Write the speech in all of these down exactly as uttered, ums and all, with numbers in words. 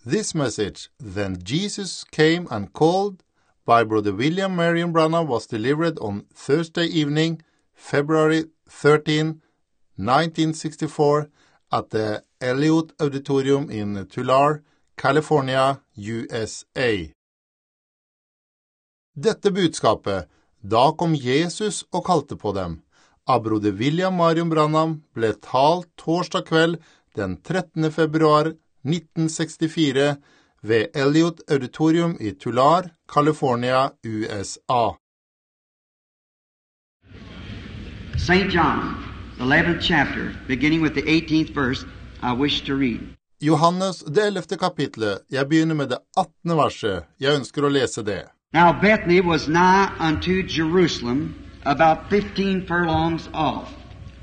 This message, Then Jesus Came and Called, by Brother William Marion Branham, was delivered on Thursday evening, February thirteenth, nineteen sixty-four, at the Elliott Auditorium in Tulare, California, U S A. Dette budskapet, Da kom Jesus og kalte på dem, av broder William Marion Branham, ble talt torsdag kveld den trettende februar nitten sekstifire ved Elliott Auditorium i Tulare, California, U S A. Saint John, the eleventh chapter, beginning with the eighteenth verse, I wish to read. Johannes, det ellevte kapitlet. Jeg begynner med det attende verset. Jeg ønsker å lese det. Now Bethany was nigh unto Jerusalem, about fifteen furlongs off.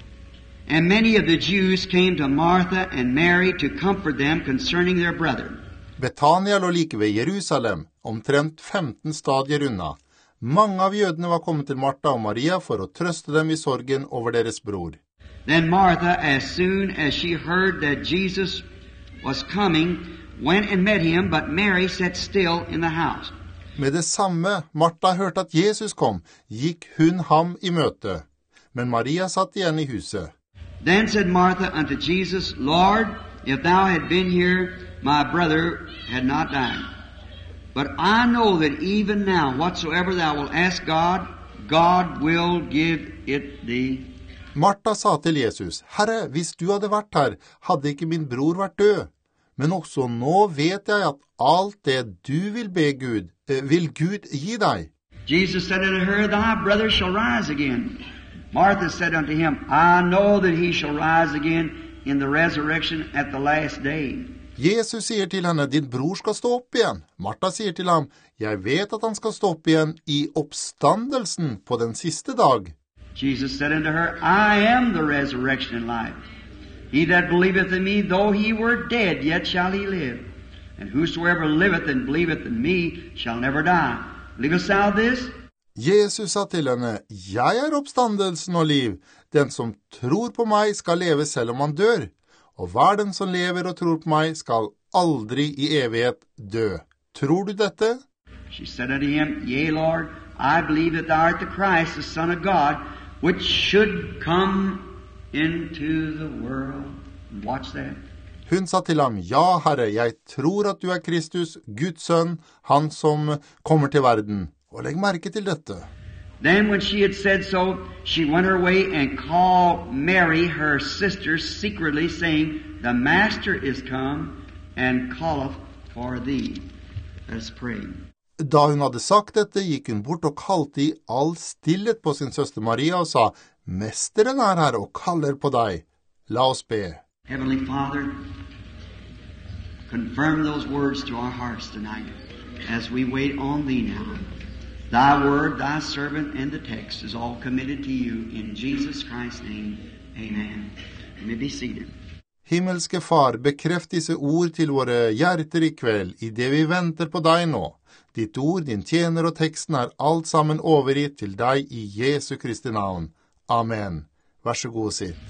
And many of the Jews came to Martha and Mary to comfort them concerning their brother. Betania lå like ved Jerusalem, omtrent femten stadier unna. Mange av jødene var kommet til Martha og Maria for å trøste dem i sorgen over deres bror. Then Martha, as soon as she heard that Jesus was coming, went and met him, but Mary sat still in the house. Med det samme Martha hørte at Jesus kom, gikk hun ham i møte. Men Maria satt igjen i huset. Then said Martha unto Jesus, Lord, if thou had been here, my brother had not died. But I know that even now, whatsoever thou wilt ask God, God will give it thee. Martha sa til Jesus, Herre, hvis du hadde vært her, hadde ikke min bror vært død. Men også nå vet jeg at alt det du vil be Gud, vil Gud gi deg. Jesus said unto her, Thy brother shall rise again. Martha said unto him, I know that he shall rise again in the resurrection at the last day. Jesus sier til henne, din bror skal stå opp igjen. Martha sier til ham, jeg vet at han skal stå opp igjen i oppstandelsen på den siste dag. Jesus said unto her, I am the resurrection and life. He that believeth in me, though he were dead, yet shall he live. And whosoever liveth and believeth in me shall never die. Believest thou this? Jesus sa til henne, jeg er oppstandelsen og liv. Den som tror på meg skal leve selv om han dør. Og hver den som lever og tror på meg skal aldri i evighet dø. Tror du dette? She said unto him, Yea, Lord, I believe that thou art the Christ, the Son of God, which should come into the world. Watch that. Hun sa til ham, ja, Herre, jeg tror at du er Kristus, Guds sønn, han som kommer til verden. Og legg merke til dette. Then when she had said so, she went her way and called Mary, her sister, secretly, saying, The Master is come and calleth for thee. Let us pray. Da hun hadde sagt dette, gikk hun bort og kalte i all stillhet på sin søster Maria og sa, Mesteren er her og kaller på deg. La oss be. Heavenly Father, confirm those words to our hearts tonight as we wait on Thee now. Thy word, Thy servant, and the text is all committed to You in Jesus Christ's name. Amen. You may be seated. Himmelske Far, bekreft disse ord til våre hjerter i kveld, i det vi venter på deg nå. Ditt ord, din tjener og teksten er alt sammen overgitt til deg i Jesu Kristi navn. Amen. Vær så god, sitt.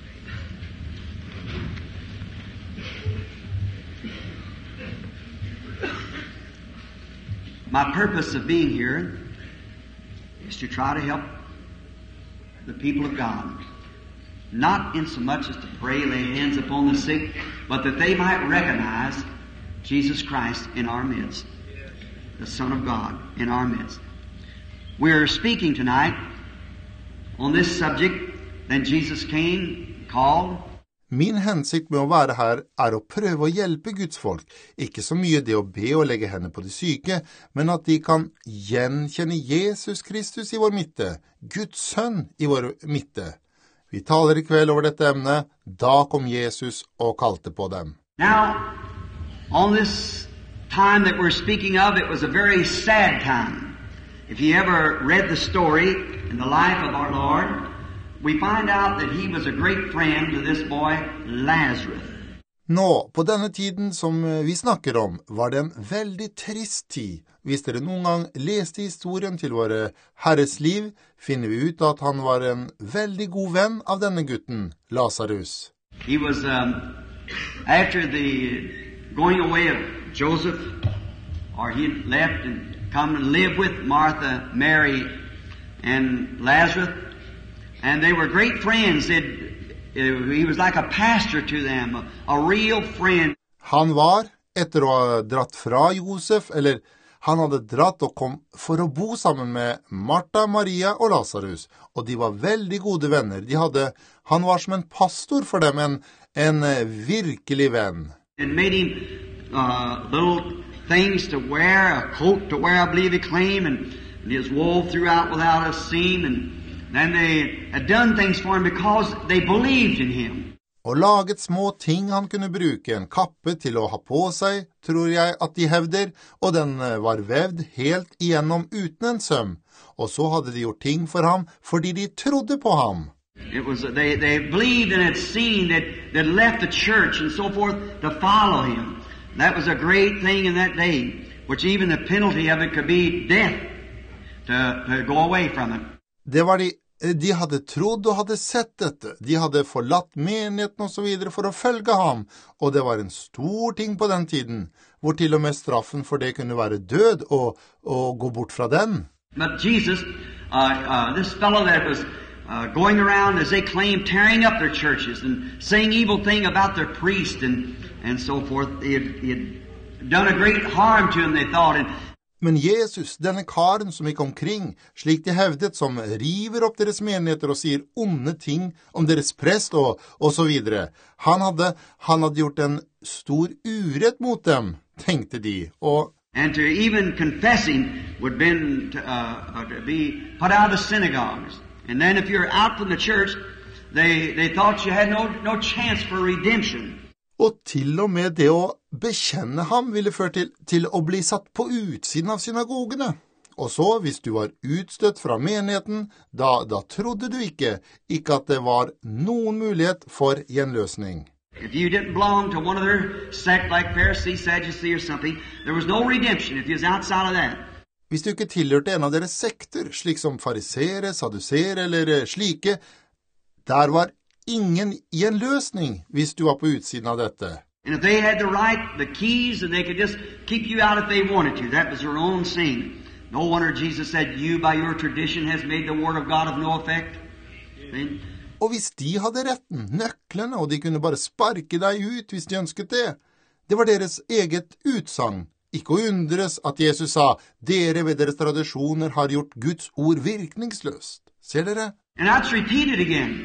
My purpose of being here is to try to help the people of God. Not in so much as to pray, lay hands upon the sick, but that they might recognize Jesus Christ in our midst, the Son of God in our midst. We're speaking tonight on this subject. Then Jesus came, called. Min hensikt med å være her er å prøve å hjelpe Guds folk, ikke så mye det å be og legge henne på de syke, men at de kan gjenkjenne Jesus Kristus i vår midte, Guds sønn i vår midte. Vi taler i kveld over dette emnet, da kom Jesus og kalte på dem. Now, on this time that we're speaking of, it was a very sad time. If you ever read the story in the life of our Lord, we find out that he was a great friend to this boy, Lazarus. Nå, på denne tiden som vi snakker om, var det en veldig trist tid. Hvis dere noen gang leste historien til våre Herres liv, finner vi ut at han var en veldig god venn av denne gutten, Lazarus. He was, um, after the going away of Joseph, or he had left and come and lived with Martha, Mary, and Lazarus, and they were great friends. They'd, he was like a pastor to them, a, a real friend. Han var, etter å ha dratt fra Josef, eller han hadde dratt og kom for å bo sammen med Martha, Maria og Lazarus, og de var veldig gode venner. De hadde, han var som en pastor for dem, en, en virkelig venn. And made him uh, little things to wear, a coat to wear, I believe he claimed, and, and his wool throughout without a seam, and then they had done things for him because they believed in him. Og laget små ting han kunne bruke, en kappe til å ha på seg, tror jeg at de hevder, og den var vevd helt igjennom uten en søm. Og så hadde de gjort ting for ham fordi de trodde på ham. It was, they, they believed and had seen that, that left the church and so forth to follow him. That was a great thing in that day, which even the penalty of it could be death to, to go away from it. Det var de, de hadde trodd og hadde sett dette. De hadde forlatt menigheten og så videre for å følge ham, og det var en stor ting på den tiden, hvor til og med straffen for det kunne være død og, og gå bort fra den. But Jesus, uh, uh, this fellow that was uh, going around, as they claimed, tearing up their churches and saying evil thing about their priest and, and so forth, he had, he had done a great harm to them, they thought. And Men Jesus, denne karen som gikk omkring, slik de hevdet, som river opp deres menigheter og sier onde ting om deres prest og, og så videre, han hadde, han hadde gjort en stor urett mot dem, tenkte de, og And to even confessing would have been to, uh, to be put out of the synagogues. And then if you're out from the church, they, they thought you had no, no chance for redemption. Og til og med det å bekjenne ham ville føre til, til å bli satt på utsiden av synagogene. Og så, hvis du var utstøtt fra menigheten, da, da trodde du ikke, ikke at det var noen mulighet for gjenløsning. If you didn't belong to one of their sect like Pharisee, Sadducee or something, there was no redemption if you was outside of that. Hvis du ikke tilhørte en av deres sekter, slik som farisere, sadduseere eller slike, der var ingen gjenløsning hvis du var på utsiden av dette. And if they had the right, the keys, and they could just keep you out if they wanted to, that was their own sin. No wonder Jesus said, you by your tradition has made the word of God of no effect. Then, og hvis de hadde retten, nøklene, og de kunne bare sparke deg ut hvis de ønsket det, det var deres eget utsagn. Ikke å undres at Jesus sa, dere ved deres tradisjoner har gjort Guds ord virkningsløst. Ser dere? And that's repeated again.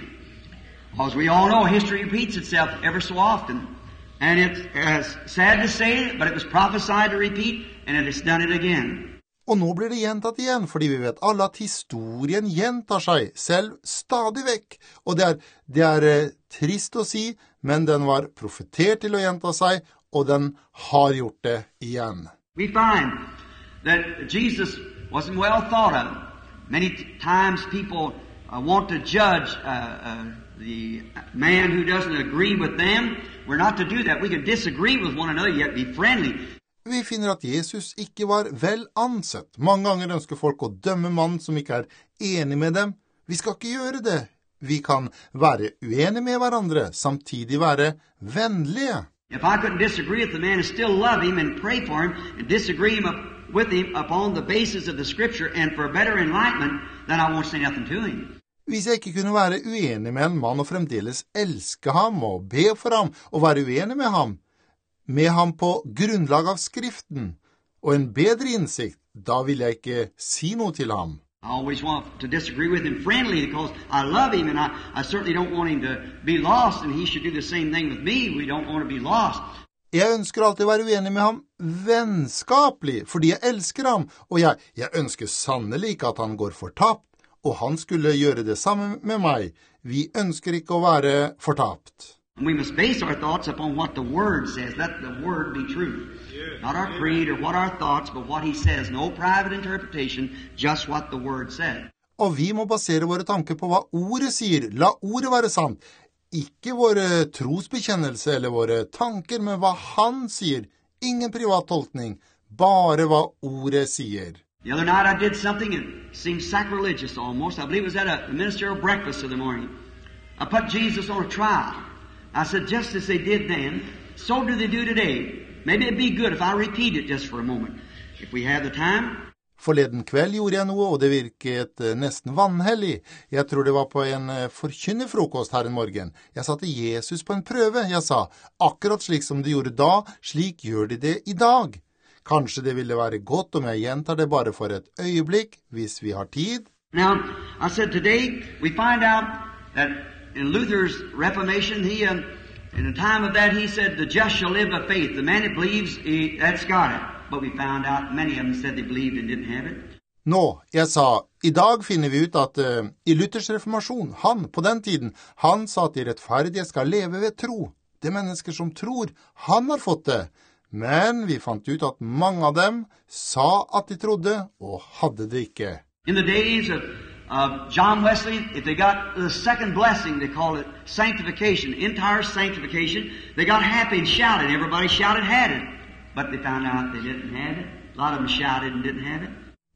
As we all know, history repeats itself ever so often. And it's as sad to say, but it was prophesied to repeat, and it has done it again. Og nå blir det gjentatt igjen, fordi vi vet alle at historien gjentar seg, selv stadig vekk. Og det er, det er eh, trist å si, men den var profetert til å gjenta seg, og den har gjort det igjen. We find that Jesus wasn't well thought of. Many times people uh, want to judge uh, uh, the man who doesn't agree with them. We're not to do that. We can disagree with one another, yet be friendly. Vi finner at Jesus ikke var vel ansett. Mange ganger ønsker folk å dømme mannen som ikke er enig med dem. Vi skal ikke gjøre det. Vi kan være uenige med hverandre, samtidig være vennlige. If I couldn't disagree with the man and still love him and pray for him and disagree him up with him upon the basis of the scripture and for better enlightenment, then I won't say nothing to him. Hvis jeg ikke kunne være uenig med en mann og fremdeles elske ham og be for ham og være uenig med ham, med ham på grunnlag av skriften og en bedre innsikt, da vil jeg ikke si noe til ham. I always want to disagree with him friendly because I love him and I, I certainly don't want him to be lost and he should do the same thing with me. We don't want to be lost. Jeg ønsker alltid å være uenig med ham vennskapelig, fordi jeg elsker ham, og jeg, jeg ønsker sannelig ikke at han går fortapt, og han skulle gjøre det samme med meg. Vi ønsker ikke å være fortapt. And we must base our thoughts upon what the Word says. Let the Word be true. Yeah. Not our creed or what our thoughts, but what He says. No private interpretation, just what the Word said. Og vi må basere våre tanker på hva ordet sier. La ordet være sant. Ikke våre trosbekjennelse eller våre tanker, men hva han sier. Ingen privat tolkning, bare hva ordet sier. The other night I did something that seemed sacrilegious almost. I believe it was at a ministerial breakfast of the morning. I put Jesus on a trial. I said, just as they did then, so do they do today. Maybe it'd be good if I repeat it just for a moment, if we have the time. Forleden kveld gjorde jeg noe, og det virket eh, nesten vanhellig. Jeg tror det var på en eh, forkynnerfrokost her en morgen. Jeg satte Jesus på en prøve. Jeg sa, akkurat slik som de gjorde da, slik gjør de det i dag. Kanskje det ville være godt om jeg gjentar det bare for et øyeblikk, hvis vi har tid. Now, I said today, we find out that in Luther's Reformation, he, um, in the time of that, he said, the just shall live by faith. The man that believes, he, that's got it. But we found out many of them said they believed and didn't have it. Nå, jeg sa, i dag finner vi ut at uh, i Luthers reformasjon, han på den tiden, han sa at de rettferdige skal leve ved tro. Det mennesker som tror, han har fått det. Men vi fant ut at mange av dem sa at de trodde, og hadde det ikke. In the days of, of John Wesley, if they got the second blessing, they call it sanctification, entire sanctification, they got happy and shouted. Everybody shouted, had it. But they found out they didn't have it. A lot of them shouted and didn't have it.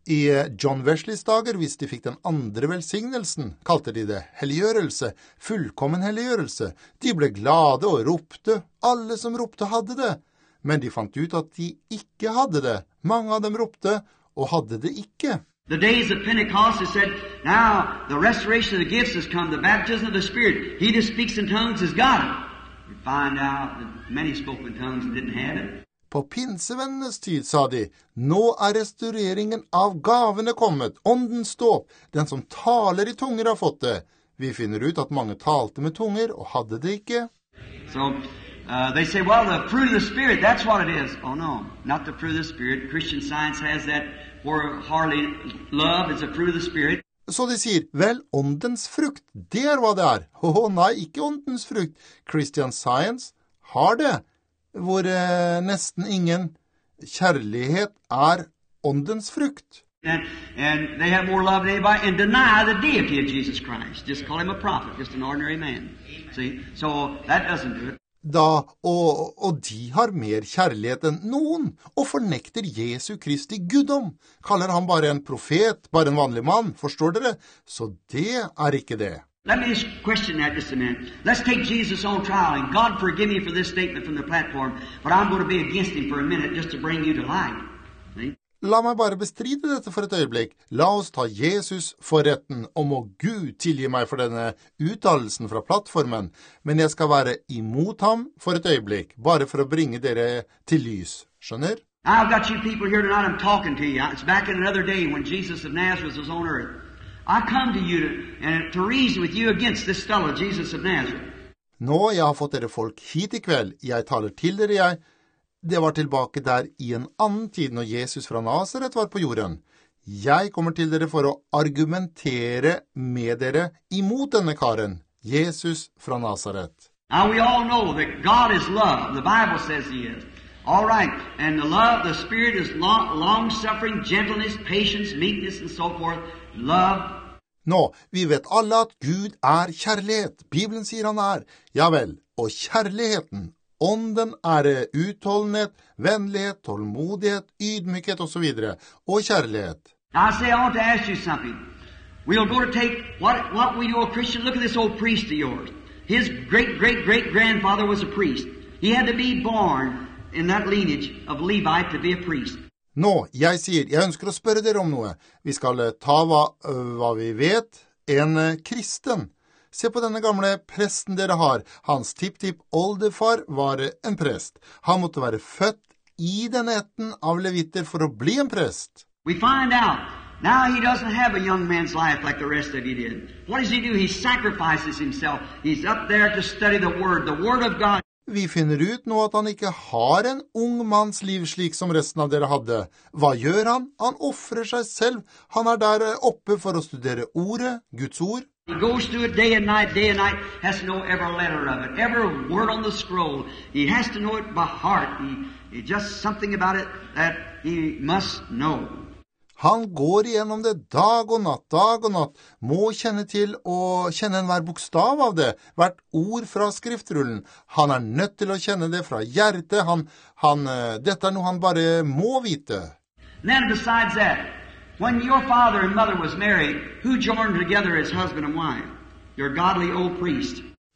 I John Wesleys dager, hvis de fikk den andre velsignelsen, kalte de det helliggjørelse, fullkommen helliggjørelse. De ble glade og ropte. Alle som ropte hadde det. Men de fant ut at de ikke hadde det. Mange av dem ropte og hadde det ikke. The days of Pentecost, they said, now the restoration of the gifts has come, the baptism of the Spirit. He that speaks in tongues has got it. We find out that many spoke in tongues and didn't have it. På pinsevennenes tid, sa de, nå er restaureringen av gavene kommet, åndens dåp, den som taler i tunger har fått det. Vi finner ut at mange talte med tunger og hadde det ikke. So, uh, they say, well, the fruit of the Spirit, that's what it is. Oh no, not the fruit of the Spirit. Christian Science has that where hardly love is the fruit of the Spirit. Så de sier, vel, åndens frukt, det er hva det er. Åh, nei, ikke åndens frukt. Christian Science har det. Hvor eh, nesten ingen kjærlighet er åndens frukt. And, and they have more love than anybody and deny the deity of Jesus Christ. Just call him a prophet, just an ordinary man. See? So that doesn't do it. Da, og, og de har mer kjærlighet enn noen, og fornekter Jesu Kristi guddom. Kaller han bare en profet, bare en vanlig mann, forstår dere? Så det er ikke det. Let me just question that just a minute. Let's take Jesus on trial, and God forgive me for this statement from the platform, but I'm going to be against him for a minute just to bring you to light. See? La meg bare bestride dette for et øyeblikk. La oss ta Jesus for retten, og må Gud tilgi meg for denne uttalelsen fra plattformen, men jeg skal være imot ham for et øyeblikk, bare for å bringe dere til lys. Skjønner? I've got you people here tonight, I'm talking to you. It's back in another day when Jesus of Nazareth was on earth. I come to you to, and to reason with you against this fellow, Jesus of Nazareth. Nå, jeg har fått dere folk hit i kveld. Jeg taler til dere, jeg. Det var tilbake der i en annen tid når Jesus fra Nazaret var på jorden. Jeg kommer til dere for å argumentere med dere imot denne karen, Jesus fra Nazaret. Now we all know that God is love. The Bible says he is. All right. And the love, the Spirit is long, long-suffering, gentleness, patience, meekness, and so forth. Love. Nå, vi vet alle at Gud er kjærlighet. Bibelen sier han er. Ja vel, og kjærligheten, ånden er utholdenhet, vennlighet, tålmodighet, ydmykhet og så videre. Og kjærlighet. Now I say, I want to ask you something. We'll go to take what, what we do a Christian. Look at this old priest of yours. His great, great, great grandfather was a priest. He had to be born in that lineage of Levite to be a priest. Nå, jeg sier, jeg ønsker å spørre dere om noe. Vi skal ta hva, hva vi vet, en kristen. Se på denne gamle presten dere har. Hans tipp-tipp-oldefar var en prest. Han måtte være født i denne etten av levitter for å bli en prest. We find out, now he doesn't have a young man's life like the rest of you did. What does he do? He sacrifices himself. He's up there to study the Word, the Word of God. Vi finner ut nå at han ikke har en ung manns liv slik som resten av dere hadde. Hva gjør han? Han offrer seg selv. Han er der oppe for å studere ordet, Guds ord. He goes through it day and night, day and night, has to know every letter of it, every word on the scroll. He has to know it by heart. He, just something about it that he must know. Han går igjennom det dag og natt, dag og natt, må kjenne til og kjenne en hver bokstav av det, hvert ord fra skriftrullen. Han er nødt til å kjenne det fra hjertet. Han, han, dette er noe han bare må vite. And then besides that, when your father and mother was married, who joined together as husband and wife? Your godly old priest.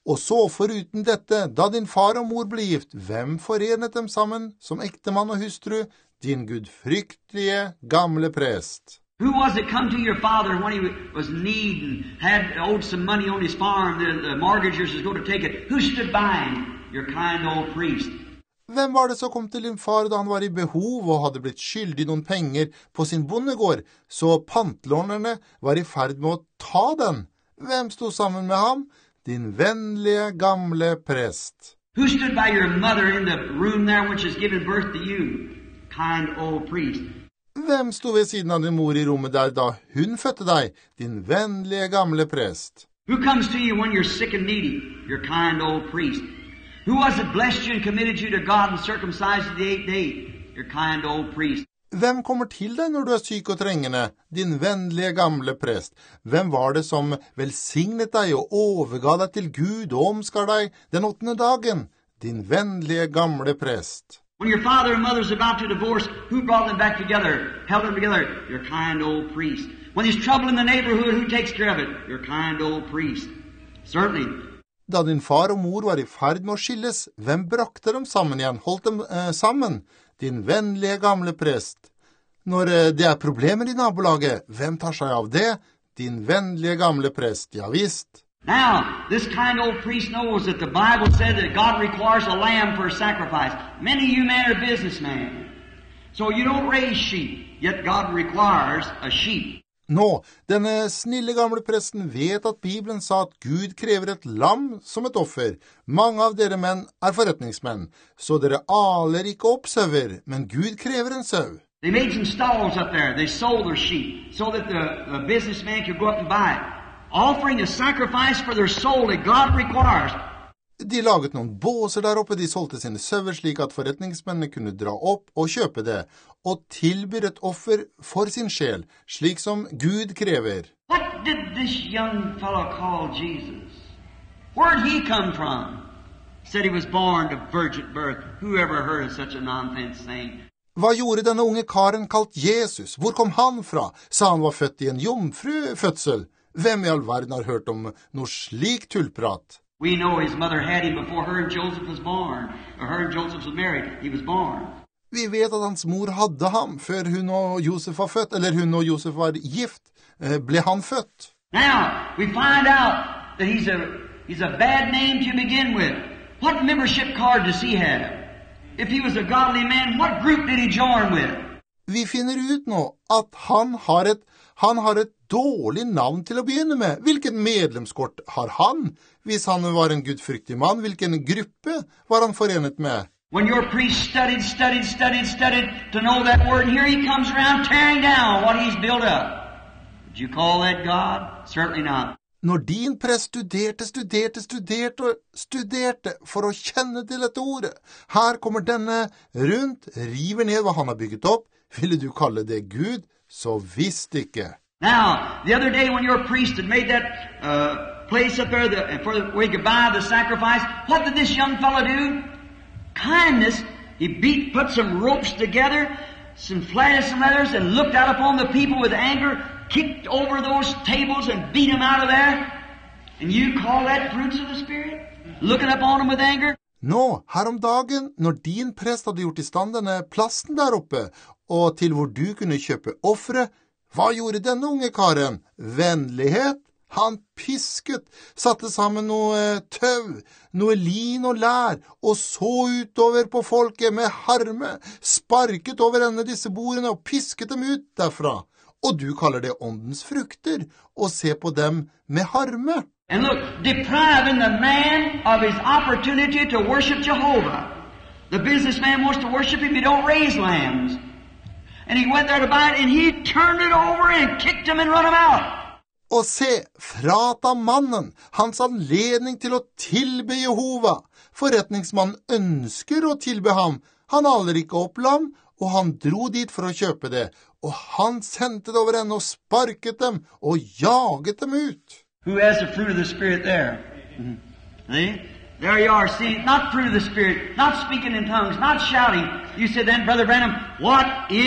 Og så foruten dette, da din far og mor ble gift, hvem forenet dem sammen som ektemann og hustru? Din gudfryktelige gamle prest. Who was it come to your father when he was in need and had owed some money on his farm? The, the mortgagers was going to take it. Who stood by him? Your kind old priest. Hvem var det som kom til din far da han var i behov og hadde blitt skyldig noen penger på sin bondegård, så pantlånerne var i ferd med å ta den? Hvem stod sammen med ham? Din vennlige gamle prest. Who stood by your mother in the room there when she's given birth to you? Kind old priest. Hvem stod ved siden av din mor i rommet der da hun fødte deg, din vennlige gamle prest? Who comes to you when you're sick and needy? Your kind old priest. Who was it blessed you and committed you to God and circumcised you the eighth day? Your kind old priest. Hvem kommer til deg når du er syk og trengende? Din vennlige gamle prest. Hvem var det som velsignet deg og overga deg til Gud og omskar deg den åttende dagen? Din vennlige gamle prest. When your father and mother's about to divorce, who brought them back together, held them together? Your kind old priest. When there's trouble in the neighborhood, who takes care of it? Your kind old priest. Certainly. Da din far og mor var i ferd med å skilles, hvem brakte dem sammen igjen, holdt dem eh, sammen? Din vennlige gamle prest. Når eh, det er problemer i nabolaget, hvem tar seg av det? Din vennlige gamle prest, ja visst. Now, this kind old priest knows that the Bible said that God requires a lamb for a sacrifice. Many of you men are businessmen. So you don't raise sheep, yet God requires a sheep. Nå, denne snille gamle presten vet at Bibelen sa at Gud krever et lam som et offer. Mange av dere menn er forretningsmenn, så dere aler ikke opp sauer, men Gud krever en sau. They made some stalls up there. They sold their sheep so that the, the businessman could go up and buy it. Offering a sacrifice for their soul that God requires. De laget noen båser der oppe, de solgte sine sauer slik at forretningsmennene kunne dra opp og kjøpe det, og tilbyr et offer for sin sjel, slik som Gud krever. What did this young fellow call Jesus? Where did he come from? Said he was born to virgin birth. Who ever heard of such a nonsense thing? Hva gjorde denne unge karen kalt Jesus? Hvor kom han fra? Sa han var født i en jomfrufødsel? Hvem i all verden har hørt om noe slik tullprat? We know his mother had him before her and Joseph was born. Or her and Joseph was married. He was born. Vi vet at hans mor hadde ham før hun og Josef var født, eller hun og Josef var gift. Ble han født? Now, we find out that he's a, he's a bad name to begin with. What membership card does he have? If he was a godly man, what group did he join with? Vi finner ut nå at han har et, han har et dårlig navn til å begynne med. Hvilket medlemskort har han? Hvis han var en gudfryktig mann, hvilken gruppe var han forenet med? When your priest studied, studied, studied, studied to know that word, and here he comes around tearing down what he's built up. Would you call that God? Certainly not. Når din prest studerte, studerte, studerte og studerte for å kjenne til dette ordet, her kommer denne rundt, river ned hva han har bygget opp, ville du kalle det Gud? Så visst ikke. Now, the other day when your priest had made that uh, place up there the, for the, where he could buy the sacrifice, what did this young fellow do? Kindness. He beat, put some ropes together, some flares and leathers, and looked out upon the people with anger, kicked over those tables and beat them out of there. And you call that fruits of the Spirit? Looking upon them with anger? Nå, her om dagen, når din prest hadde gjort i stand denne plassen der oppe, og til hvor du kunne kjøpe offre, hva gjorde denne unge karen? Vennlighet? Han pisket, satte sammen noe tøv, noe lin og lær, og så utover på folket med harme, sparket over ende disse bordene og pisket dem ut derfra. Og du kaller det åndens frukter, og se på dem med harme. And look, depriving the man of his opportunity to worship Jehovah. The businessman wants to worship him, he don't raise lambs. And he went there to buy it, and he turned it over and kicked him and run him out. Og se, frata mannen hans anledning til å tilbe Jehova. Forretningsmannen ønsker å tilbe ham. Han aler ikke opp lam, og han dro dit for å kjøpe det. Og han sendte det over henne og sparket dem og jaget dem ut. Who has the fruit of the Spirit there? Mm-hmm. See? There you are, see, not fruit of the Spirit, not speaking in tongues, not shouting. You said then, Brother Branham, what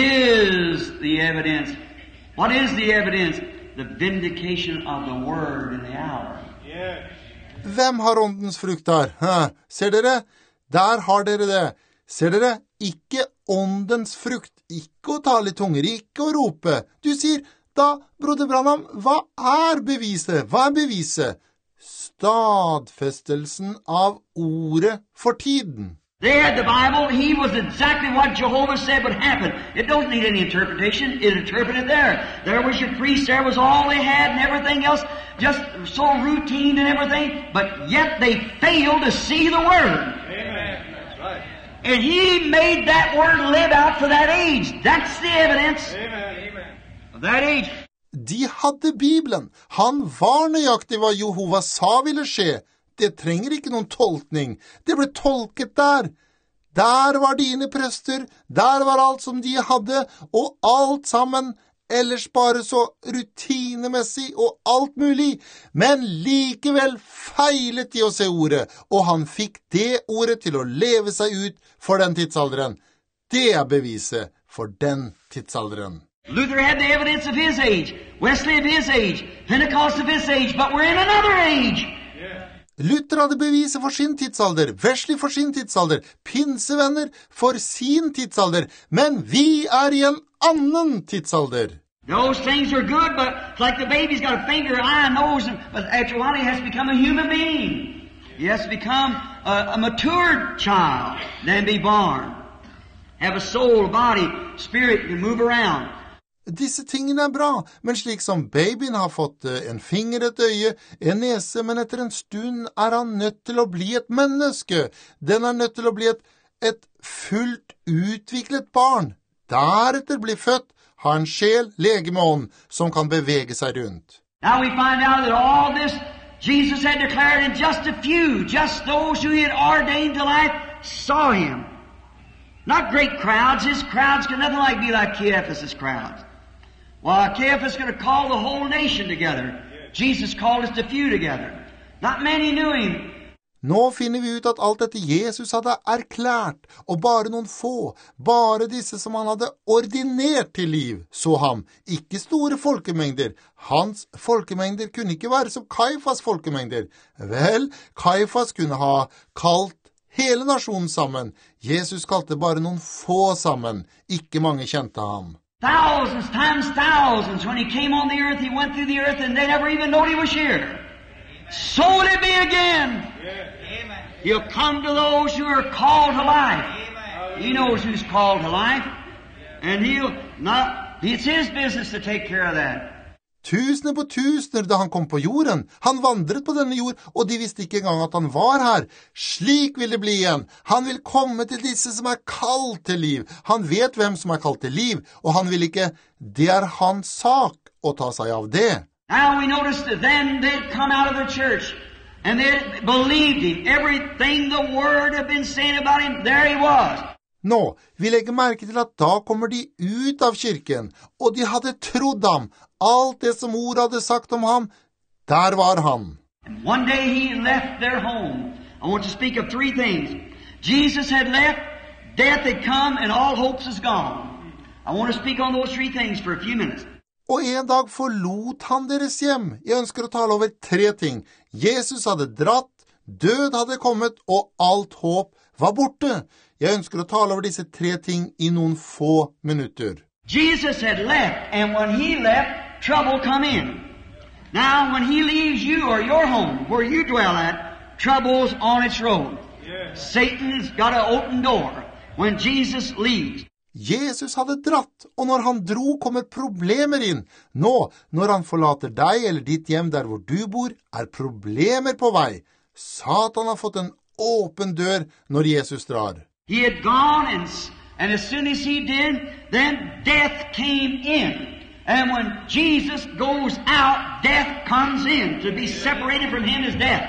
is the evidence? What is the evidence? The vindication of the Word in the hour. Yes. Hvem har åndens frukt her? Hæ? Ser dere? Der har dere det. Ser dere? Ikke åndens frukt. Ikke å tale i tunger, ikke å rope. Du sier, da, broder Branham, hva er beviset? Hva er beviset? Stadfestelsen av ordet for tiden. They had the Bible. He was exactly what Jehovah said would happen. It don't need any interpretation. It interpreted there. There was your priest. There was all they had and everything else. Just so routine and everything. But yet they failed to see the Word. Amen. That's right. And He made that Word live out for that age. That's the evidence Amen. Amen. of that age. De hadde Bibelen. Han var nøyaktig hva Jehova sa ville skje. Det trenger ikke noen tolkning. Det ble tolket der. Der var dine prester, der var alt som de hadde, og alt sammen, ellers bare så rutinemessig og alt mulig. Men likevel feilet de å se ordet, og han fikk det ordet til å leve seg ut for den tidsalderen. Det er beviset for den tidsalderen. Luther had the evidence of his age, Wesley of his age, Pentecost of his age, but we're in another age. Luther hadde beviset for sin tidsalder, Wesley for sin tidsalder, pinsevenner for sin tidsalder, men vi er i en annen tidsalder. Those things are good, but it's like the baby's got a finger, eye, nose, and, but after a while he has to become a human being. He has to become a, a matured child, then be born. Have a soul, body, spirit, can move around. Disse tingene er bra, men slik som babyen har fått en finger, et øye, en nese, men etter en stund er han nødt til å bli et menneske. Den er nødt til å bli et, et fullt utviklet barn. Deretter blir født, ha en sjel, legeme og ånd, som kan bevege seg rundt. Now we find out that all this Jesus had declared, and just a few, just those who he had ordained to life, saw him. Not great crowds. His crowds could nothing like be like Caiaphas' crowds. Well, Caiaphas could have called the whole nation together. Jesus called us a few together. Not many knew him. Nå finner vi ut at alt dette Jesus hadde erklært, og bare noen få, bare disse som han hadde ordinert til liv, så ham, ikke store folkemengder. Hans folkemengder kunne ikke være som Kaifas folkemengder. Vel, Kaifas kunne ha kalt hele nasjonen sammen. Jesus kalte bare noen få sammen. Ikke mange kjente ham. Thousands times thousands. When he came on the earth, he went through the earth and they never even knowed he was here. So will it be again. Amen. He'll come to those who are called to life. He knows who's called to life. And he'll not, it's his business to take care of that. Tusener på tusener da han kom på jorden. Han vandret på denne jord, og de visste ikke engang at han var her. Slik vil det bli igjen. Han vil komme til disse som er kalt til liv. Han vet hvem som er kalt til liv, og han vil ikke, det er hans sak å ta seg av det. Now we noticed that then they'd come out of the church, and they believed him. Everything the Word had been saying about him, there he was. Nå, vi legger merke til at da kommer de ut av kirken, og de hadde trodd ham. Alt det som ord hadde sagt om ham, der var han. And one day he left their home. I want to speak of three things. Jesus had left, death had come, and all hopes is gone. I want to speak on those three things for a few minutes. Og en dag forlot han deres hjem. Jeg ønsker å tale over tre ting. Jesus hadde dratt, død hadde kommet, og alt håp var borte. Jeg ønsker å tale over disse tre ting i noen få minutter. Jesus had left, and when he left, trouble come in. Now, when he leaves you or your home, where you dwell at, trouble's on its road. Yes. Satan's got an open door when Jesus leaves. Jesus hadde dratt, og når han dro kommer problemer inn. Nå, når han forlater deg eller ditt hjem der hvor du bor, er problemer på vei. Satan har fått en åpen dør når Jesus drar. He had gone, and, and as soon as he did, then death came in. And when Jesus goes out, death comes in. To be separated from him is death.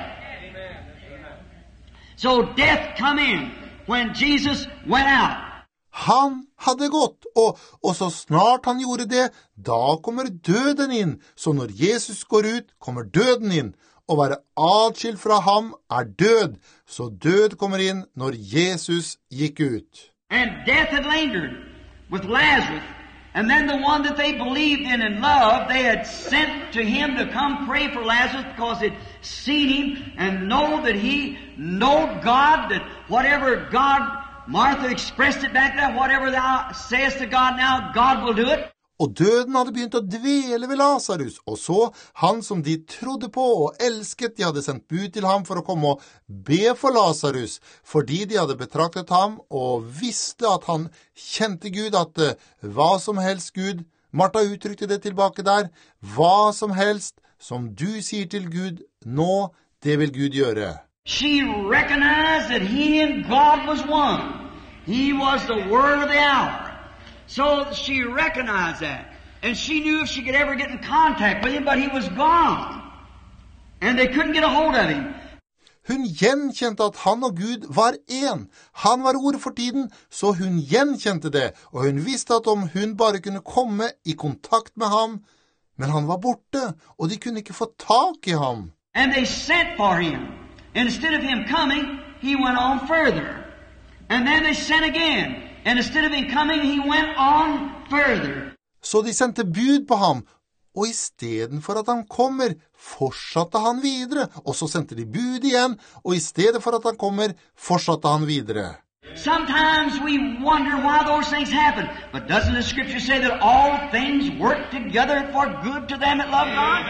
So death come in when Jesus went out. Han hadde gått, og, og så snart han gjorde det, da kommer døden inn. Så når Jesus går ut, kommer døden inn. Å være atskilt fra ham er død, så død kommer inn når Jesus gikk ut. And death had lingered with Lazarus, And then the one that they believed in and loved, they had sent to him to come pray for Lazarus because they'd seen him and know that he knowed God, that whatever God, Martha expressed it back there, whatever thou sayest to God now, God will do it. Og døden hadde begynt å dvele ved Lazarus, og så han som de trodde på og elsket, de hadde sendt bud til ham for å komme og be for Lazarus, fordi de hadde betraktet ham og visste at han kjente Gud, at uh, hva som helst Gud, Martha uttrykte det tilbake der, hva som helst som du sier til Gud nå, det vil Gud gjøre. She recognized that he and God was one. He was the word of the hour. So she recognized that. And she knew if she could ever get in contact with him, but he was gone. And they couldn't get a hold of him. Hun gjenkjente at han og Gud var en. Han var ord for tiden, så hun gjenkjente det, og hun visste at om hun bare kunne komme i kontakt med ham, men han var borte, og de kunne ikke få tak i ham. And they sent for him. Instead of him coming, he went on further. And then they sent again. And instead of him coming, he went on further. Så de sendte bud på ham, og i stedet for at han kommer, fortsatte han videre. Og så sendte de bud igjen, og i stedet for at han kommer, fortsatte han videre. Sometimes we wonder why those things happen. But doesn't the scripture say that all things work together for good to them that love God?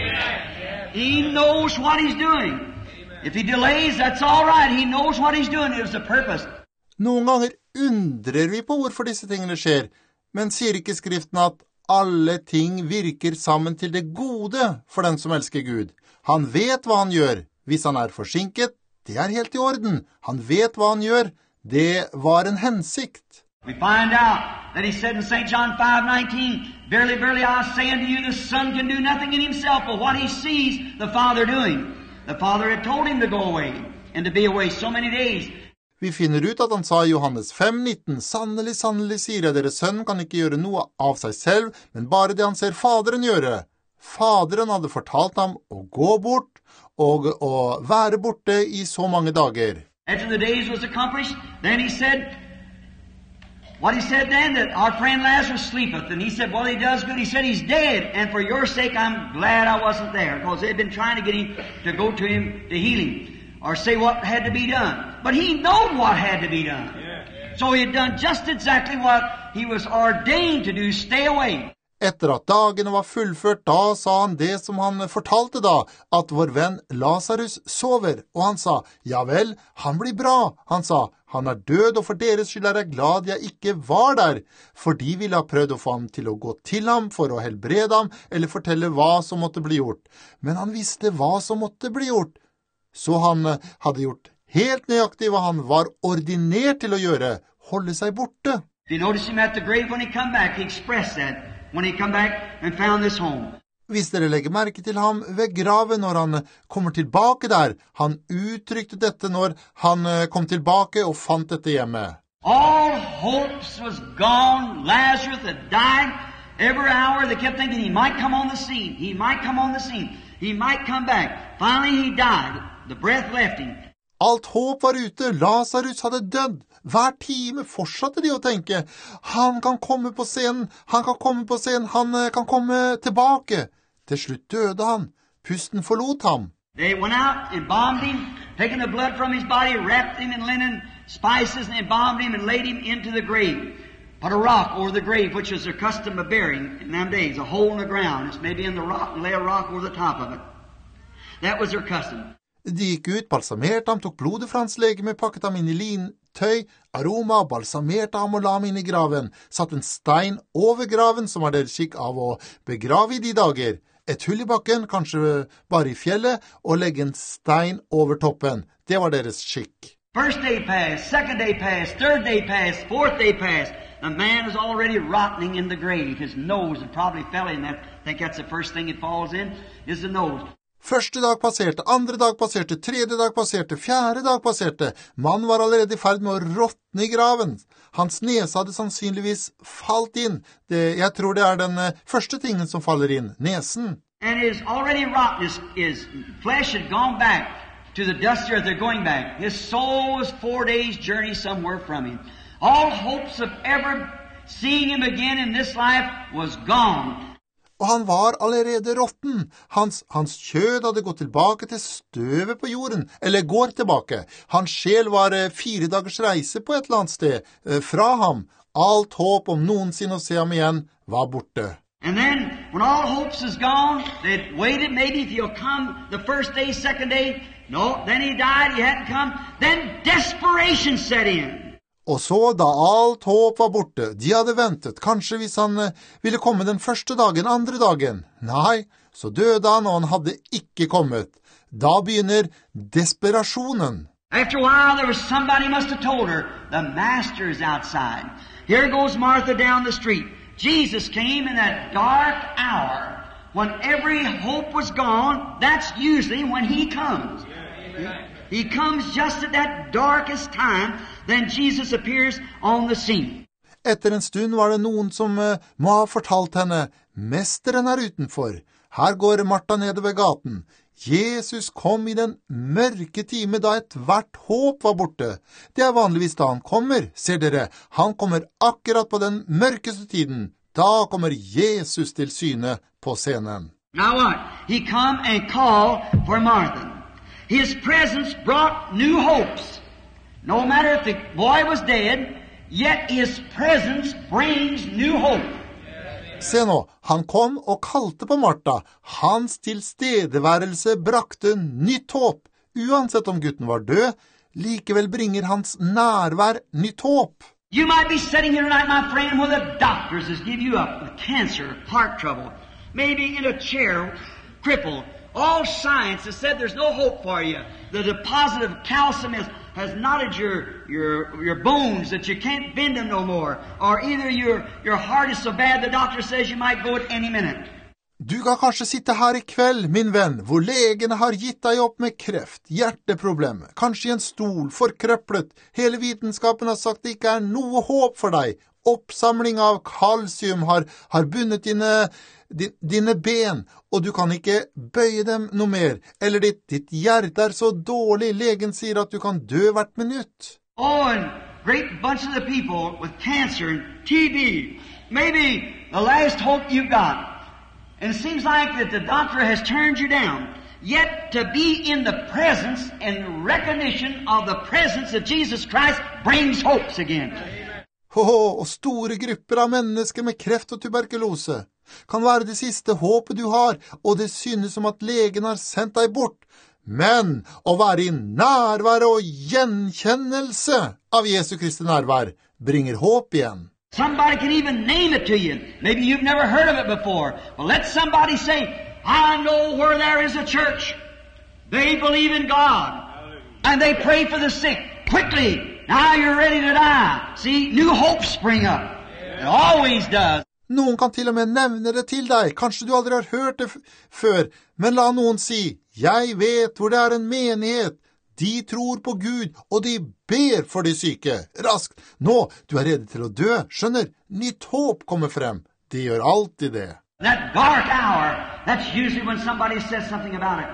He knows what he's doing. If he delays, that's all right. He knows what he's doing. It was a purpose. Noen ganger undrer vi på hvorfor disse tingene skjer, men sier ikke Skriften at alle ting virker sammen til det gode for den som elsker Gud. Han vet hva han gjør. Hvis han er forsinket, det er helt i orden. Han vet hva han gjør. Det var en hensikt. We find out that he said in Saint John five nineteen, Verily, verily, I say unto you, the Son can do nothing in himself, but what he sees the Father doing. The Father had told him to go away, and to be away so many days. Vi finner ut at han sa i Johannes fem nitten, Sannelig, sannelig, sier jeg, deres sønn kan ikke gjøre noe av seg selv, men bare det han ser Faderen gjøre. Faderen hadde fortalt ham å gå bort, og å være borte i så mange dager. After the days was accomplished, then he said, what he said then, that our friend Lazarus sleepeth. And he said, well, he does good. He said, he's dead. And for your sake, I'm glad I wasn't there. Because they'd been trying to get him to go to him to heal him. Or say what had to be done. But he knew what had to be done. So he had done just exactly what he was ordained to do, stay away. Etter at dagene var fullført, da sa han det som han fortalte da, at vår venn Lazarus sover, og han sa, ja vel, han blir bra. Han sa, han er død, og for deres skyld er jeg glad jeg ikke var der, for de ville ha prøvd å få ham til å gå til ham for å helbrede ham, eller fortelle hva som måtte bli gjort. Men han visste hva som måtte bli gjort. Så han hadde gjort helt nøyaktig hva han var ordinert til å gjøre, holde seg borte. You notice him at the grave when he come back, he expressed that. When he come back and found this home. Hvis dere legger merke til ham ved graven når han kommer tilbake der, han uttrykte dette når han kom tilbake og fant dette hjemme. All hopes was gone. Lazarus had died. Every hour they kept thinking he might come on the scene. He might come on the scene. He might come back. Finally he died. The breath left him. Alt håp var ute. Lazarus hadde dødd. Hver time fortsatte de å tenke, han kan komme på scenen, han kan komme på scenen, han kan komme tilbake. Til slutt døde han. Pusten forlot ham. They went out and bombed him, taken the blood from his body, wrapped him in linen, spices, and embalmed him and laid him into the grave. Put a rock over the grave, which was their custom of burying in them days, a hole in the ground. It's maybe in the rock, and lay a rock over the top of it. That was their custom. De gikk ut, balsamerte ham, tok blodet fra hans legeme, pakket ham inn i lintøy, aroma, balsamerte ham og la ham inn i graven, satt en stein over graven, som var deres skikk av å begrave i de dager, et hull i bakken, kanskje bare i fjellet, og legge en stein over toppen. Det var deres skikk. First day passed, second day passed, third day passed, fourth day passed. The man was already rotting in the grave. His nose had probably fell in that. I think that's the first thing it falls in, is the nose. Første dag passerte, andre dag passerte, tredje dag passerte, fjerde dag passerte. Mannen var allerede i ferd med å råtne i graven. Hans nese hadde sannsynligvis falt inn. Det, jeg tror det er den første tingen som faller inn, nesen. And his already rotten, his, his flesh had gone back to the dust earth. They're going back. His soul was four days' journey somewhere from him. All hopes of ever seeing him again in this life was gone. Og han var allerede råtten. Hans, hans kjød hadde gått tilbake til støvet på jorden, eller går tilbake. Hans sjel var fire dagers reise på et eller annet sted fra ham. Alt håp om noensinne å se ham igjen var borte. And then, when all hopes is gone, they'd waited maybe if he'll come the first day, second day. No, then he died, he hadn't come. Then desperation set in. Og så, da alt håp var borte, de hadde ventet, kanskje hvis han eh, ville komme den første dagen, andre dagen. Nei, så døde han, og han hadde ikke kommet. Da begynner desperasjonen. After a while, there was somebody must have told her, the master is outside. Here goes Martha down the street. Jesus came in that dark hour when every hope was gone. That's usually when he comes. He comes just at that darkest time. Then Jesus appears on the scene. Etter en stund var det noen som uh, må ha fortalt henne, mesteren er utenfor. Her går Martha nede ved gaten. Jesus kom i den mørke time da et hvert håp var borte. Det er vanligvis da han kommer, ser dere. Han kommer akkurat på den mørkeste tiden. Da kommer Jesus til syne på scenen. Now what? He come and call for Martha. His presence brought new hopes. No matter if the boy was dead, yet his presence brings new hope. Se nå, han kom og kalte på Martha. Hans tilstedeværelse brakte nytt håp. Uansett om gutten var død, likevel bringer hans nærvær nytt håp. You might be sitting here tonight, my friend, where the doctors has give you up with cancer, heart trouble, maybe in a chair, crippled. All science has said there's no hope for you. The deposit of calcium is, has knotted your, your, your bones that you can't bend them no more. Or either your, your heart is so bad the doctor says you might go at any minute. Du kan kanskje sitte her i kveld, min venn, hvor legene har gitt deg opp med kreft, hjerteproblemer, kanskje i en stol, forkrøplet. Hele vitenskapen har sagt det ikke er noe håp for deg. Oppsamling av kalsium har, har bundet dine, dine ben, og du kan ikke bøye dem noe mer. Eller ditt, ditt hjerte er så dårlig, legen sier at du kan dø hvert minutt. Oh, and great bunch of the people with cancer and T B, maybe the last hope you got. And it seems like that the doctor has turned you down. Yet to be in the presence and recognition of the presence of Jesus Christ brings hopes again. Oh, og store grupper av mennesker med kreft og tuberkulose kan være det siste håpet du har, og det synes som at legen har sendt deg bort. Men å være i nærvær og gjenkjennelse av Jesu Kristi nærvær bringer håp igjen. Somebody can even name it to you. Maybe you've never heard of it before. Well, let somebody say, I know where there is a church. They believe in God. And they pray for the sick. Quickly, now you're ready to die. See, new hope spring up. It always does. Noen kan til og med nevne det til deg. Kanskje du aldri har hørt det f- før. Men la noen si, jeg vet hvor det er en menighet. De tror på Gud, og de ber for de syke. Raskt. Nå, du er redd til å dø. Skjønner, nytt håp kommer frem. De gjør alltid det. That dark hour, that's usually when somebody says something about it.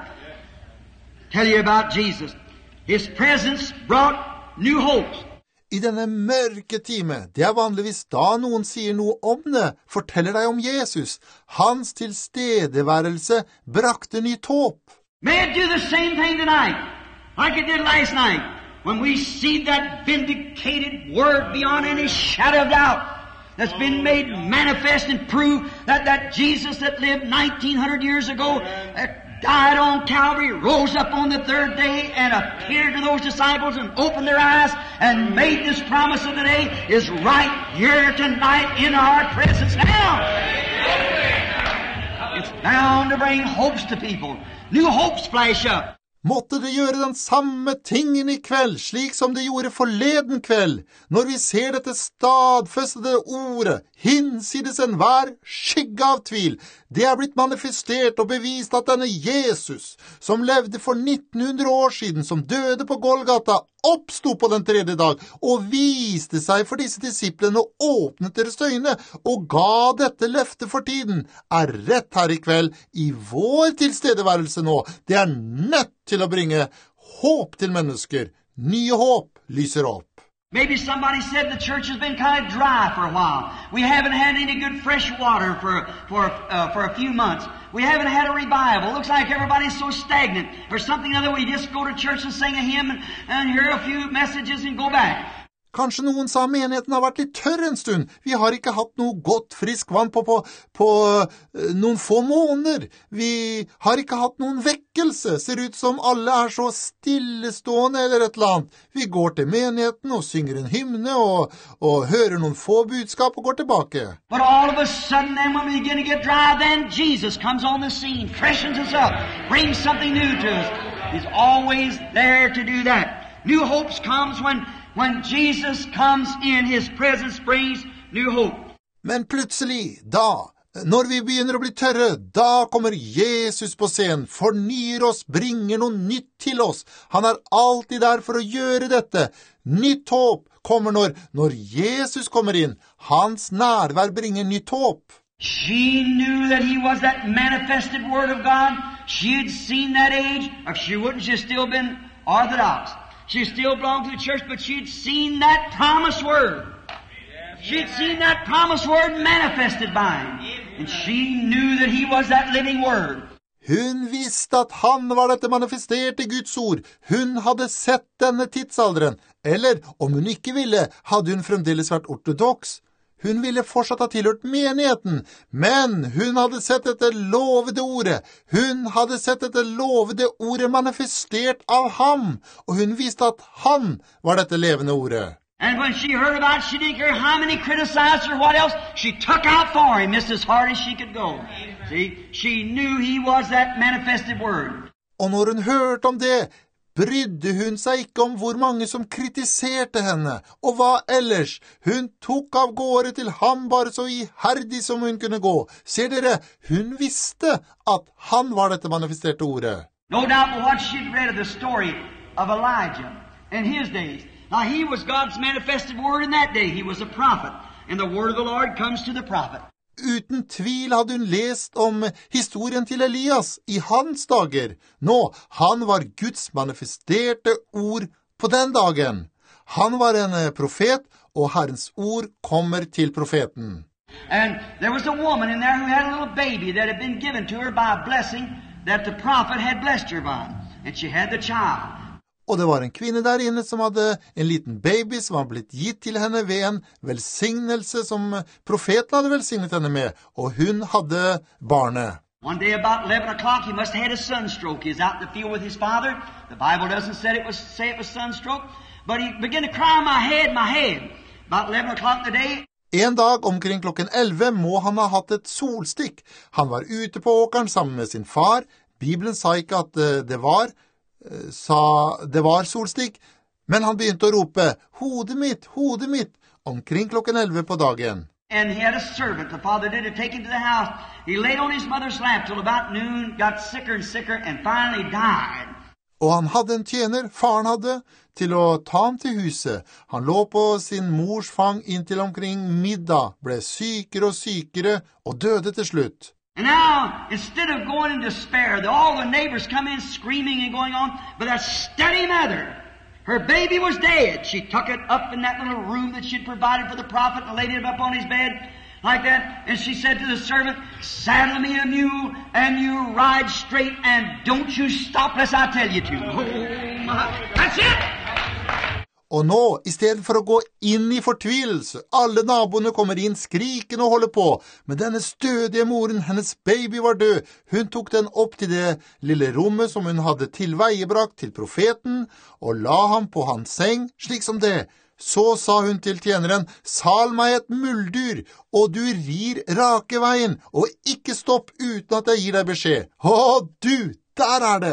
Tell you about Jesus. His presence brought new hopes. I denne mørke time, det er vanligvis da noen sier noe om det, forteller deg om Jesus. Hans tilstedeværelse brakte nytt håp. May it do the same thing tonight, like it did last night, when we see that vindicated word beyond any shadow of doubt that's been made manifest and proved that that Jesus that lived nineteen hundred years ago, that died on Calvary, rose up on the third day and appeared to those disciples and opened their eyes and made this promise of the day is right here tonight in our presence now. It's bound to bring hopes to people. New hopes flash up. Måtte det gjøre den samme tingen i kveld, slik som det gjorde forleden kveld, når vi ser dette stadfestede ordet, hinsides enhver skygge av tvil. Det er blitt manifestert og bevist at denne Jesus, som levde for nitten hundre år siden, som døde på Golgata, oppstod på den tredje dag, og viste seg for disse disiplene og åpnet deres øyne, og ga dette løftet for tiden, er rett her i kveld i vår tilstedeværelse nå. Det er nødt til å bringe håp til mennesker. Nye håp lyser opp. Maybe somebody said the church has been kind of dry for a while. We haven't had any good fresh water for for uh, for a few months. We haven't had a revival. Looks like everybody's so stagnant. Or something other, we just go to church and sing a hymn and, and hear a few messages and go back. Kanskje noen sa menigheten har vært litt tørr en stund. Vi har ikke hatt noe godt, frisk vann på, på, på uh, noen få måneder. Vi har ikke hatt noen vekkelse. Ser ut som alle er så stillestående eller et eller annet. Vi går til menigheten og synger en hymne og, og hører noen få budskap og går tilbake. But all of a sudden, then when we begin to get dry, then Jesus comes on the scene, freshens us up, brings something new to us. He's always there to do that. New hopes comes when When Jesus comes in, His presence brings new hope. Men plutselig, da, når vi begynner å bli tørre, da kommer Jesus på scenen, fornyer oss, bringer noe nytt til oss. Han er alltid der for å gjøre dette. Nytt håp kommer når, når Jesus kommer inn. Hans nærvær bringer nytt håp. She knew that He was that manifested Word of God. She had seen that age. If she wouldn't, she'd still been Orthodox. She still belonged to the church, but she'd seen that promised word. She'd seen that promised word manifested by Him. And she knew that He was that living word. Hun visste at han var dette manifesterte Guds ord. Hun hadde sett denne tidsalderen. Eller, om hun ikke ville, hadde hun fremdeles vært ortodoks. Hun ville fortsatt ha tilhørt menigheten, men hun hadde sett dette lovede ordet. Hun hadde sett dette lovede ordet manifestert av ham, og hun visste at han var dette levende ordet. And when she heard about it, she didn't care how many criticized her or what else. She took out for Him just as hard as she could go. See, she knew He was that manifested word. Og når hun hørte om det, brydde hun seg ikke om hvor mange som kritiserte henne, og hva ellers. Hun tok av gårde til ham bare så iherdig som hun kunne gå. Ser dere, hun visste at han var dette manifesterte ordet. No doubt but what she'd read of the story of Elijah in his days. Now he was God's manifested word in that day. He was a prophet, and the word of the Lord comes to the prophet. Uten tvil hadde hun lest om historien til Elias i hans dager. Nå, han var Guds manifesterte ord på den dagen. Han var en profet, og Herrens ord kommer til profeten. And there was a woman in there who had a little baby that had been given to her by a blessing that the prophet had blessed her by. And she had the child. Og det var en kvinne der inne som hadde en liten baby som var blitt gitt til henne ved en velsignelse som profeten hadde velsignet henne med, og hun hadde barnet. One day about eleven o'clock, he must have had a sunstroke. He's out in the field with his father. The Bible doesn't say it was, say it was sunstroke, but he began to cry, my head, my head. About eleven o'clock in the day. En dag omkring klokken elleve må han ha hatt et solstikk. Han var ute på åkeren sammen med sin far. Bibelen sa ikke at det var sa det var solstikk, men han begynte å rope, hodet mitt, hodet mitt, omkring klokken elleve på dagen. And he had a servant, the father did, to take him to the house. He laid on his mother's lap till about noon, got sicker and sicker, and finally died. Og han hadde en tjener, faren hadde, til å ta ham til huset. Han lå på sin mors fang inntil omkring middag, ble sykere og sykere, og døde til slutt. And now, instead of going in despair, the, all the neighbors come in screaming and going on, but that steady mother, her baby was dead. She took it up in that little room that she'd provided for the prophet and laid it up on his bed like that. And she said to the servant, saddle me a mule and you ride straight and don't you stop unless I tell you to. Oh my, that's it! Og nå, i stedet for å gå inn i fortvilelse, alle naboene kommer inn skrikende og holder på. Men denne stødige moren, hennes baby var død. Hun tok den opp til det lille rommet som hun hadde tilveiebrakt til profeten, og la ham på hans seng, slik som det. Så sa hun til tjeneren, sal meg et muldyr, og du rir rake veien, og ikke stopp uten at jeg gir deg beskjed. Å, du, der er det!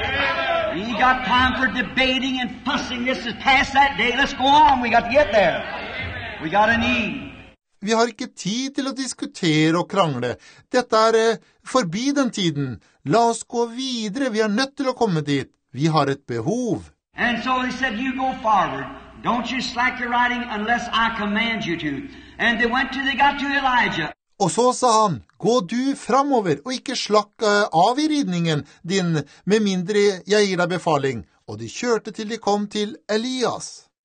We got time for debating and fussing. This is past that day. Let's go on. We got to get there. We got a need. Vi har ikke tid til å diskutere og krangle. Dette er eh, forbi den tiden. La oss gå videre. Vi er nødt til å komme dit. Vi har et behov. And so he said, you go forward. Don't you slack your riding unless I command you to. And they went to, they got to Elijah. Og så sa han, gå du framover, og ikke slakk av i ridningen din, med mindre jeg gir deg befaling. Og de kjørte til de kom til Elias.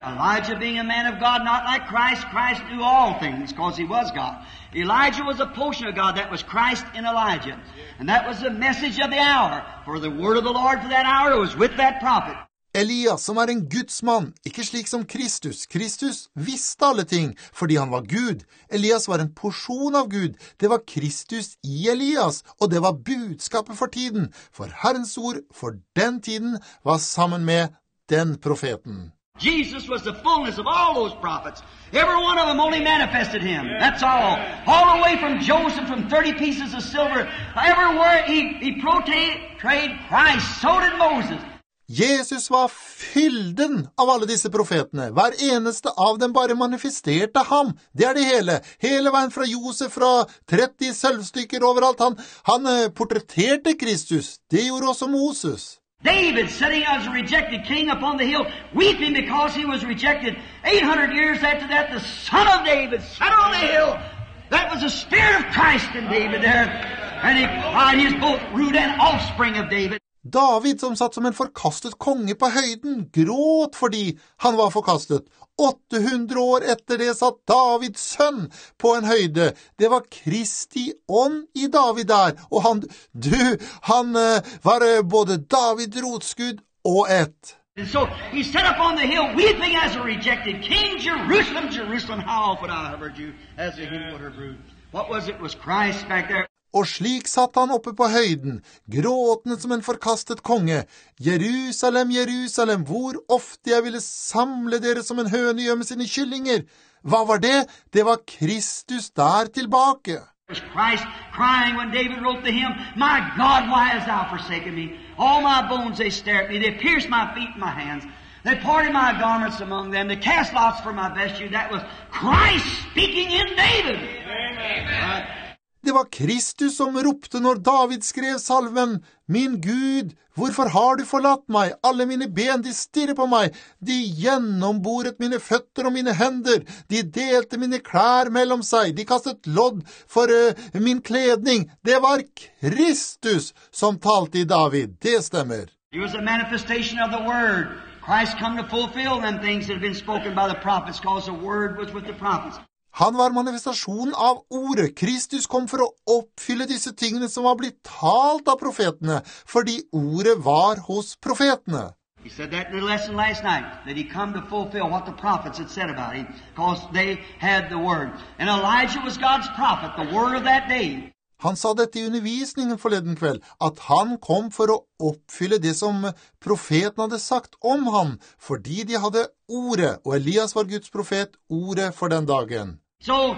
Elijah being a man of God, not like Christ, Christ knew all things because he was God. Elijah was a portion of God. That was Christ in Elijah. And that was the message of the hour. For the word of the Lord for that hour was with that prophet. Elias, som er en Guds mann, ikke slik som Kristus. Kristus visste alle ting, fordi han var Gud. Elias var en porsjon av Gud. Det var Kristus i Elias, og det var budskapet for tiden. For Herrens ord for den tiden var sammen med den profeten. Jesus was the fullness of all those prophets. Every one of them only manifested him. That's all. All the way from Joseph, from thirty pieces of silver. Everywhere he, he portrayed Christ. So did Moses. Jesus var fylden av alle disse profetene. Hver eneste av dem bare manifesterte ham. Det er det hele. Hele veien fra Josef, fra tretti sølvstykker overalt. Han, han portretterte Kristus. Det gjorde også Moses. David sitting as a rejected king upon the hill, weeping because he was rejected. eight hundred years after that, the son of David sat on the hill. That was the spirit of Christ in David there. And he cried, he is both root and offspring of David. David, som satt som en forkastet konge på høyden, gråt fordi han var forkastet. åtte hundre år etter det satt Davids sønn på en høyde. Det var Kristi ånd i David der, og han, du, han uh, var uh, både Davids rotskudd og ett. And so he sat up on the hill weeping as a rejected king. Jerusalem, Jerusalem, how often I have heard you as a hymn would her brood. What was it? Was Christ back there? Og slik satt han oppe på høyden, gråtende som en forkastet konge. Jerusalem, Jerusalem, hvor ofte jeg ville samle dere som en høne gjør med sine kyllinger. Hva var det? Det var Kristus der tilbake. It was Christ crying when David wrote to him, My God, why hast thou forsaken me? All my bones they stare at me, they pierced my feet and my hands. They parted my garments among them, they cast lots for my vesture. That was Christ speaking in David. Amen. Right? Det var Kristus som ropte når David skrev salven, Min Gud, hvorfor har du forlatt meg? Alle mine ben, de stirrer på meg. De gjennomboret mine føtter og mine hender. De delte mine klær mellom seg. De kastet lodd for uh, min kledning. Det var Kristus som talte i David. Det stemmer. He was a manifestation of the Word. Christ come to fulfill them things that have been spoken by the prophets, because the Word was with the prophets. Han var manifestasjonen av ordet. Kristus kom for å oppfylle disse tingene som var blitt talt av profetene, fordi ordet var hos profetene. He said that in the lesson last night, that he come to fulfill what the prophets had said about him, because they had the word. And Elijah was God's prophet, the word of that day. Han sa dette i undervisningen forleden kveld, at han kom for å oppfylle det som profeten hadde sagt om ham, fordi de hadde ordet, og Elias var Guds profet, ordet for den dagen. So,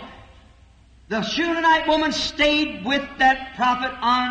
the Shunammite woman stayed with that prophet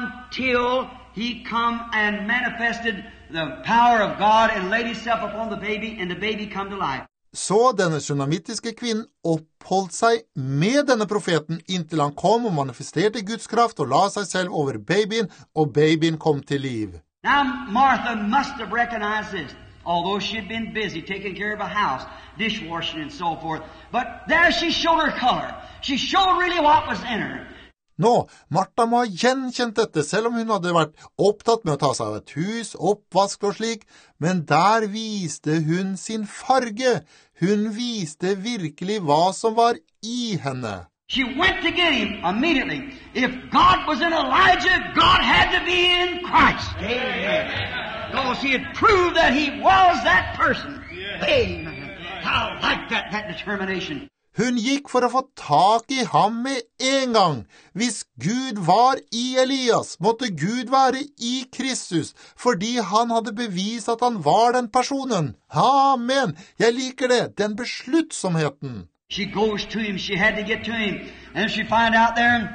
until he come and manifested the power of God and laid himself upon the baby, and the baby come to life. Så denne shunamittiske kvinnen oppholdt seg med denne profeten inntil han kom og manifesterte Guds kraft og la seg selv over babyen, og babyen kom til liv. Now Martha must have recognized this, although she had been busy taking care of a house, dishwashing and so forth. But there she showed her color. She showed really what was in her. Nå, Martha må ha gjenkjent dette, selv om hun hadde vært opptatt med å ta seg av et hus, oppvask og slik, men der viste hun sin farge. Hun viste virkelig hva som var i henne. She went to get him immediately. If God was in Elijah, God had to be in Christ. Amen. Because he had proved that he was that person. Amen. I like that, that determination. Hun gikk for å få tak i ham med en gang. Hvis Gud var i Elias, måtte Gud være i Kristus, fordi han hadde bevist at han var den personen. Amen! Jeg liker det, den besluttsomheten. She goes to him, she had to get to him, and she find out there,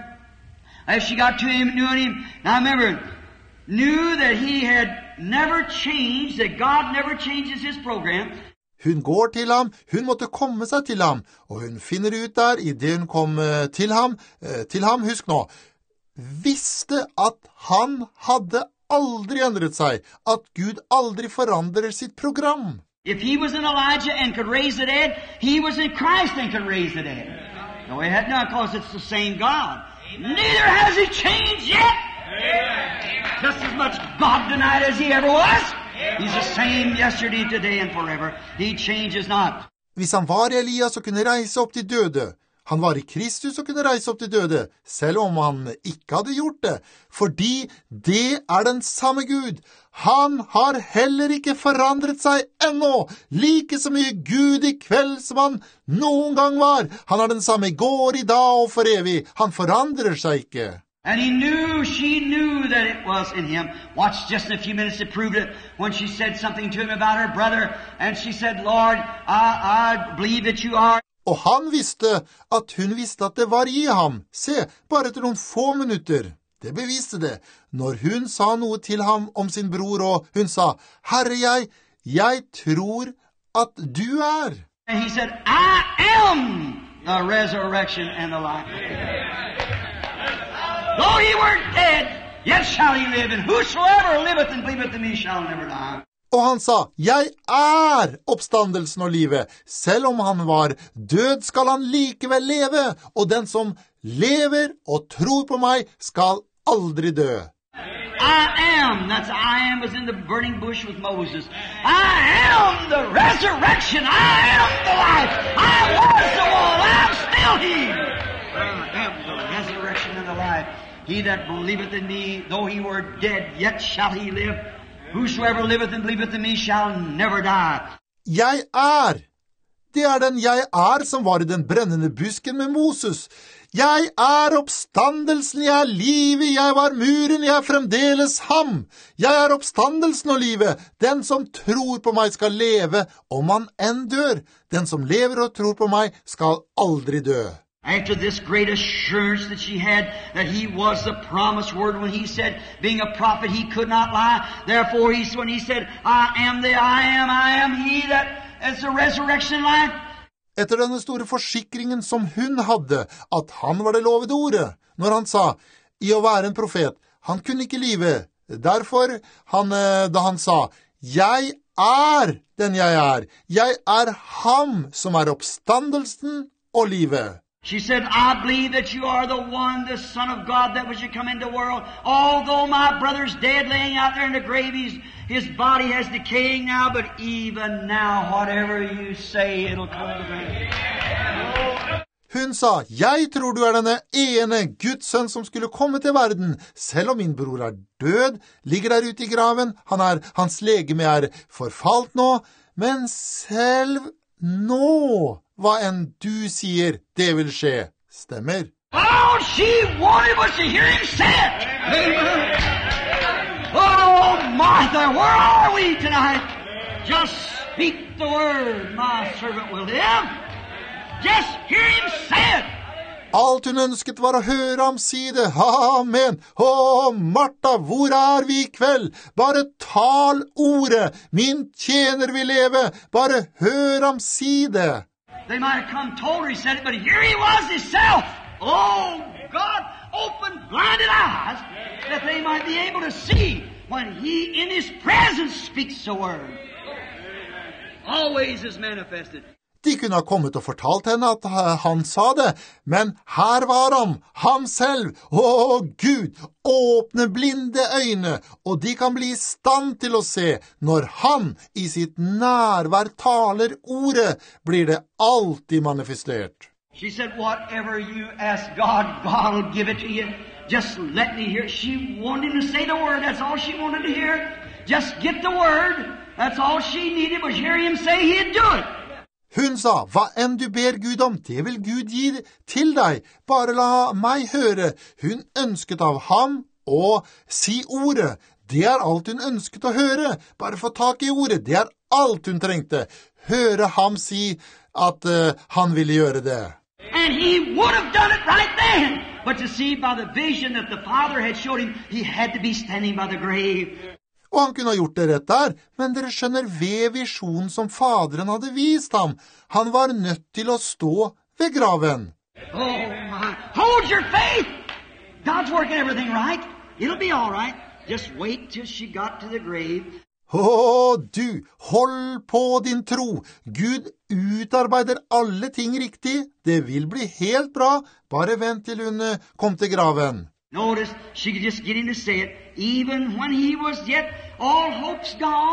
as she got to him, knew him, now remember, knew that he had never changed, that God never changes his program. Hun går til ham, hun måtte komme seg til ham, og hun finner ut der, i det hun kom til ham, til ham, husk nå, visste at han hadde aldri endret seg, at Gud aldri forandrer sitt program. If he was in Elijah and could raise the dead, he was in Christ and could raise the dead. No, he had not, because it's the same God. Neither has he changed yet. Just as much God denied as he ever was. He's the same yesterday, today, and forever. He changes not. Hvis han var Elias og kunne reise opp til døde, han var i Kristus og kunne reise opp til døde, selv om han ikke hadde gjort det, fordi det er den samme Gud. Han har heller ikke forandret seg ennå, like så mye Gud i kveld som han noen gang var. Han er den samme i går, i dag og for evig. Han forandrer seg ikke. And he knew, she knew that it was in him. Watch just in a few minutes to prove it. When she said something to him about her brother, and she said, Lord, I, I believe that you are. Og han visste at hun visste at det var i ham. Se, bare etter noen få minutter. Det beviste det. Når hun sa noe til ham om sin bror, og hun sa, Herre, jeg, jeg tror at du er. And he said, I am the resurrection and the life. Though he were dead, yet shall he live, and whosoever liveth and believeth in me shall never die. Og han sa, jeg er oppstandelsen og livet. Selv om han var død, skal han likevel leve. Og den som lever og tror på meg, skal aldri dø. I am, that's I am was in the burning bush with Moses. I am the resurrection. I am the life. I was the one. I'm still here. I am the resurrection and the life. He that believeth in me, though he were dead, yet shall he live. Whosoever liveth and believeth in me shall never die. Jeg er. Det er den jeg er som var i den brennende busken med Moses. Jeg er oppstandelsen, jeg er livet, jeg var muren, jeg er fremdeles ham. Jeg er oppstandelsen og livet. Den som tror på meg skal leve, om han enn dør. Den som lever og tror på meg skal aldri dø. After this great assurance that she had that he was the promised word when he said, being a prophet, he could not lie. Therefore, he, when he said, I am the I am, I am he that is the resurrection and life. Etter denne store forsikringen som hun hadde, at han var det lovede ordet, når han sa, i å være en profet, han kunne ikke live. Derfor, han, da han sa, jeg er den jeg er. Jeg er ham som er oppstandelsen og livet. She said, I believe that you are the one, the Son of God that was to come into the world. Although my brother's dead, laying out there in the grave, his, his body has decaying now, but even now, whatever you say, it'll come to pass. Hun sa, jeg tror du er denne ene Guds sønn som skulle komme til verden. Selv om min bror er død, ligger der ute i graven, han er, hans legeme er forfalt nå, men selv nå, hva enn du sier, det vil skje. Stemmer. Oh, she wanted us to hear him say it. Amen. Oh, Martha, where are we tonight? Just speak the word, my servant will live. Just hear him say it. Alt hun ønsket var å høre ham si det. Amen. Å, Martha, hvor er vi i kveld? Bare tal ordet. Min tjener vil leve. Bare hør ham si det. They might have come told her he said it, but here he was himself. Oh, God, open blinded eyes that they might be able to see when he in his presence speaks the word. Always is manifested. De kunne ha kommet og fortalt henne at han sa det, men her var han, ham selv. Å, Gud, åpne blinde øyne, og de kan bli i stand til å se. Når han i sitt nærvær taler ordet, blir det alltid manifestert. She said, whatever you ask God, God will give it to you. Just let me hear. She wanted him to say the word. That's all she wanted to hear. Just get the word. That's all she needed was hear him say he'd do it. Hun sa, hva enn du ber Gud om, det vil Gud gi til deg. Bare la meg høre. Hun ønsket av ham å si ordet. Det er alt hun ønsket å høre. Bare få tak i ordet. Det er alt hun trengte. Høre ham si at uh, han ville gjøre det. And he would have done it right then. But to see by the vision that the Father had showed him, he had to be standing by the grave. Og han kunne ha gjort det rett der, men dere skjønner ved visjonen som faderen hadde vist ham. Han var nødt til å stå ved graven. Oh my, hold your faith! God's working everything right. It'll be all right. Just wait till she got to the grave. Å, du, hold på din tro. Gud utarbeider alle ting riktig. Det vil bli helt bra. Bare vent til hun kom til graven. Notice, she could just get him to say it. Even when he was yet all hopes gone,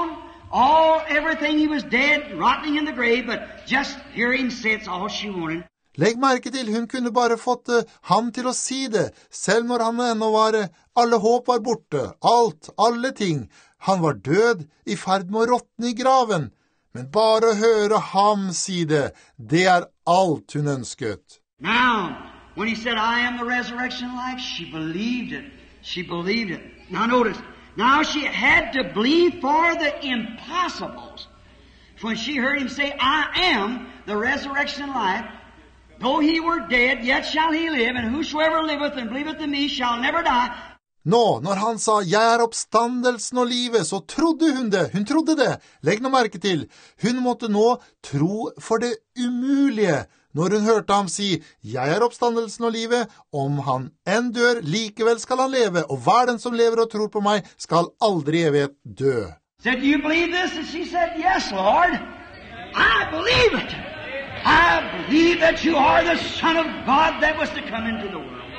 All, everything, he was dead, rotting in the grave, but just hear him say it's all she wanted. Legg merke til, hun kunne bare fått uh, ham til å si det, selv når han ennå var, uh, alle håp var borte, alt, alle ting. Han var død, i ferd med å råtne i graven. Men bare å høre ham si det, det er alt hun ønsket. Now, when he said, I am the resurrection and life, she believed it. She believed it. Now notice, now she had to believe for the impossibles. When she heard him say, I am the resurrection and life, though he were dead, yet shall he live, and whosoever liveth and believeth in me shall never die. Nå, når han sa, jeg er oppstandelsen og livet, så trodde hun det. Hun trodde det. Legg nå merke til. Hun måtte nå tro for det umulige. Når hun hørte ham si, jeg er oppstandelsen og livet, om han enn dør, likevel skal han leve, og hver den som lever og tror på meg, skal aldri evighet dø. Said, do you believe this? And she said, yes, Lord. I believe it. I believe that you are the Son of God that was to come into the world.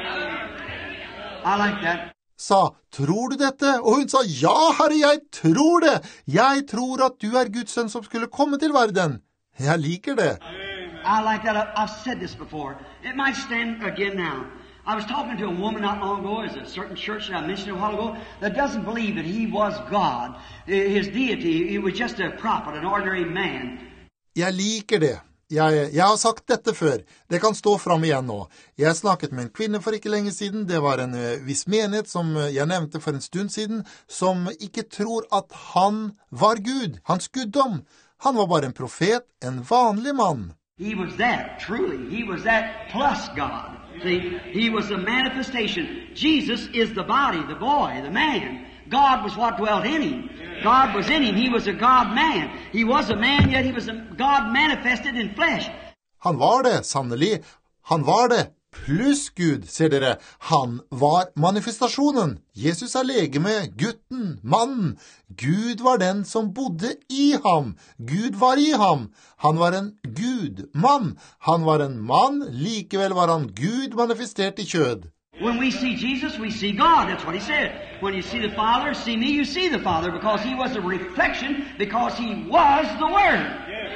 I like that. Sa, tror du dette? Og hun sa, ja, Herre, jeg tror det. Jeg tror at du er Guds sønn som skulle komme til verden. Jeg liker det. I like that. I've said this before. It might stand again now. I was talking to a woman not long ago, there's a certain church that I mentioned a while ago, that doesn't believe that he was God. His deity, he was just a prophet, an ordinary man. Jeg liker det. Jeg, jeg har sagt dette før. Det kan stå frem igjen nå. Jeg snakket med en kvinne for ikke lenge siden. Det var en uh, viss menighet som uh, jeg nevnte for en stund siden, som ikke tror at han var Gud, hans guddom. Han var bare en profet, en vanlig mann. He was that, truly. He was that plus God. See, he was the manifestation. Jesus is the body, the boy, the man. God was what dwelt in him. God was in him. He was a God-man. He was a man, yet he was a God manifested in flesh. Han var det, sannelig. Han var det. Pluss Gud, ser dere. Han var manifestasjonen. Jesus er legeme, gutten, mannen. Gud var den som bodde i ham. Gud var i ham. Han var en Gud, mann. Han var en mann, likevel var han Gud manifestert i kjød. When we see Jesus, we see God. That's what he said. When you see the Father, see me, you see the Father, because he was a reflection, because he was the Word.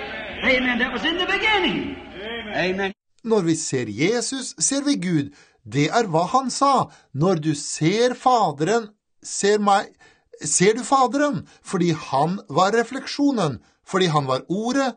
Amen. That was in the beginning. Amen. Når vi ser Jesus, ser vi Gud. Det er hva han sa. Når du ser Faderen, ser meg, ser du Faderen, fordi han var refleksjonen, fordi han var ordet,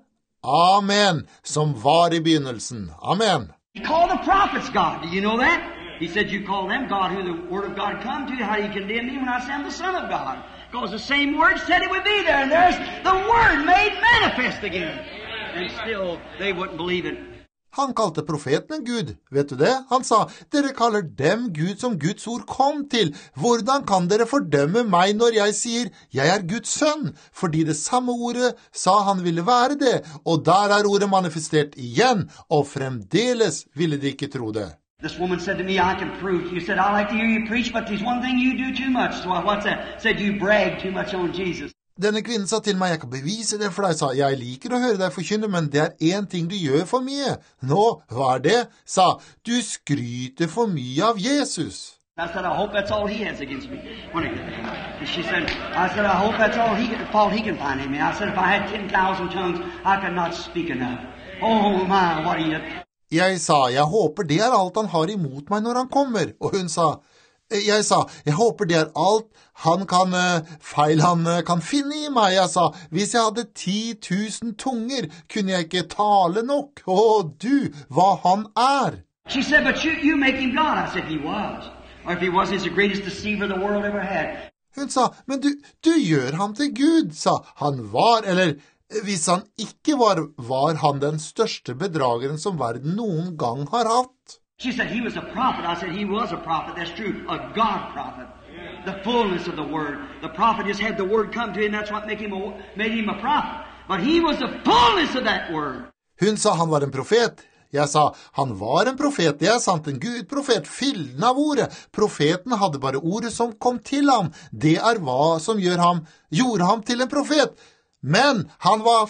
Amen, som var i begynnelsen. Amen. He called the prophets God. Do you know that? He said, you call them God, who the Word of God come to. How do you condemn me when I say I'm the Son of God? Because the same Word said it would be there, and there's the Word made manifest again. And still, they wouldn't believe it. Han kalte profeten Gud, vet du det? Han sa, dere kaller dem Gud som Guds ord kom til. Hvordan kan dere fordømme meg når jeg sier, jeg er Guds sønn? Fordi det samme ordet sa han ville være det, og der er ordet manifestert igjen, og fremdeles ville de ikke tro det. This woman said to me, I can prove. You said, I like to hear you preach, but there's one thing you do too much. So what's that? Said you brag too much on Jesus. Denne kvinnen sa til meg, jeg kan bevise det for deg, sa, jeg liker å høre deg forkynne, men det er en ting du gjør for mye. Nå, hva er det? Sa, du skryter for mye av Jesus. I said, I hope that's all he has against me. When it, she said, I said, I hope that's all he, fault he can find in me. I said, if I had ten thousand tongues, I could not speak enough. Oh my, what are you... Jeg sa, jeg håper det er alt han har imot meg når han kommer. Og hun sa, jeg sa, jeg håper det er alt han kan, feil han kan finne i meg. Jeg sa, hvis jeg hadde ti tusen tunger, kunne jeg ikke tale nok. Å, du, hva han er. She said, but you, you make him God. I said, he was. Or if he was, he's the greatest deceiver the world ever had. Hun sa, men du, du gjør ham til Gud, sa han var, eller... Hvis han ikke var, var han den største bedrageren som verden noen gang har hatt. She said he was a prophet. I said he was a prophet. That's true. A God prophet. The fullness of the word. The prophet just had the word come to him. That's what made him a, made him a prophet. But he was the fullness of that word. Hun sa han var en profet. Jeg sa, han var en profet, det er sant, en Gud-profet, fylden av ordet. Profeten hadde bare ordet som kom til ham. Det er hva som gjør ham, gjorde ham til en profet. Men han var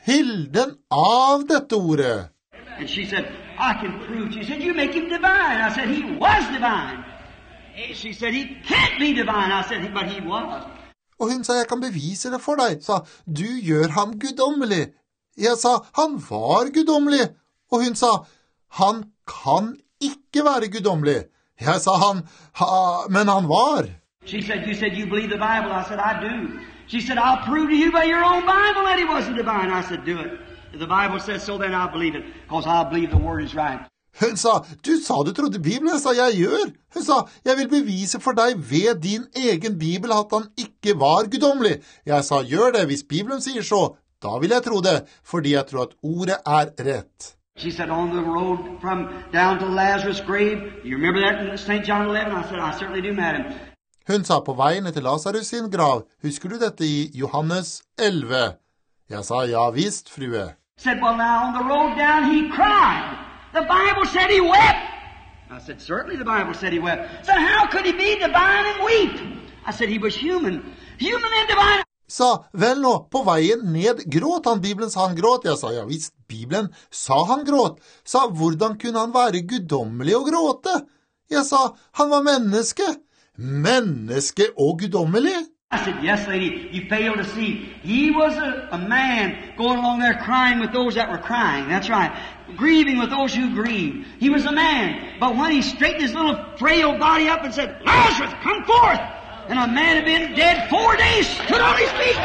fylden av dette ordet. And she said, I can prove. She said, you make him divine. I said, he was divine. She said, he can't be divine. I said, but he was. Og hun sa, jeg kan bevise det for deg, sa, du gjør ham guddommelig. Jeg sa, han var guddommelig. Og hun sa, han kan ikke være guddommelig. Jeg sa, han, ha, men han var. She said, you said you believe the Bible. I said, I do. She said, I'll prove to you by your own Bible that he wasn't divine. I said, do it. If the Bible says so, then I'll believe it, because I'll believe the word is right. Hun sa, du sa du trodde Bibelen. Jeg sa, jeg gjør. Hun sa, jeg vil bevise for deg ved din egen Bibel at han ikke var guddommelig. Jeg sa, gjør det. Hvis Bibelen sier så, da vil jeg tro det, fordi jeg tror at ordet er rett. She said, on the road from down to Lazarus' grave, you remember that in Saint John eleven? I said, I certainly do, madam. Hun sa, på veien til Lazarus sin grav, husker du dette i Johannes elleve? Jeg sa, ja visst, frue. Said, well, now on the road down he cried. The Bible said he wept. I said, certainly the Bible said he wept. So how could he be divine and weep? I said, he was human. Human and divine. Sa, vel nå, på veien ned gråt han. Bibelen sa han gråt. Jeg sa, ja visst, Bibelen sa han gråt. Sa, hvordan kunne han være guddommelig og gråte? Jeg sa, han var menneske. Menneske og guddommelig? I said, yes, lady, you fail to see. He was a, a man going along there crying with those that were crying. That's right. Grieving with those who grieved. He was a man. But when he straightened his little frail body up and said, Lazarus, come forth! And a man had been dead four days, stood on his feet.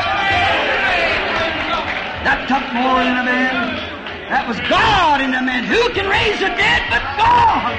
That took more than a man. That was God in a man. Who can raise the dead but God?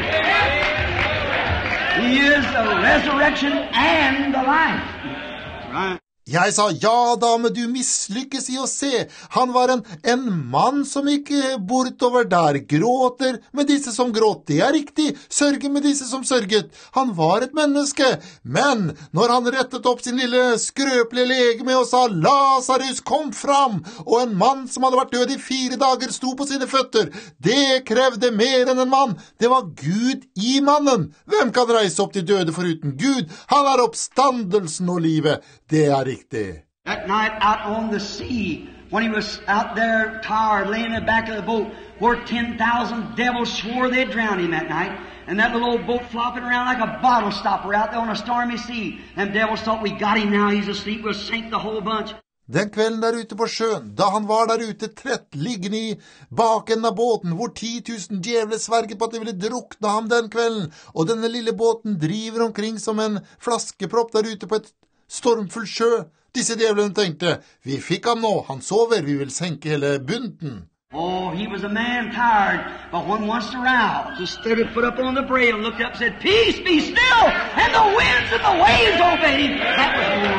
He is the resurrection and the life. Right. Jeg sa, ja dame, du mislykkes i å se. Han var en, en mann som gikk bortover der, gråter med disse som gråt. Det er riktig, sørger med disse som sørget. Han var et menneske. Men når han rettet opp sin lille skrøpelige legeme og sa, Lazarus, kom fram, og en mann som hadde vært død i fire dager sto på sine føtter, det krevde mer enn en mann. Det var Gud i mannen. Hvem kan reise opp til døde foruten Gud? Han er oppstandelsen og livet. Det er riktig. That night out on the sea, when he was out there tired, laying in the back of the boat, where ten thousand devils swore they'd drown him that night, and that little old boat flopping around like a bottle stopper out there on a stormy sea. Them devils thought, we got him now, he's asleep, we'll sink the whole bunch. Den kvelden der ute på sjøen, da han var der ute trett, liggende i baken av båten, hvor ti tusen djevler sverget på at de ville drukne ham den kvelden, og denne lille båten driver omkring som en flaskepropp der ute på et stormfull sjø. Disse djevlene tenkte, vi fikk ham nå, han sover, vi vil senke hele bunten. Oh, he was a man tired, but when once aroused, he stood and put up on the brail and looked up and said, peace, be still, and the winds and the waves obeyed him. That was the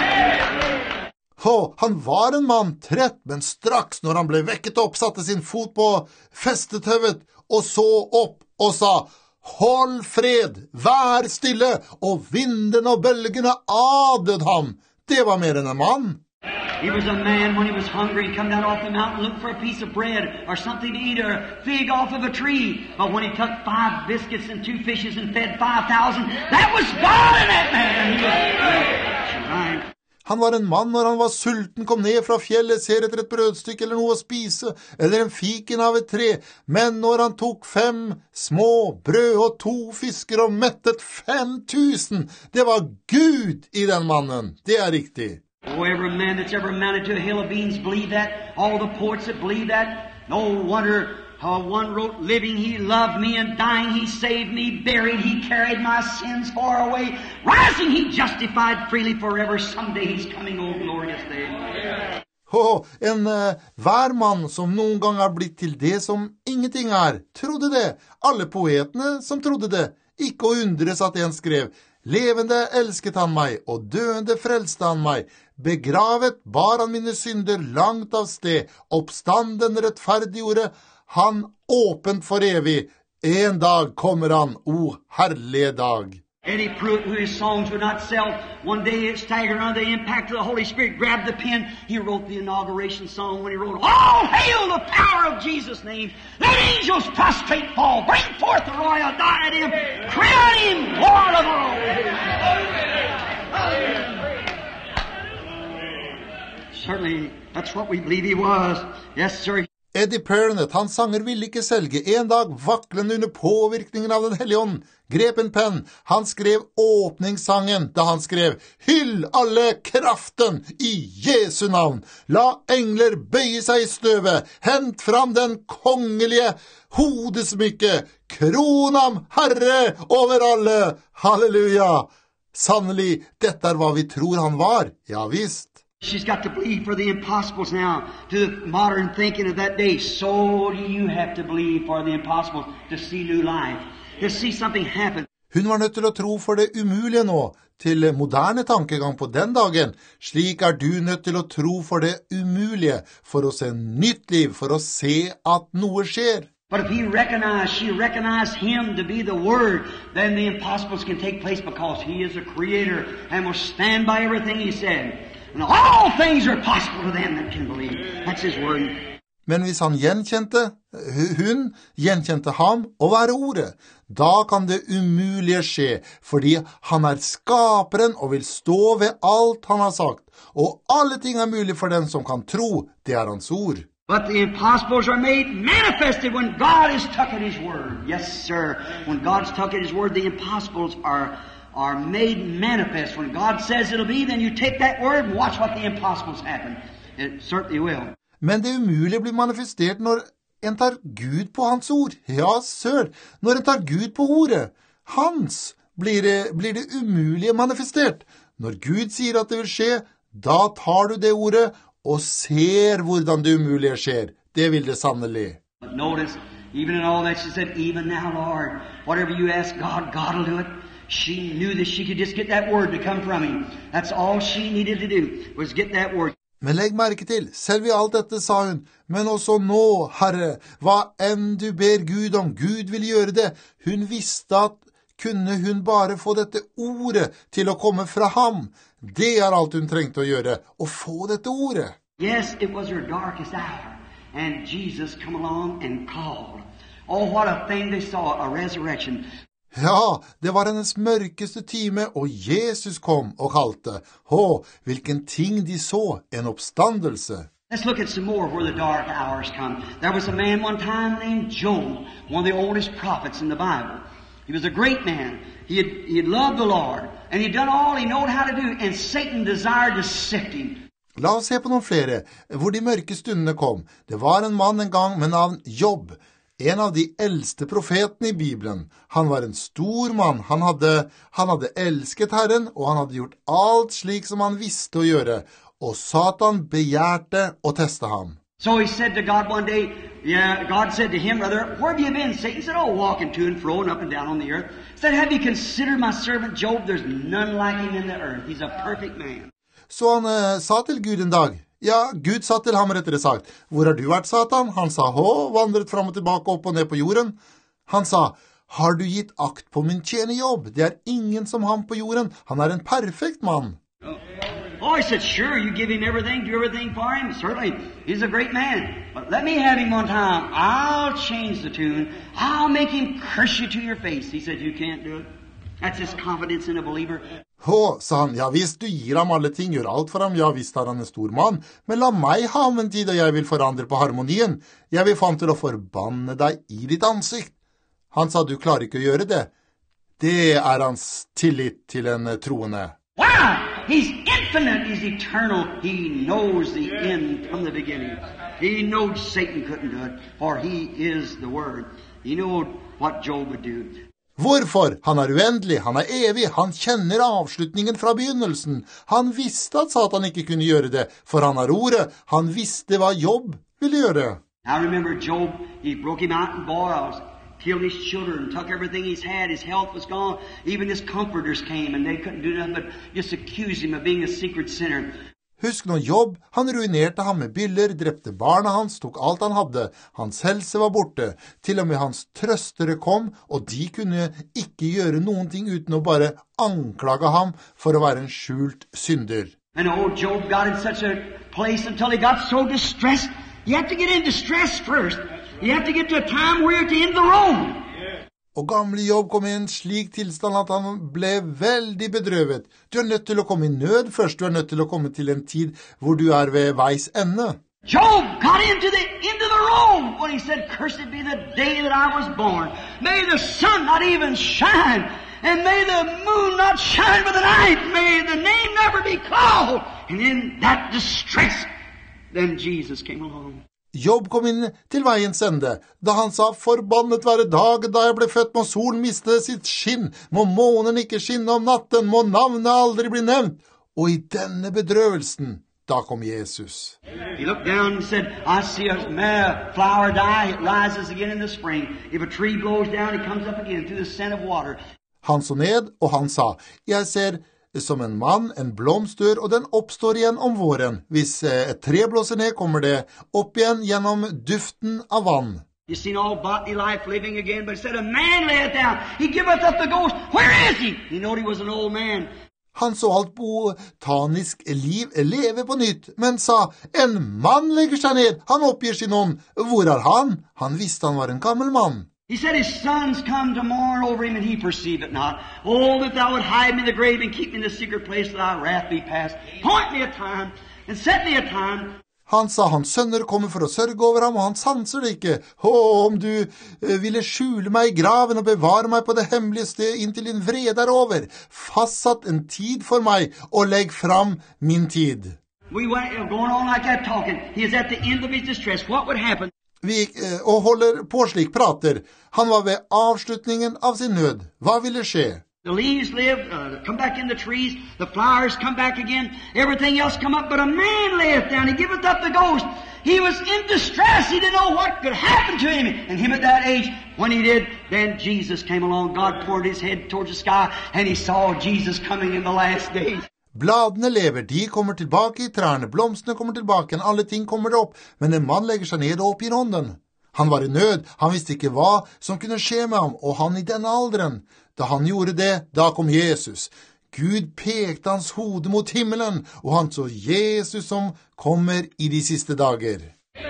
word. Oh, han var en mann trett, men straks når han ble vekket opp, satte sin fot på festetøvet, og så opp og sa, hold fred, vær stille, og vinden og bølgene adlød ham. Det var mer enn en mann. He was a man when he was hungry and come down off the mountain, looked for a piece of bread or something to eat or a fig off of a tree. But when he took five biscuits and two fishes and fed five thousand, that was God in that man. He was right. Han var en mann når han var sulten, kom ned fra fjellet, ser etter et brødstykke eller noe å spise, eller en fiken av et tre. Men når han tok fem små brød og to fisker og mettet fem tusen, det var Gud i den mannen. Det er riktig. Oh, every man that's ever mounted to a hill of beans believe that. All the poets that believe that. No wonder how one wrote, living he loved me, and dying he saved me, buried he carried my sins far away, rising he justified freely forever. Someday he's coming, oh glorious day. Oh, en uh, hver mann som noen gang har blitt til det som ingenting er, trodde det. Alle poetene som trodde det. Ikke å undres at en skrev, levende elsket han meg, og døende frelste han meg. Begravet bar han mine synder langt av sted. Oppstanden rettferdiggjorde han åpent for evig. En dag kommer han, o herlige dag. Eddie Pruitt, whose songs would not sell, one day staggered under the impact of the Holy Spirit, grabbed the pen. He wrote the inauguration song when he wrote, all hail the power of Jesus' name. Let angels prostrate fall. Bring forth the royal diadem. Crown him Lord of all. Certainly, that's what we believe he was. Yes, sir. Eddie Pernet, hans sanger, ville ikke selge. En dag, vaklende under påvirkningen av den hellige ånd, grep en penn. Han skrev åpningssangen da han skrev «Hyll alle kraften i Jesu navn! La engler bøye seg i støvet! Hent fram den kongelige hodesmykke! Kronam Herre over alle! Halleluja! Sannelig, dette er hva vi tror han var. Ja visst. She's got to believe for the impossibles now, to the modern thinking of that day. So do you have to believe for the impossibles to see new life, to see something happen. Hun var nødt til å tro for det umulige nå, til moderne tankegang på den dagen. Slik er du nødt til å tro for det umulige, for å se nytt liv, for å se at noe skjer. But if he recognized, she recognized him to be the Word, then the impossibles can take place because he is a creator and will stand by everything he said. And all things are possible to them that can believe. That's his word. Men hvis han gjenkjente, hun gjenkjente ham og være ordet, da kan det umulige skje, fordi han er skaperen og vil stå ved alt han har sagt. Og alle ting er mulig for den som kan tro, det er hans ord. But the impossibles are made manifested when God has tuck at his word. Yes, sir. When God's tuck at his word, the impossibles are are made manifest. When God says it'll be, then you take that word and watch what the impossibles happen. It certainly will. Men det umulige blir manifestert når en tar Gud på hans ord. Ja, sør, når en tar Gud på ordet, hans, blir det, blir det umulige manifestert. Når Gud sier at det vil skje, da tar du det ordet og ser hvordan det umulige skjer. Det vil det sannelig. But notice, even in all that she said, even now, Lord, whatever you ask God, God will do it. She knew that she could just get that word to come from him. That's all she needed to do, was get that word. Men legg merke til, selv i alt dette sa hun, men også nå, Herre, hva enn du ber Gud om, Gud vil gjøre det. Hun visste at kunne hun bare få dette ordet til å komme fra ham. Det er alt hun trengte å gjøre, å få dette ordet. Yes, it was her darkest hour, and Jesus come along and called. Oh, what a thing they saw, a resurrection. Ja, det var hennes mørkeste time, og Jesus kom og kalte. Å, hvilken ting de så, en oppstandelse. Let's look at some more where the dark hours come. There was a man one time named Job, one of the oldest prophets in the Bible. He was a great man. He had, he had loved the Lord, and he had done all he knew how to do, and Satan desired to sift him. La oss se på noen flere, hvor de mørke stundene kom. Det var en mann en gang med navn Job, en av de eldste profetene i Bibelen. Han var en stor mann. Han hadde, han hadde elsket Herren, og han hadde gjort alt slik som han visste å gjøre. Og Satan begjærte å teste ham. So he said to God one day, yeah, God said to him, brother, where have you been? Satan said, oh, walking to and fro and up and down on the earth. He said, have you considered my servant Job? There's none like him in the earth. He's a perfect man. Så han uh, sa til Gud en dag, ja, Gud sa til ham rettere sagt, hvor har du vært, Satan? Han sa, hå, vandret fram og tilbake opp og ned på jorden. Han sa, har du gitt akt på min tjenerjobb? Det er ingen som ham på jorden. Han er en perfekt mann. Oh. Oh, he said, sure, you give him everything, do everything for him. Certainly, he's a great man. But let me have him one time. I'll change the tune. I'll make him curse you to your face. He said, you can't do it. That's his confidence in a believer. Hå, sa han, ja visst du gir ham alle ting, gjør alt for ham, ja visst er han en stor mann, men la meg ha om en tid, og jeg vil forandre på harmonien. Jeg vil få ham til å forbanne deg i ditt ansikt. Han sa, du klarer ikke å gjøre det. Det er hans tillit til en troende. Wow! He's infinite, he's eternal. He knows the end from the beginning. He knows Satan couldn't do it, for he is the Word. He knew what Job would do. Hvorfor? Han er uendelig, han er evig, han kjenner avslutningen fra begynnelsen. Han visste at Satan ikke kunne gjøre det, for han er ordet. Han visste hva Job ville gjøre. I remember Job, he broke him out in boils, killed his children, took everything he's had, his health was gone. Even his comforters came, and they couldn't do nothing but just accuse him of being a secret sinner. Husk nå Job, han ruinerte ham med byller, drepte barna hans, tok alt han hadde. Hans helse var borte. Til og med hans trøstere kom, og de kunne ikke gjøre noen ting uten å bare anklage ham for å være en skjult synder. And old Job got in such a place until he got so distressed. You have to get in distress first. You have to get to a time where you're at the end of the road. Og gamle Job kom i en slik tilstand at han ble veldig bedrøvet. Du er nødt til å komme i nød først. Du er nødt til å komme til en tid hvor du er ved veis ende. Job got into the end of the robe when he said, "Cursed be the day that I was born. May the sun not even shine, and may the moon not shine by the night. May the name never be called." And in that distress, then Jesus came along. Jobb kom inn til veiens ende, da han sa, «Forbannet være dagen da jeg ble født, må solen miste sitt skinn, må månen ikke skinne om natten, må navnet aldri bli nevnt.» Og i denne bedrøvelsen, da kom Jesus. He looked down and said, "I see a flower die, it rises again in the spring. If a tree blows down, it comes up again through the scent of water." Han så ned, og han sa, «Jeg ser som en mann, en blomst dør, og den oppstår igjen om våren. Hvis et tre blåser ned, kommer det opp igjen gjennom duften av vann.» You've seen all bodily life living again, but instead of man lay it down, he giveth up the ghost. Where is he? You know he was an old man. Han så alt botanisk liv leve på nytt, men sa, «En mann legger seg ned, han oppgir sin ånd. Hvor er han?» Han visste han var en gammel mann. He said his sons come to mourn over him, and he perceive it not. Oh, that thou would hide me in the grave and keep me in the secret place till thy wrath be past. Point me a time, and set me a time. Han sa hans sønner kommer for å sørge over ham, og han sanser det ikke. Å, om du eh, ville skjule meg i graven og bevare meg på det hemmelige sted inntil din vrede er over. Fastsatt en tid for meg, og legg fram min tid. We went going on like that talking. He is at the end of his distress. What would happen? Vi eh, og holder på slik prater. Han var ved avslutningen av sin nød. Hva ville skje? The leaves live, uh, come back in the trees. The flowers come back again. Everything else come up. But a man layeth down. He giveth up the ghost. He was in distress. He didn't know what could happen to him. And him at that age, when he did, then Jesus came along. God poured his head towards the sky, and he saw Jesus coming in the last days. Bladene lever, de kommer tilbake i trærne, blomstene kommer tilbake, alle ting kommer opp, men en mann legger seg ned og oppgir ånden. Han var i nød, han visste ikke hva som kunne skje med ham, og han i denne alderen. Da han gjorde det, da kom Jesus. Gud pekte hans hode mot himmelen, og han så Jesus som kommer i de siste dager.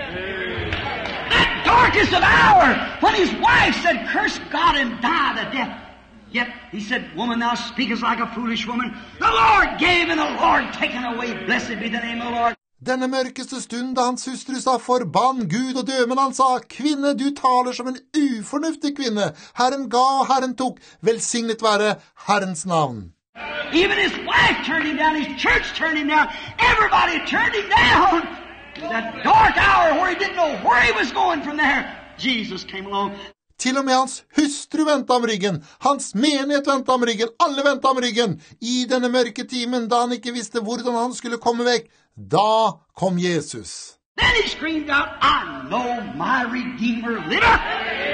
That darkest of hour, when his wife said, "Curse God and die the death." Yet he said, "Woman, thou speakest like a foolish woman. The Lord gave and the Lord taken away. Blessed be the name of the Lord." Denne mørkeste stund da hans hustru sa, «Forbann Gud og dø», men han sa, «Kvinne, du taler som en ufornuftig kvinne. Herren ga og Herren tok. Velsignet være Herrens navn.» Even his wife turned him down. His church turned him down. Everybody turned him down. In that dark hour where he didn't know where he was going from there, Jesus came along. Til og med hans hustru ventet ham ryggen, hans menighet ventet ham ryggen, alle ventet ham ryggen. I denne mørke timen, da han ikke visste hvordan han skulle komme vekk, da kom Jesus. Then he screamed out, "I know my Redeemer liveth.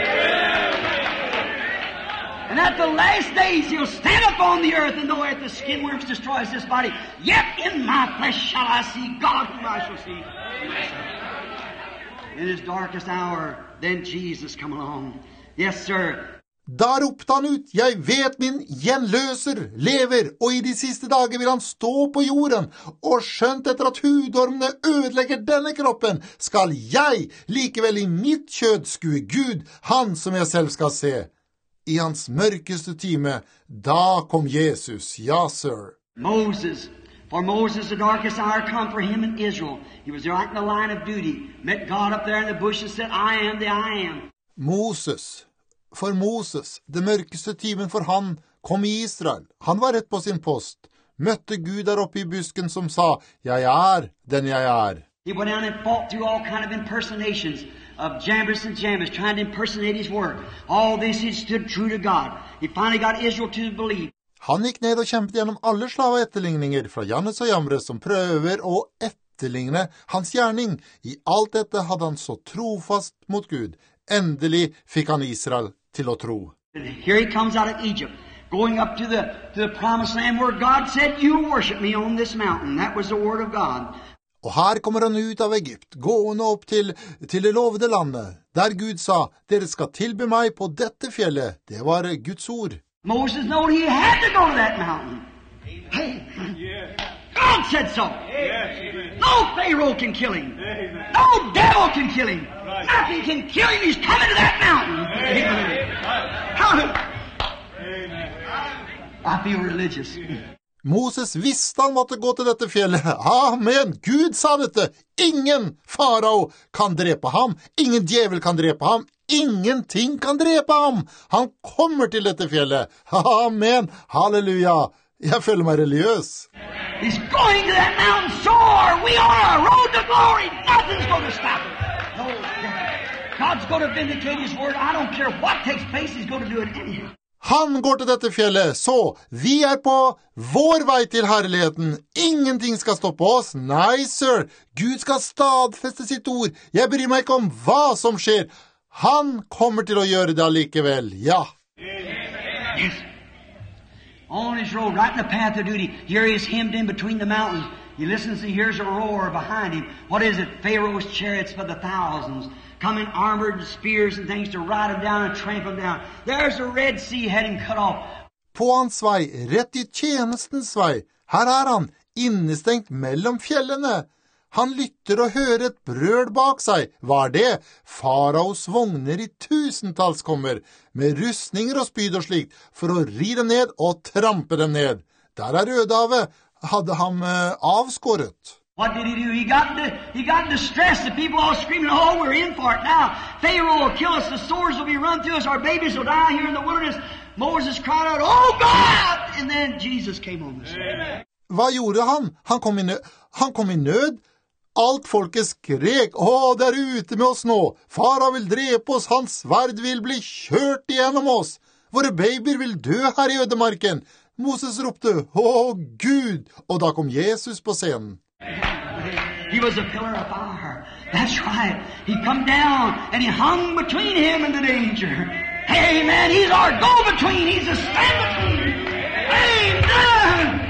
And at the last days he'll stand up on the earth, and though at the skin worms destroys this body, yet in my flesh shall I see God whom I shall see." In his darkest hour, then Jesus come along. Yes, sir. Da ropte han ut, «Jeg vet min gjenløser lever, og i de siste dager vil han stå på jorden, og skjønt etter at hudormene ødelegger denne kroppen, skal jeg likevel i mitt kjød skue Gud, han som jeg selv skal se.» I hans mørkeste time, da kom Jesus, ja, sir. Moses. For Moses, the darkest hour come for him in Israel. He was right in the line of duty. Met God up there in the bush and said, "I am the I am." Moses. For Moses, det mørkeste timen for han, kom i Israel. Han var rett på sin post. Møtte Gud der oppe i busken som sa, «Jeg er den jeg er». He went down and fought through all kind of impersonations of Jambres and Jambres, trying to impersonate his work. All this he stood true to God. He finally got Israel to believe. Han gikk ned og kjempet gjennom alle slag og etterligninger fra Jannes og Jambres som prøver å etterligne hans gjerning. I alt dette hadde han så trofast mot Gud. Endelig fikk han Israel til å tro. And here he comes out of Egypt, going up to the, to the promised land where God said, "You worship me on this mountain." That was the word of God. Og her kommer han ut av Egypt, gående opp til, til det lovede landet, der Gud sa, «Dere skal tilbe meg på dette fjellet». Det var Guds ord. Moses knew he had to go to that mountain. Hey, God said so. No Pharaoh can kill him. No devil can kill him. Nothing can kill him. He's coming to that mountain. Amen. I feel religious. Moses visste han måtte gå til dette fjellet. Amen! Gud sa dette. Ingen farao kan drepe ham. Ingen djevel kan drepe ham. Ingenting kan drepe ham. Han kommer til dette fjellet. Amen! Halleluja! Jeg føler meg religiøs. He's going to that mountain soar. We are a road to glory. Nothing's going to stop it. No, God's going to vindicate His word. I don't care what takes place. He's going to do it anyhow. Han går til dette fjellet, så vi er på vår vei til herligheten. Ingenting skal stoppe oss. Nei, sir. Gud skal stadfeste sitt ord. Jeg bryr meg ikke om hva som skjer. Han kommer til å gjøre det allikevel. Ja. Yes. On his road, right in the path of duty, here he is hemmed in between the mountains. He listens and hears a roar behind him. What is it? Pharaoh's chariots by the thousands, coming armored with spears and things to ride him down and trample him down. There's the Red Sea heading cut off. På hans vei, rett i tjenestens vei. Her er han, innestengt mellom fjellene. Han lytter og hører et brøl bak seg. Hva er det? Faraos vogner i tusentalls kommer, med rustninger og spyd og slikt, for å ri dem ned og trampe dem ned. Der er Rødehavet, hadde ham eh, avskåret. What did he do? He got into, he got into stress. The people all screaming, oh, we're in for it now. Pharaoh will kill us. The swords will be run through us. Our babies will die here in the wilderness. Moses cried out, oh, God! And then Jesus came on the scene. Hva gjorde han? Han kom i nød. Han kom i nød. Alt folket skrek, å, det er ute med oss nå. Fara vil drepe oss, hans sverd vil bli kjørt igjennom oss. Våre babyer vil dø her i ødemarken. Moses ropte, å, Gud! Og da kom Jesus på scenen. He was a pillar of fire. That's right. He come down and he hung between him and the danger. Amen. He's our go-between. He's a stand-between. Amen.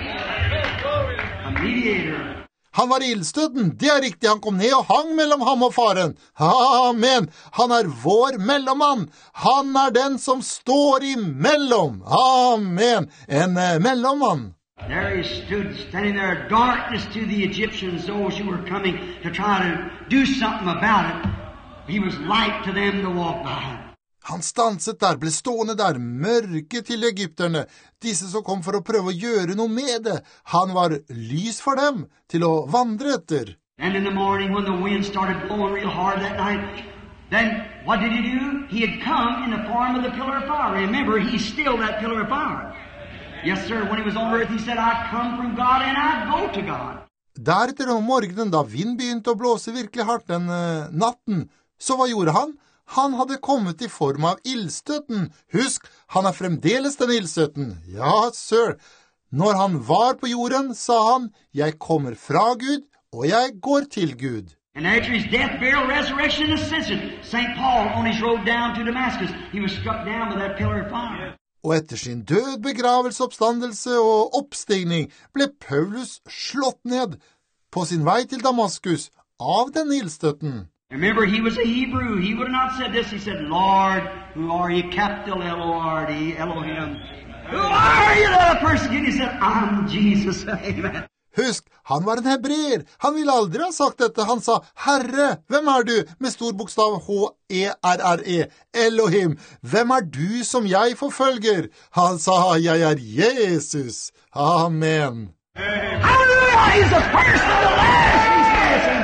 A mediator. Han var ildstøtten, det er riktig, han kom ned og hang mellom ham og faren. Amen, han er vår mellommann, han er den som står imellom. Amen, en uh, mellommann. There he stood, standing there, darkness to the Egyptians, those who were coming to try to do something about it. He was light to them to walk by. Han stanset der, ble stående der, mørke til egypterne, disse som kom for å prøve å gjøre noe med det. Han var lys for dem, til å vandre etter. And in the morning when the wind started blowing real hard that night, then what did he do? He had come in the form of the pillar of fire. Remember, he's still that pillar of fire. Yes, sir, when he was on earth, he said, I come from God and I go to God. Deretter om morgenen, da vind begynte å blåse virkelig hardt den uh, natten, så hva gjorde han? Han hadde kommet i form av ildstøtten. Husk, han er fremdeles den ildstøtten. Ja, sir. Når han var på jorden, sa han, jeg kommer fra Gud, og jeg går til Gud. And after his death, burial, resurrection, and ascension, Saint Paul, on his road down to Damascus, he was struck down by that pillar of fire. Og etter sin død, begravelse, oppstandelse og oppstigning, ble Paulus slått ned på sin vei til Damaskus av den ildstøtten. Remember, he was a Hebrew. He would have not said this. He said, Lord, who are you? Capital L O R D, Elohim. Who are you, that person? He said, I'm Jesus. Amen. Husk, han var en hebreer. Han ville aldri ha sagt dette. Han sa, Herre, hvem er du? Med stor bokstav H E R R E, Elohim. Hvem er du som jeg forfølger? Han sa, jeg er Jesus. Amen. Hallelujah! He's the first and the last, he says.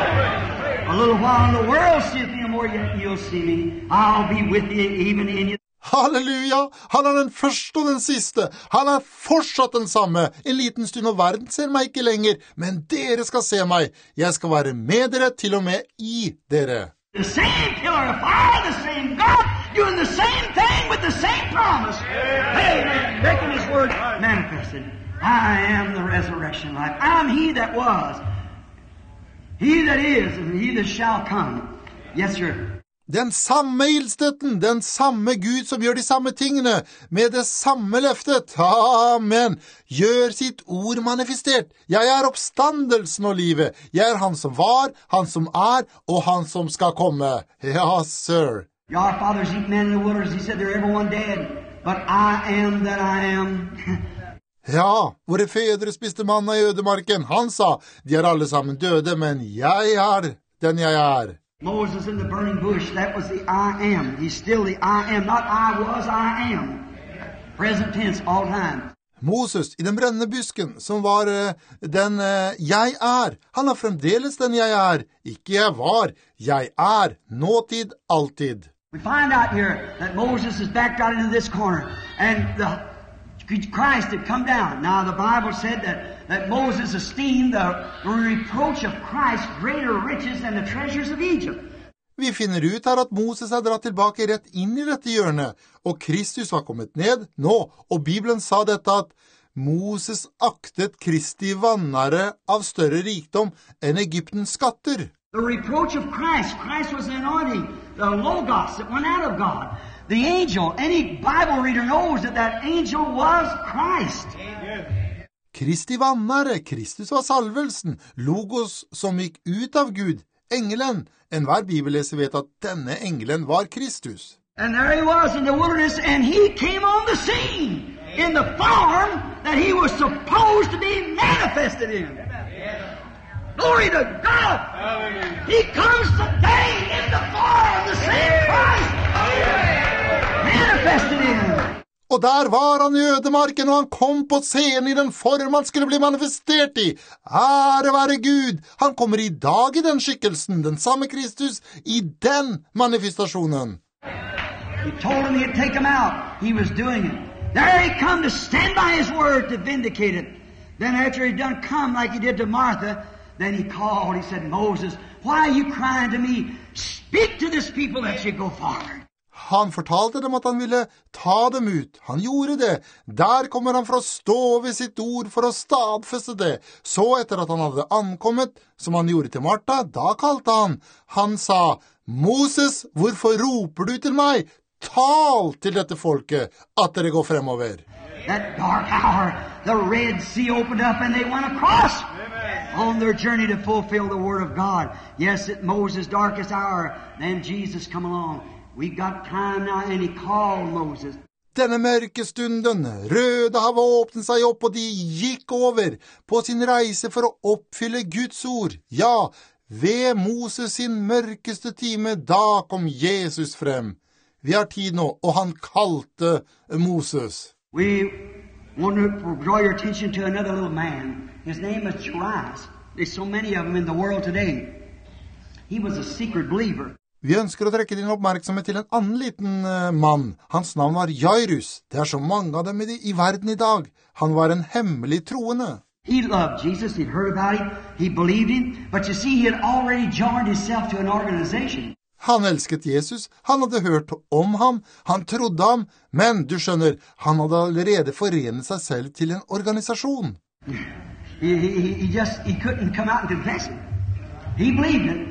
A little while in the world seeth me, more yet you'll see me. I'll be with you even in you. Halleluja! Han er den første og den siste. Han er fortsatt den samme. En liten stund og verden ser meg ikke lenger, men dere skal se meg. Jeg skal være med dere, til og med i dere. The same pillar of fire, the same God, doing the same thing with the same promise. Amen. Making His word manifested. I am the resurrection life. I'm He that was, He that is, and He that shall come. Yes, sir. Den samme ildstøtten, den samme Gud som gjør de samme tingene, med det samme løftet. Amen. Gjør sitt ord manifestert. Jeg er oppstandelsen og livet. Jeg er han som var, han som er, og han som skal komme. Ja, sir. Our fathers eat men in the wilderness. He said they're everyone dead, but I am that I am. Ja, våre fedre spiste manna i ødemarken. Han sa, de er alle sammen døde, men jeg er den jeg er. Moses in the burning bush, that was the I am. He's still the I am. Not I was, I am. Present tense all time. Moses i den brennende busken, som var uh, den uh, jeg er, han er fremdeles den jeg er. Ikke jeg var, jeg er, nåtid, alltid. We find out here that Moses is backed out into this corner, and the Christ had come down. Now the Bible said that, that Moses esteemed the reproach of Christ greater riches than the treasures of Egypt. Vi finner ut her at Moses er dratt tilbake rett inn i dette hjørnet, og Kristus var kommet ned nå, og Bibelen sa dette at Moses aktet Kristi vannere av større rikdom enn Egyptens skatter. The reproach of Christ. Christ was the anointing, the Logos that went out of God. The angel, any Bible reader knows that that angel was Christ. Kristi vannere, Kristus var salvelsen, Logos som gikk ut av Gud, engelen. Enhver bibelleser vet at denne engelen var Kristus. And there he was in the wilderness, and he came on the scene in the form that he was supposed to be manifested in. Glory to God! He comes today in the form of the same Christ, manifested in. Og der var han i ødemarken, og han kom på scenen i den form han skulle bli manifestert i. Ære være Gud! Han kommer i dag i den skikkelsen, den samme Kristus, i den manifestasjonen. He told him he'd take him out. He was doing it. There he come to stand by his word to vindicate it. Then after he'd done come like he did to Martha, then he called, he said, Moses, why are you crying to me? Speak to this people that you go forward. Han fortalte dem at han ville ta dem ut. Han gjorde det. Der kommer han for å stå ved sitt ord for å stadfeste det. Så etter at han hadde ankommet, som han gjorde til Martha, da kalte han. Han sa, Moses, hvorfor roper du til meg? Tal til dette folket at dere går fremover. That dark hour, the Red Sea opened up and they went across on their journey to fulfill the Word of God. Yes, at Moses' darkest hour, then Jesus come along. We've got time now, and he called Moses. Denne mørke stunden, røde havet åpnet seg opp, og de gikk over på sin reise for å oppfylle Guds ord. Ja, ved Moses sin mørkeste time, da kom Jesus frem. Vi har tid nå, og han kalte Moses. We want to draw your attention to another little man. His name is Jairus. There's so many of them in the world today. He was a secret believer. Vi ønsker å trekke din oppmerksomhet til en annen liten uh, mann. Hans navn var Jairus. Det er så mange av dem i, de, i verden i dag. Han var en hemmelig troende. He loved Jesus. He'd heard about him. He believed him. But you see, he had already joined himself to an organization. Han elsket Jesus. Han hadde hørt om ham. Han trodde ham. Men du skjønner, han hadde allerede forenet seg selv til en organisasjon. He, he, he just he couldn't come out and confess it. He believed it.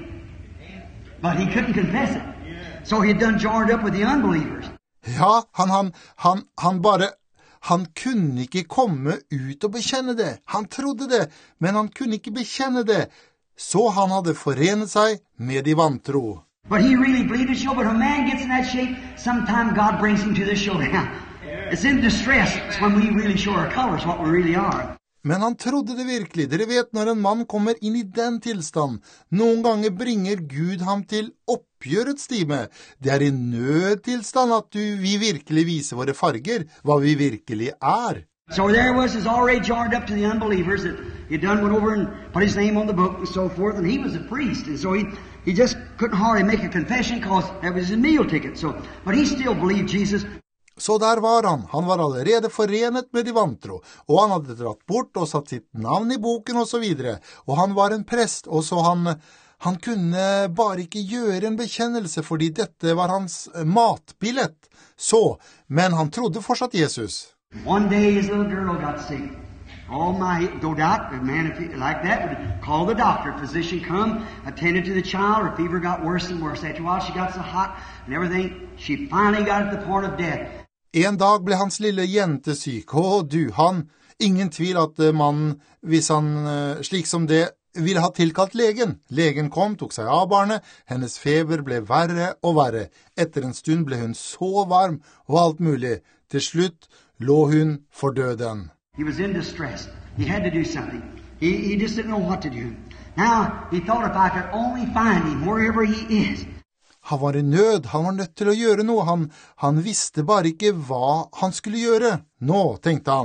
But he couldn't confess it. So he had done joined up with the unbelievers. Ja, han, han, han, han bare, han kunne ikke komme ut og bekjenne det. Han trodde det, men han kunne ikke bekjenne det. Så han hadde forenet seg med de vantro. But he really believed it, but when a man gets in that shape, sometimes God brings him to this showdown. It's in distress. It's when we really show our colors, what we really are. Men han trodde det virkelig. Dere vet når en mann kommer inn i den tilstand. Noen ganger bringer Gud ham til oppgjørets time. Det er i nødtilstand at du, vi virkelig viser våre farger, hva vi virkelig er. So there was is already joined up to the unbelievers that he done went over and put his name on the book and so forth, and he was a priest, and so he he just couldn't hardly make a confession because that was his meal ticket. So, but he still believed Jesus. Så der var han. Han var allerede forenet med de vantro, og han hadde dratt bort og satt sitt navn i boken og så videre. Og han var en prest, og så han, han kunne bare ikke gjøre en bekjennelse, fordi dette var hans matbillett. Så, men han trodde fortsatt Jesus. One day his little girl got sick. Oh my, no doubt, a man like that would call the doctor. Physician come, attended to the child. Her fever got worse and worse. After a while she got so hot and everything, she finally got at the point of death. En dag ble hans lille jente syk. Å, du, han, ingen tvil at mannen, hvis han, slik som det, ville ha tilkalt legen. Legen kom, tok seg av barnet. Hennes feber ble verre og verre. Etter en stund ble hun så varm og alt mulig. Til slutt lå hun for døden. He was in distress. He had to do something. He, he just didn't know what to do. Now, he thought if I could only find him wherever he is. Han var i nød, han var nødt til å gjøre noe, han, han visste bare ikke hva han skulle gjøre. Nå, tenkte han,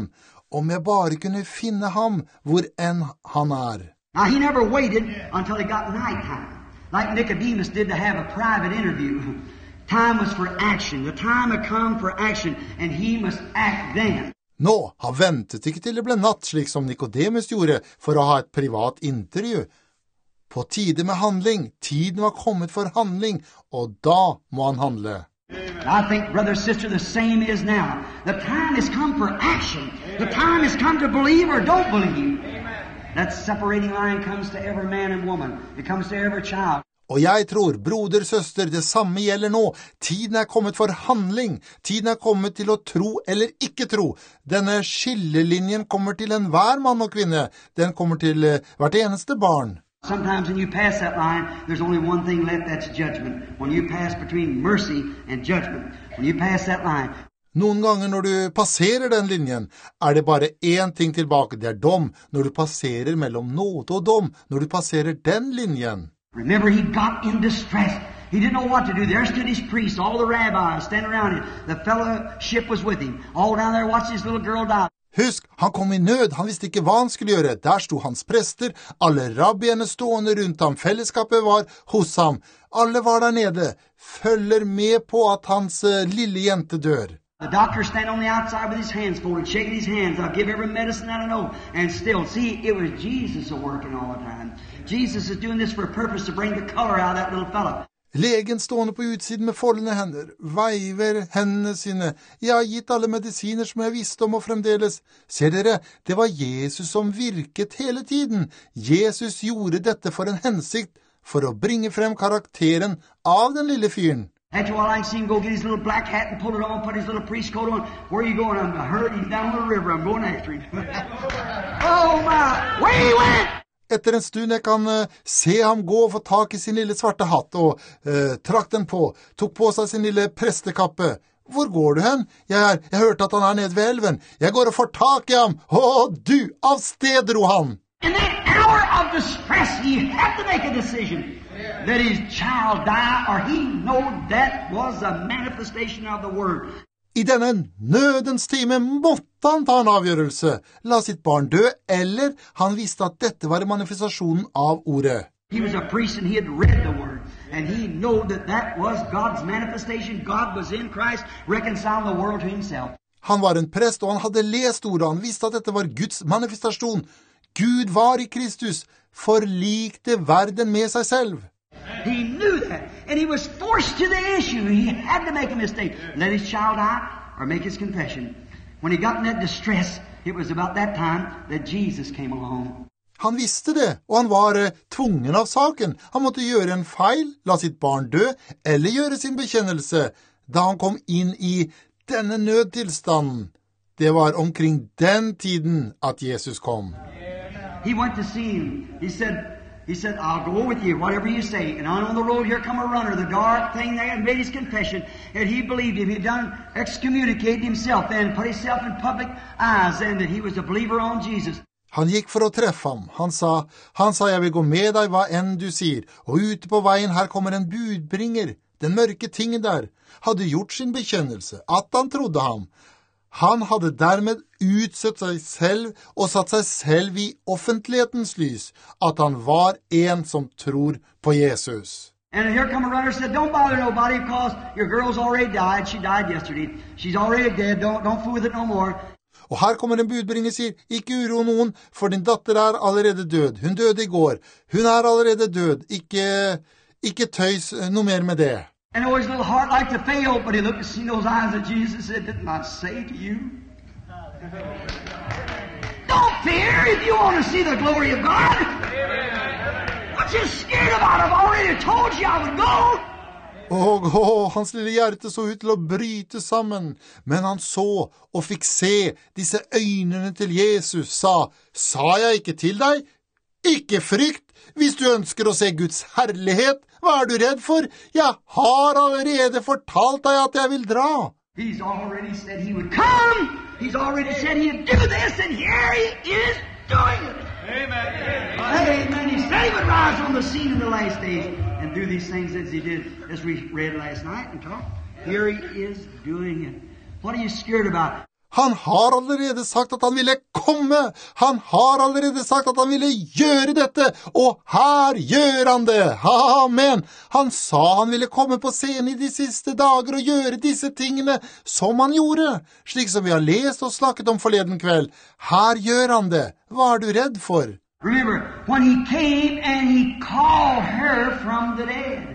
om jeg bare kunne finne ham hvor enn han er. Now, he never waited until it got nighttime, like Nicodemus did to have a private interview. Time was for action. The time had come for action, and he must act then. Nå, han ventet ikke til det ble natt, slik som Nicodemus gjorde, for å ha et privat intervju. På tide med handling. Tiden var kommet for handling, og da må han handle. I think, brother, sister, the same is now. The time has come for action. The time has come to believe or don't believe. That separating line comes to every man and woman. It comes to every child. Og jeg tror, broder, søster, det samme gjelder nå. Tiden er kommet for handling. Tiden er kommet til å tro eller ikke tro. Denne skillelinjen kommer til enhver mann og kvinne. Den kommer til uh, hvert eneste barn. Sometimes when you pass that line, there's only one thing left, that's judgment. When you pass between mercy and judgment, when you pass that line. Noen ganger når du passerer den linjen, er det bare én ting tilbake, det er dom. Når du passerer mellom nåde og dom, når du passerer den linjen. Remember, he got in distress. He didn't know what to do. There stood his priests, all the rabbis standing around him. The fellowship was with him. All down there watching his little girl die. Husk, han kom i nød, han visste ikke hva han skulle gjøre. Der sto hans prester, alle rabbiene stående rundt ham, fellesskapet var hos ham. Alle var der nede, følger med på at hans uh, lille jente dør. The doctor standing on the outside with his hands folded, shaking his hands. I'll give every medicine that I know. And still, see, it was Jesus working all the time. Jesus is doing this for a purpose to bring the color out of that little fella. Legen stående på utsiden med foldende hender, veiver hendene sine. Jeg har gitt alle medisiner som jeg visste om og fremdeles. Ser dere, det var Jesus som virket hele tiden. Jesus gjorde dette for en hensikt, for å bringe frem karakteren av den lille fyren. After a while, I see him go get his little black hat and pull it on, put his little priest coat on. Where are you going? I'm hurt. He's down the river. I'm going after him. Oh, my. Where he went? Etter en stund jeg kan uh, se ham gå og få tak i sin lille svarte hatt og uh, trakk den på, tok på seg sin lille prestekappe. Hvor går du hen? Jeg, er, jeg hørte at han er nede ved elven. Jeg går og får tak i ham. Å, du, av sted dro han. In that hour of distress, he had to make a decision. That his child die, or he know that was a manifestation of the word. I denne nødens time måtte han ta en avgjørelse, la sitt barn dø, eller han visste at dette var manifestasjonen av ordet. He was a priest and he had read the word, and he knew that that was God's manifestation. God was in Christ, reconciling the world to himself. Han var en prest, og han hadde lest ordet, han visste at dette var Guds manifestasjon. Gud var i Kristus, forlikte verden med seg selv. He knew that, and he was forced to the issue. He had to make a mistake. Let his child die or make his confession. When he got in that distress, it was about that time that Jesus came along. Han visste det, og han var uh, tvungen av saken. Han måtte gjøre en feil, la sitt barn dø, eller gjøre sin bekjennelse. Da han kom inn i denne nødtilstanden, det var omkring den tiden at Jesus kom. He went to see him. He said, He said, I'll go with you, whatever you say. And on the road here come a runner, the dark thing there, and made his confession. And he believed him. He'd done excommunicated himself then, put himself in public eyes, and that he was a believer on Jesus. Han gikk for å treffe ham. Han sa, han sa, jeg vil gå med deg hva enn du sier. Og ute på veien her kommer en budbringer. Den mørke tingen der hadde gjort sin bekjennelse, at han trodde ham. Han hadde dermed utsett seg selv og satt seg selv i offentlighetens lys, at han var en som tror på Jesus. And here come a runner and said, don't bother nobody because your girl's already died. She died yesterday. She's already dead. Don't, don't fool with it no more. Og her kommer en budbringer og sier, ikke uro noen, for din datter er allerede død. Hun døde i går. Hun er allerede død. Ikke, ikke tøys noe mer med det. And oh, his little heart like to fail, but he looked to see those eyes of Jesus and said, didn't I say to you? Don't fear if you want to see the glory of God. What you scared about? I've already told you I would go. Og, og hans lille hjerte så ut til å bryte sammen, men han så og fikk se disse øynene til Jesus, sa, sa jeg ikke til deg? Ikke frykt, hvis du ønsker å se Guds herlighet, hva er du redd for? Jeg har allerede fortalt deg at jeg vil dra. He's already said he would come. He's already said he'd do this, and here he is doing it. Amen. Amen. He said he would rise on the scene in the last days and do these things as he did, as we read last night and talked. Here he is doing it. What are you scared about? Han har allerede sagt at han ville komme. Han har allerede sagt at han ville gjøre dette, og her gjør han det. Amen. Han sa han ville komme på scenen i de siste dager og gjøre disse tingene som han gjorde, slik som vi har lest og snakket om forleden kveld. Her gjør han det. Hva er du redd for? Remember, when he came and he called her from the dead.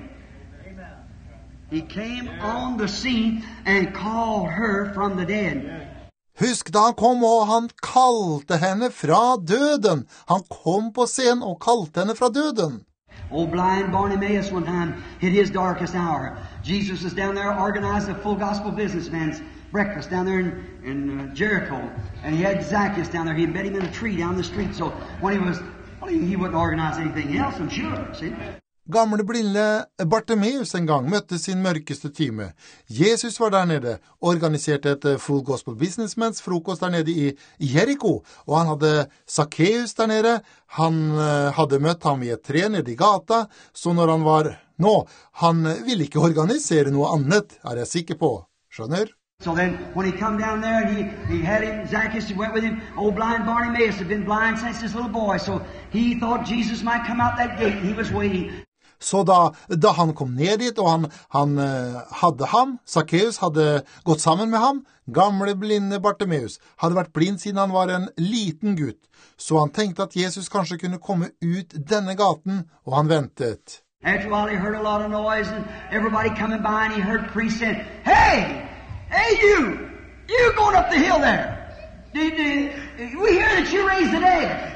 He came on the scene and called her from the dead. Husk da han kom og han kalte henne fra døden. Han kom på scenen og kalte henne fra døden. Old blind Bartimaeus one time hit his darkest hour. Jesus was down there organizing a full gospel businessman's breakfast down there in, in uh, Jericho. And he had Zacchaeus down there. He bet him in a tree down the street. So when he was, well, he, he wouldn't organize anything else, I'm sure, see? Gamle blinde Bartimaeus en gang møtte sin mørkeste time. Jesus var der nede, organiserte et Full Gospel Businessmans frokost der nede i Jericho, og han hadde Zacchaeus der nede. Han hadde møtt ham i et tre nede i gata, så når han var nå, han ville ikke organisere noe annet, er jeg sikker på. Skjønner? So then, when he come down there, and he, he had him, Zacchaeus, he went with him. Old blind Bartimaeus had been blind since his little boy, so he thought Jesus might come out that gate, and he was waiting. Så da, da han kom ned dit, og han, han uh, hadde ham, Zacchaeus hadde gått sammen med ham, gamle blinde Bartimaeus, hadde vært blind siden han var en liten gutt, så han tenkte at Jesus kanskje kunne komme ut denne gaten, og han ventet. After a while, he heard a lot of noise, and everybody coming by, and he heard priests saying, Hey! Hey, you! You going up the hill there! Did, did, we hear that you raised the dead.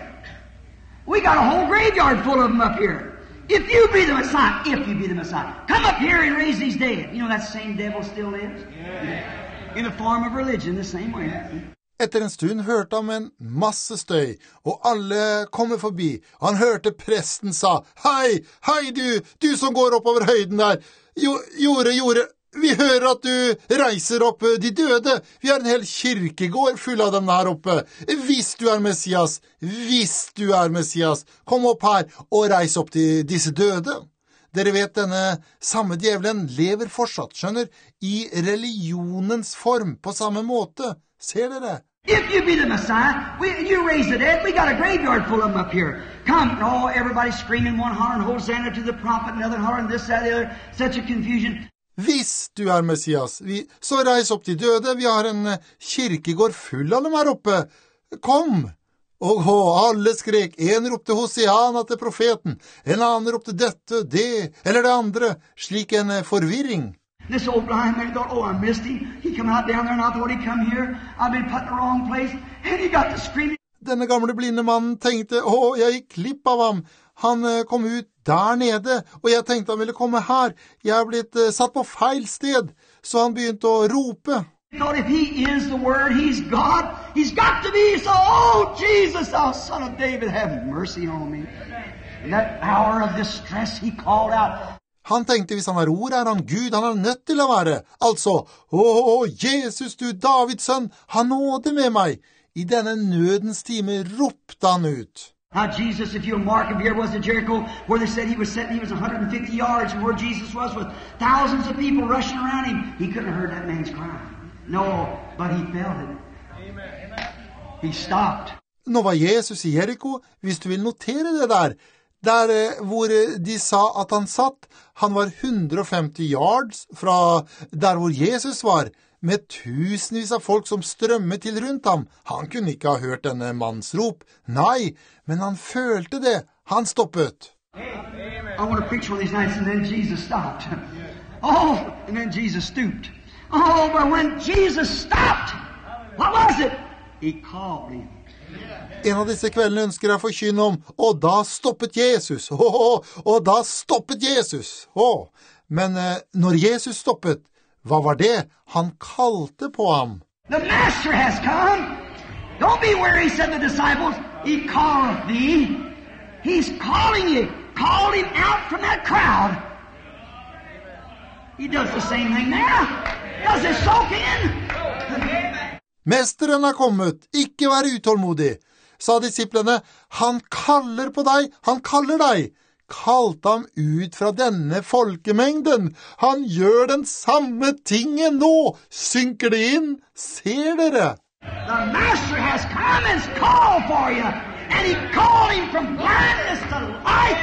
We got a whole graveyard full of them up here. If you be the Messiah, if you be the Messiah, come up here and raise these dead. You know that same devil still lives? Yeah. In the form of religion, the same way. Etter en stund hørte han en masse støy, og alle kommer forbi. Han hørte presten sa, Hei, hei du, du som går opp over høyden der. Jo, jorde, jorde, vi hører at du reiser opp de døde. Vi har en hel kirkegård full av dem her oppe. Hvis du er Messias, hvis du er Messias, kom opp her og reis opp til disse døde. Dere vet denne samme djevelen lever fortsatt, skjønner, i religionens form på samme måte. Ser dere? If you be the Messiah, we, you raise the dead, we got a graveyard full of them up here. Come, oh, everybody screaming, one hollering, Hosanna to the prophet, another hollering, this, that, the other, such a confusion. Hvis du er Messias, vi, så reis opp til døde, vi har en kirkegård full av dem her oppe. Kom! Og, og alle skrek, en ropte Hosiana til profeten, en annen ropte dette, det, eller det andre, slik en forvirring. This old blind man thought, oh, I missed him. He come out down there and I thought he'd come here. I've been put in the wrong place. And he got to screaming. Denne gamle blinde mannen tenkte, å, jeg gikk klipp av ham. Han kom ut der nede, og jeg tenkte han ville komme her. Jeg er blitt uh, satt på feil sted. Så han begynte å rope. He thought if he is the Word, he's God. He's got to be. So, oh, Jesus, thou son of David, have mercy on me. In that hour of distress, he called out. Han tenkte hvis han er ord, er han Gud, han er nødt til å være. Altså, å, Jesus, du Davids sønn, ha nåde med meg. I denne nødens time ropte han ut. Now Jesus, if you'll mark him here, was in Jericho, where they said he was sitting, he was one hundred fifty yards from where Jesus was, with thousands of people rushing around him. He couldn't have heard that man's cry. No, but he felt it. Amen. He stopped. Nå var Jesus i Jericho, hvis du vil notere det der, der hvor de sa at han satt, han var one hundred fifty yards fra der hvor Jesus var, med tusenvis av folk som strømmet til rundt ham. Han kunne ikke ha hørt denne manns rop. Nei, men han følte det. Han stoppet. I want to preach one of these nights, and then Jesus stopped. Oh, and then Jesus stooped. Oh, but when Jesus stopped, what was it? He called him. En av disse kveldene ønsker jeg å forkynne om, og da stoppet Jesus. Oh, oh, og da stoppet Jesus. Oh. Men eh, når Jesus stoppet, hva var det? Han kalte på ham. The Master has come. Don't be weary, said the disciples. He calleth thee. He's calling you. Called him out from that crowd. He does the same thing now. Does it soak in? Mesteren har kommet. Ikke vær utålmodig, sa disiplene. Han kaller på deg. Han kaller deg. Kalte ham ut fra denne folkemengden. Han gjør den samme tingen nå. Synker det inn? Ser dere? The Master has come and called for you. And he called him from blindness to life.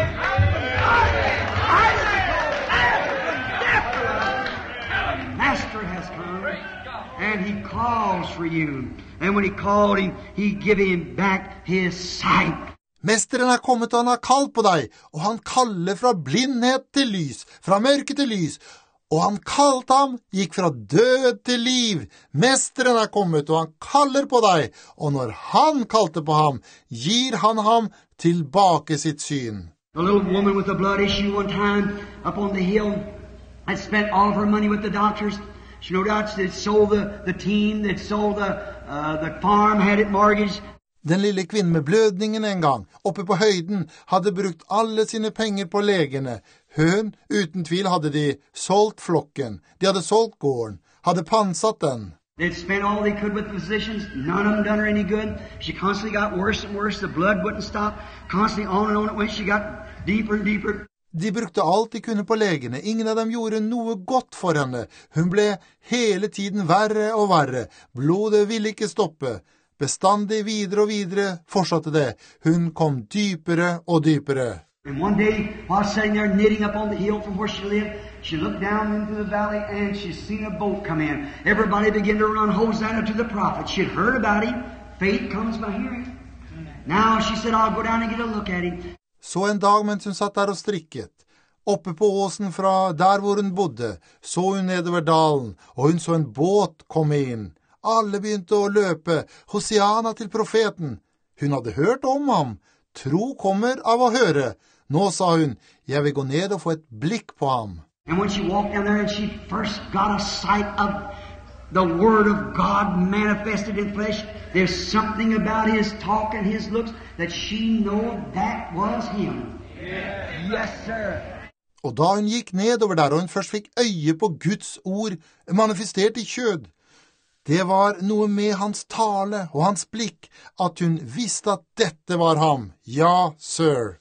The Master has come and he calls for you. And when he called him, he gave him back his sight. Mesteren er kommet og han har kalt på deg, og han kaller fra blindhet til lys, fra mørke til lys. Og han kalte ham, gikk fra død til liv. Mesteren er kommet, og han kaller på deg. Og når han kalte på ham, gir han ham tilbake sitt syn. A little woman with a blood issue one time up on the hill had spent all of her money with the doctors. She no doubt they'd sold the, the team, they'd sold the, uh, the farm, had it mortgaged. Den lille kvinnen med blødningen en gang, oppe på høyden, hadde brukt alle sine penger på legene. Hun, uten tvil, hadde de solgt flokken. De hadde solgt gården, hadde pantsatt den. They'd spent all they could with the physicians. None of them done her any good. She constantly got worse and worse. The blood wouldn't stop. Constantly on and on it went. She got deeper and deeper. De brukte alt de kunne på legene. Ingen av dem gjorde noe godt for henne. Hun ble hele tiden verre og verre. Blodet ville ikke stoppe. Bestandig videre og videre fortsatte det. Hun kom dypere og dypere. And one day, while sitting there knitting up on the hill from where she lived, she looked down into the valley and she seen a boat come in. Everybody began to run Hosanna to the prophet. She had heard about him. Faith comes by hearing. Now she said, I'll go down and get a look at him. Så en dag mens hun satt der og strikket, oppe på åsen fra der hvor hun bodde, så hun nedover dalen, og hun så en båt komme inn. Alle begynte å løpe, Hosiana til profeten. Hun hadde hørt om ham. Tro kommer av å høre. Nå sa hun, jeg vil gå ned og få et blikk på ham. And when she walked down there and she first got a sight of the Word of God manifested in flesh, there's something about his talk and his looks that she knew that was him. Yes, sir. Og da hun gikk nedover der, og hun først fikk øye på Guds ord manifestert i kjød, det var noe med hans tale og hans blikk at hun visste at dette var ham. Ja, sir.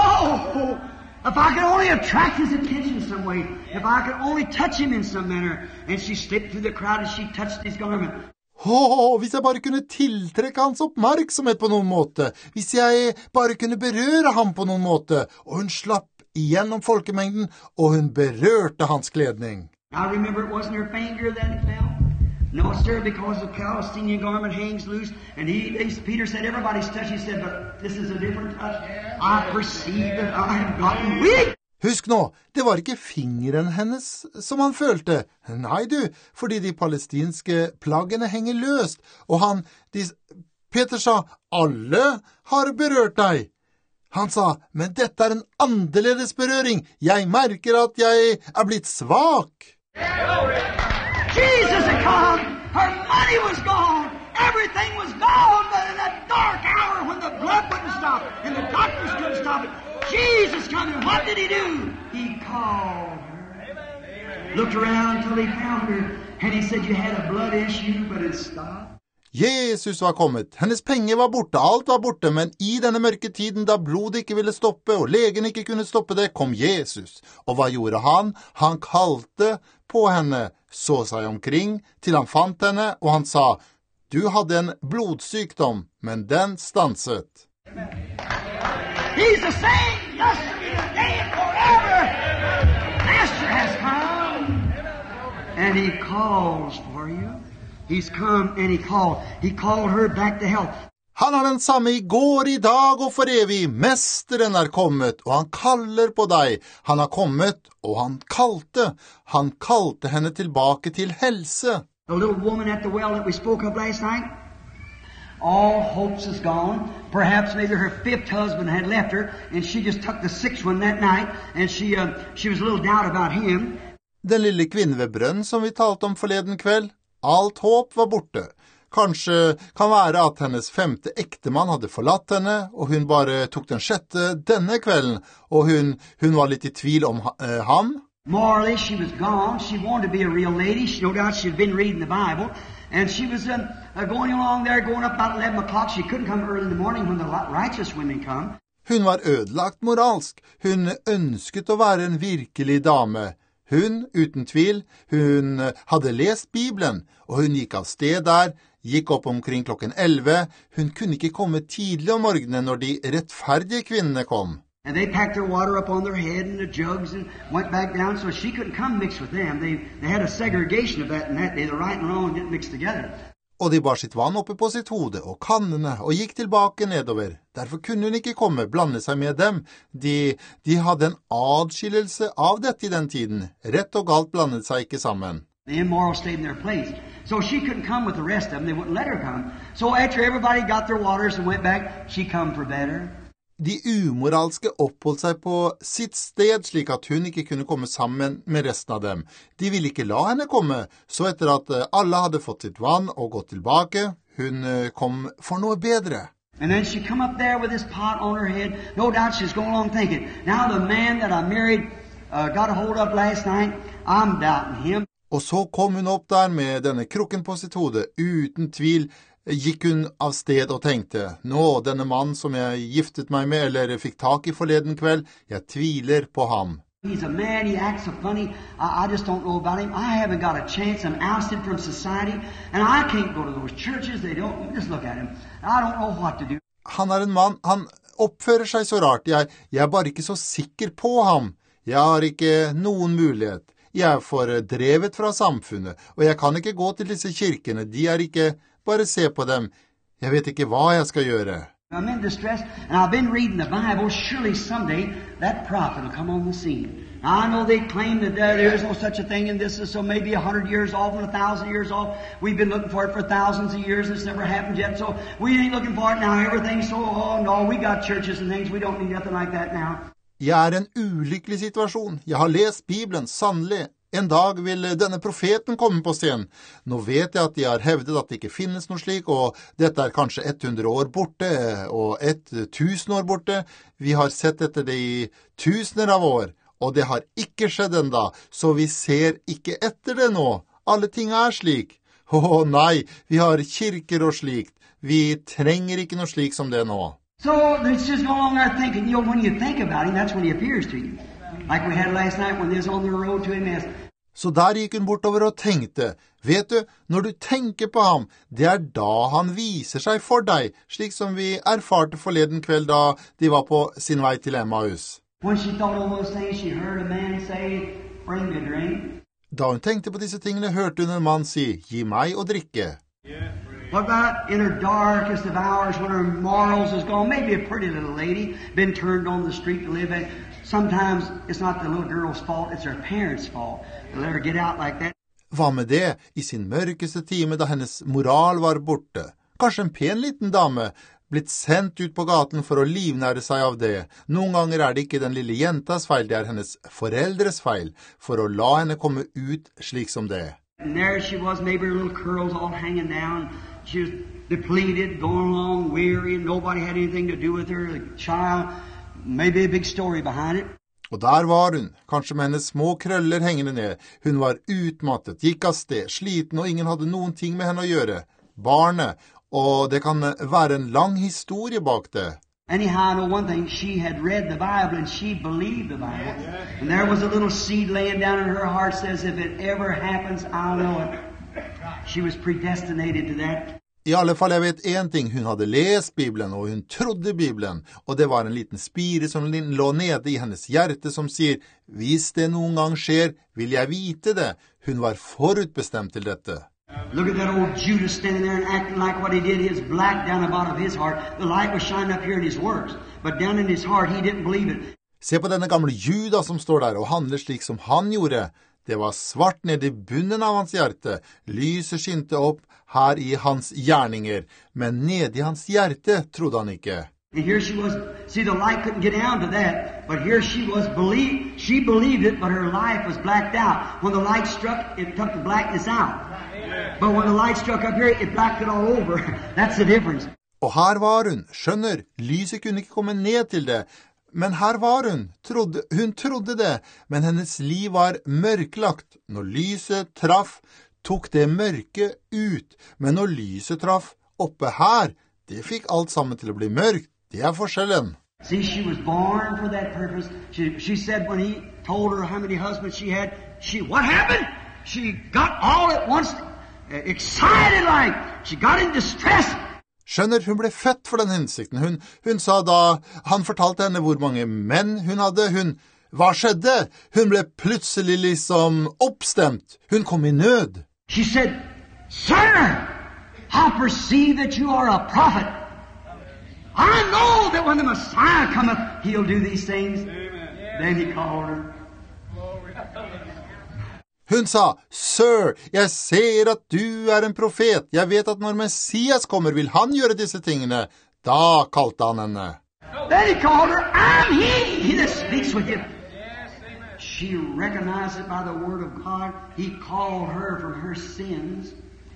Oh, if I could only attract his attention some way, if I could only touch him in some manner. And she slipped through the crowd and she touched his garment. Åh, hvis jeg bare kunne tiltrekke hans oppmerksomhet på noen måte, hvis jeg bare kunne berøre ham på noen måte, og hun slapp igjennom folkemengden, og hun berørte hans kledning. I remember it wasn't her finger that it fell. No, sir, because the Palestinian garment hangs loose. And he, he, Peter said, everybody's touched. He said, but this is a different touch. I perceive that I have gotten weak. Husk nå, det var ikke fingeren hennes som han følte. Nei du, fordi de palestinske plaggene henger løst. Og han, de, Peter sa, alle har berørt deg. Han sa, men dette er en annerledes berøring. Jeg merker at jeg er blitt svak. Jesus had come. Her money was gone. Everything was gone. But in that dark hour when the blood wouldn't stop and the doctors couldn't stop it, Jesus came, and what did he do? He called her. Looked around until he found her. And he said, you had a blood issue, but it stopped. Jesus var kommet. Hennes penger var borte, alt var borte, men i denne mørke tiden da blodet ikke ville stoppe, og legen ikke kunne stoppe det, kom Jesus. Og hva gjorde han? Han kalte på henne, så seg omkring, til han fant henne, og han sa, du hadde en blodsykdom, men den stanset. He's the same yesterday, today, and forever. Master has come, and he calls for you. He's come and he called. He called her back to health. Han er den samme i går, i dag og for evig. Mesteren er kommet, og han kaller på deg. Han har kommet, og han kalte. Han kalte henne tilbake til helse. The little woman at the well that we spoke of last night, all hopes is gone. Perhaps maybe her fifth husband had left her, and she just took the sixth one that night, and she uh, she was a little doubt about him. Den lille kvinnen ved brønn som vi talte om forleden kveld, alt håp var borte. Kanskje kan være at hennes femte ektemann hadde forlatt henne, og hun bare tok den sjette denne kvelden, og hun, hun var litt i tvil om uh, ham. Morally, she was gone. She wanted to be a real lady. She, no doubt she'd been reading the Bible. And she was um, uh, going along there, going up about eleven o'clock. She couldn't come early in the morning when the righteous women come. Hun var ødelagt moralsk. Hun ønsket å være en virkelig dame. Hun, uten tvil, hun hadde lest Bibelen, og hun gikk av sted der gikk opp omkring klokken elleve. Hun kunne ikke komme tidlig om morgenen når de rettferdige kvinnene kom. And they packed their water up on their head in the jugs and went back down, so she couldn't come mix with them. They, they had a segregation of that in that day. The right and wrong didn't mix together. Og de bar sitt vann oppe på sitt hode og kannene og gikk tilbake nedover. Derfor kunne hun ikke komme, blande seg med dem. De, de hadde en adskillelse av dette i den tiden. Rett og galt blandet seg ikke sammen. The immoral stayed in their place. So she couldn't come with the rest of them. They wouldn't let her come. So after everybody got their waters and went back, she come for better. De umoralske oppholdt seg på sitt sted slik at hun ikke kunne komme sammen med resten av dem. De ville ikke la henne komme, så etter at alle hadde fått sitt vann og gått tilbake, hun kom for noe bedre. And then she come up there with this pot on her head. No doubt she's going along thinking, now the man that I married uh, got a hold of last night, I'm doubting him. Og så kom hun opp der med denne krukken på sitt hode, uten tvil gikk hun av sted og tenkte, nå, denne mann som jeg giftet meg med eller fikk tak i forleden kveld, jeg tviler på ham. He's a man, he acts so funny, I, I just don't know about him. I haven't got a chance, I'm ousted from society, and I can't go to those churches, they don't, just look at him. I don't know what to do. Han er en mann, han oppfører seg så rart, jeg, jeg er bare ikke så sikker på ham. Jeg har ikke noen mulighet. Jeg er fordrevet fra samfunnet, og jeg kan ikke gå til disse kirkene, de er ikke... Bare se på dem. Jeg vet ikke hva jeg skal gjøre. I'm in distress, and I've been reading the Bible. Surely someday that prophet will come on the scene. Now, I know they claim that there is no such a thing, and this is so maybe a hundred years off and a thousand years off. We've been looking for it for thousands of years, and it's never happened yet, so we ain't looking for it now. Everything's so, oh no, we got churches and things. We don't need nothing like that now. Jeg er i en ulykkelig situasjon. Jeg har lest Bibelen, sannelig. En dag vil denne profeten komme på scenen. Nå vet jeg at de har hevdet at det ikke finnes noe slik, og dette er kanskje hundre år borte, og tusen år borte. Vi har sett etter det i tusener av år, og det har ikke skjedd enda, så vi ser ikke etter det nå. Alle ting er slik. Å nei, vi har kirker og slikt. Vi trenger ikke noe slik som det nå. So it's just no longer thinking, you know, when you think about him, that's when he appears to you. Like we had last night when they was on the road to Emmaus. Så der gikk hun bortover og tenkte, vet du, når du tenker på ham, det er da han viser seg for deg, slik som vi erfarte forleden kveld da de var på sin vei til Emmaus. When she thought of those things, she heard a man say, bring me a drink. Da hun tenkte på disse tingene, hørte hun en mann si, gi meg å drikke. What about in her darkest of hours when her morals is gone? Maybe a pretty little lady been turned on the street to live in. Sometimes it's not the little girl's fault, it's her parents' fault. To let her get out like that. Hva med det i sin mørkeste time da hennes moral var borte? Kanskje en pen liten dame blitt sendt ut på gaten for å livnære seg av det. Noen ganger er det ikke den lille jentas feil, det er hennes foreldres feil, for å la henne komme ut slik som det. And there she was, maybe her little curls all hanging down. She was depleted, going along, weary, and nobody had anything to do with her. The child, maybe a big story behind it. Og der var hun, kanskje med hennes små krøller hengende ned. Hun var utmattet, gikk av sted, sliten, og ingen hadde noen ting med henne å gjøre. Barnet, og det kan være en lang historie bak det. Anyhow, I know one thing, she had read the Bible and she believed the Bible. And there was a little seed laying down in her heart, says, if it ever happens, I'll know it. She was predestinated to that. I alle fall, jeg vet en ting, hun hadde lest Bibelen, og hun trodde Bibelen, og det var en liten spire som lå nede i hennes hjerte som sier, hvis det noen gang skjer, vil jeg vite det. Hun var forutbestemt til dette. Look at that old Judas standing there and acting like what he did. His black down the bottom of his heart. The light was shining up here in his works. But down in his heart, he didn't believe it. Se på denne gamle Judas som står der og handler slik som han gjorde. Det var svart ned i bunnen av hans hjerte. Lyset skinte opp her i hans gjerninger. Men nede i hans hjerte trodde han ikke. And here she was, see the light couldn't get down to that, but here she was, believe, she believed it, but her life was blacked out. When the light struck, it took the blackness out. But when the light struck up here, it blacked it all over. That's the difference. Og her var hun, skjønner, lyset kunne ikke komme ned til det. Men her var hun, trodde, hun trodde det, men hennes liv var mørklagt. Når lyset traff, tok det mørke ut. Men når lyset traff oppe her, det fikk alt sammen til å bli mørkt. Det er forskjellen. See, she was born for that purpose. She, she said when he told her how many husbands she had, she, what happened? She got all at once excited like. She got in distress. Skjønner, hun ble født for den hensikten. Hun, hun sa da, han fortalte henne hvor mange menn hun hadde. Hun, hva skjedde? Hun ble plutselig liksom oppstemt. Hun kom i nød. She said, Sir, I perceive that you are a prophet. I know that when the Messiah cometh, he'll do these things. Amen. Then he called her. Hun sa, Sir, jeg ser at du er en profet. Jeg vet at når Messias kommer, vil han gjøre disse tingene. Da kalte han henne. Then he called her, I'm he, he that speaks with you. She recognized it by the word of God. He called her from her sins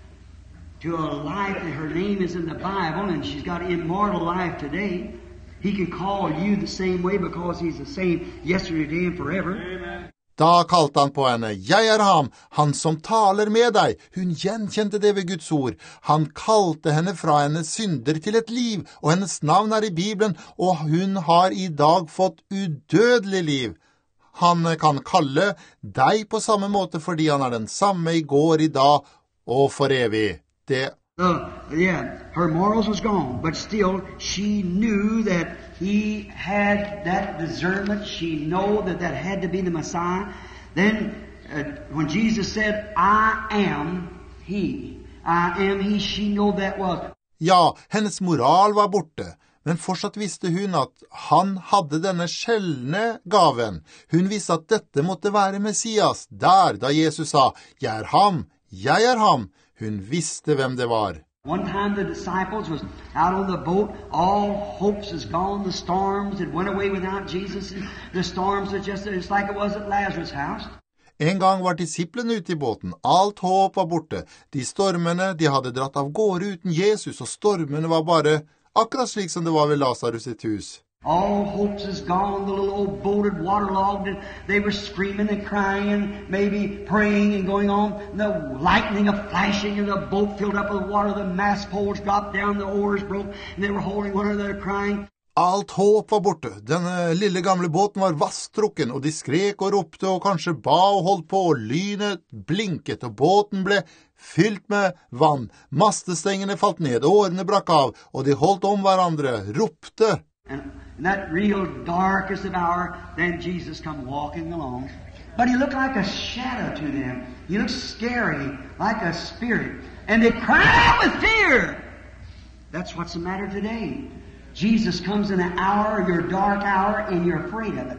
to a life that her name is in the Bible, and she's got immortal life today. He can call you the same way because he's the same yesterday, today, and forever. Amen. Da kalte han på henne, jeg er ham, han som taler med deg. Hun gjenkjente det ved Guds ord. Han kalte henne fra hennes synder til et liv, og hennes navn er i Bibelen, og hun har i dag fått udødelig liv. Han kan kalle deg på samme måte fordi han er den samme i går, i dag og for evig. Det Uh, yeah, her morals was gone, but still she knew that he had that discernment. She knew that that had to be the Messiah. Then uh, when Jesus said, I am he, I am he, she knew that was. Ja, hennes moral var borte, men fortsatt visste hun at han hadde denne sjeldne gaven. Hun visste at dette måtte være Messias, der da Jesus sa, jeg er ham, jeg er ham. Hun visste hvem det var. One time the disciples was out on the boat, all hopes is gone, the storms had went away without Jesus, and the storms was just, it's like it was at Lazarus' house. En gang var disiplene ute i båten, alt håp var borte. De stormene, de hadde dratt av gårde uten Jesus, og stormene var bare akkurat slik som det var ved Lazarus sitt hus. All hopes is gone, the little old boat had waterlogged, and they were screaming and crying, and maybe praying and going on. And the lightning of flashing, and the boat filled up with water, the mast poles dropped down, the oars broke, and they were holding one another crying. Alt håp var borte. Denne lille gamle båten var vasstrukken, og de skrek og ropte og kanskje ba og holdt på, og lynet blinket, og båten ble fylt med vann. Mastestengene falt ned, årene brakk av, og de holdt om hverandre, ropte. And in that real darkest of hour, then Jesus come walking along. But he looked like a shadow to them. He looked scary, like a spirit. And they cried out with fear. That's what's the matter today. Jesus comes in an hour, your dark hour, and you're afraid of it.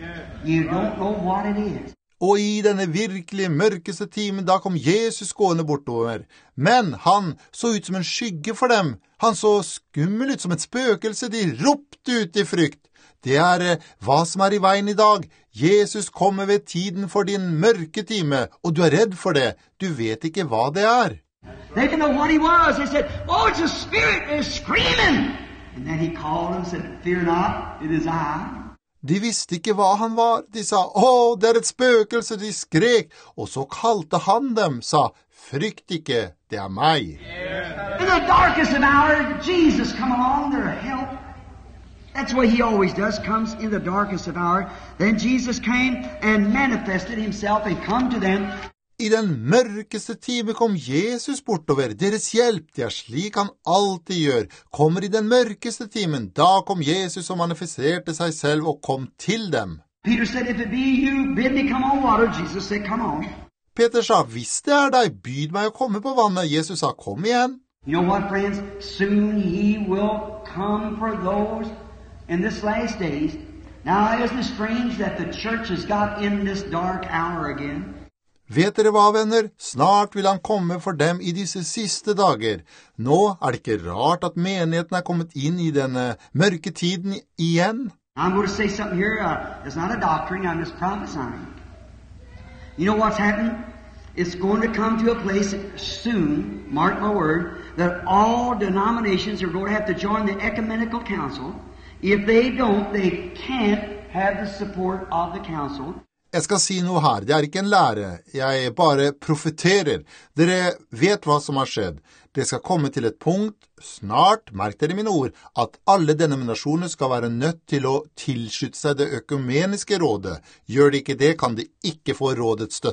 You don't know what it is. Og i denne virkelig mørkeste timen, da kom Jesus gående bortover. Men han så ut som en skygge for dem. Han så skummel ut som et spøkelse. De ropte ut i frykt. Det er eh, hva som er i veien i dag. Jesus kommer ved tiden for din mørke time, og du er redd for det. Du vet ikke hva det er. They didn't know what he was. They said, oh, it's a spirit. They're screaming. And then he called and said, fear not, it is I. De visste ikke hva han var. De sa, å, det er et spøkelse, de skrek. Og så kalte han dem, sa, frykt ikke, det er meg. In the darkest of hour, Jesus come along, their help. That's what he always does, comes in the darkest of hour. Then Jesus came and manifested himself and come to them. I den mørkeste time kom Jesus bortover, deres hjelp, det er slik han alltid gjør. Kommer i den mørkeste timen, da kom Jesus og manifesterte seg selv og kom til dem. Peter said, if it be you, bid me come on water. Jesus said, come on. Peter sa, hvis det er deg, byd meg å komme på vannet. Jesus sa, kom igjen. You know what, friends? Soon he will come for those in this last days. Now, isn't it strange that the church has got in this dark hour again? Vet dere hva, venner? Snart vil han komme for dem i disse siste dager. Nå er det ikke rart at menigheten er kommet inn i denne mørke tiden igjen. I'm going to say something here. Uh, it's not a doctrine. I'm just prophesying. You know what's happening? It's going to come to a place soon, mark my word, that all denominations are going to have to join the ecumenical council. If they don't, they can't have the support of the council. Jeg skal si noe her, det er ikke en lære, jeg bare profeterer. Dere vet hva som har skjedd. Det skal komme til et punkt, snart, merk dere mine ord, at alle denominasjoner skal være nødt til å tilslutte seg det økumeniske rådet. Gjør de ikke det, kan de ikke få rådets støtte.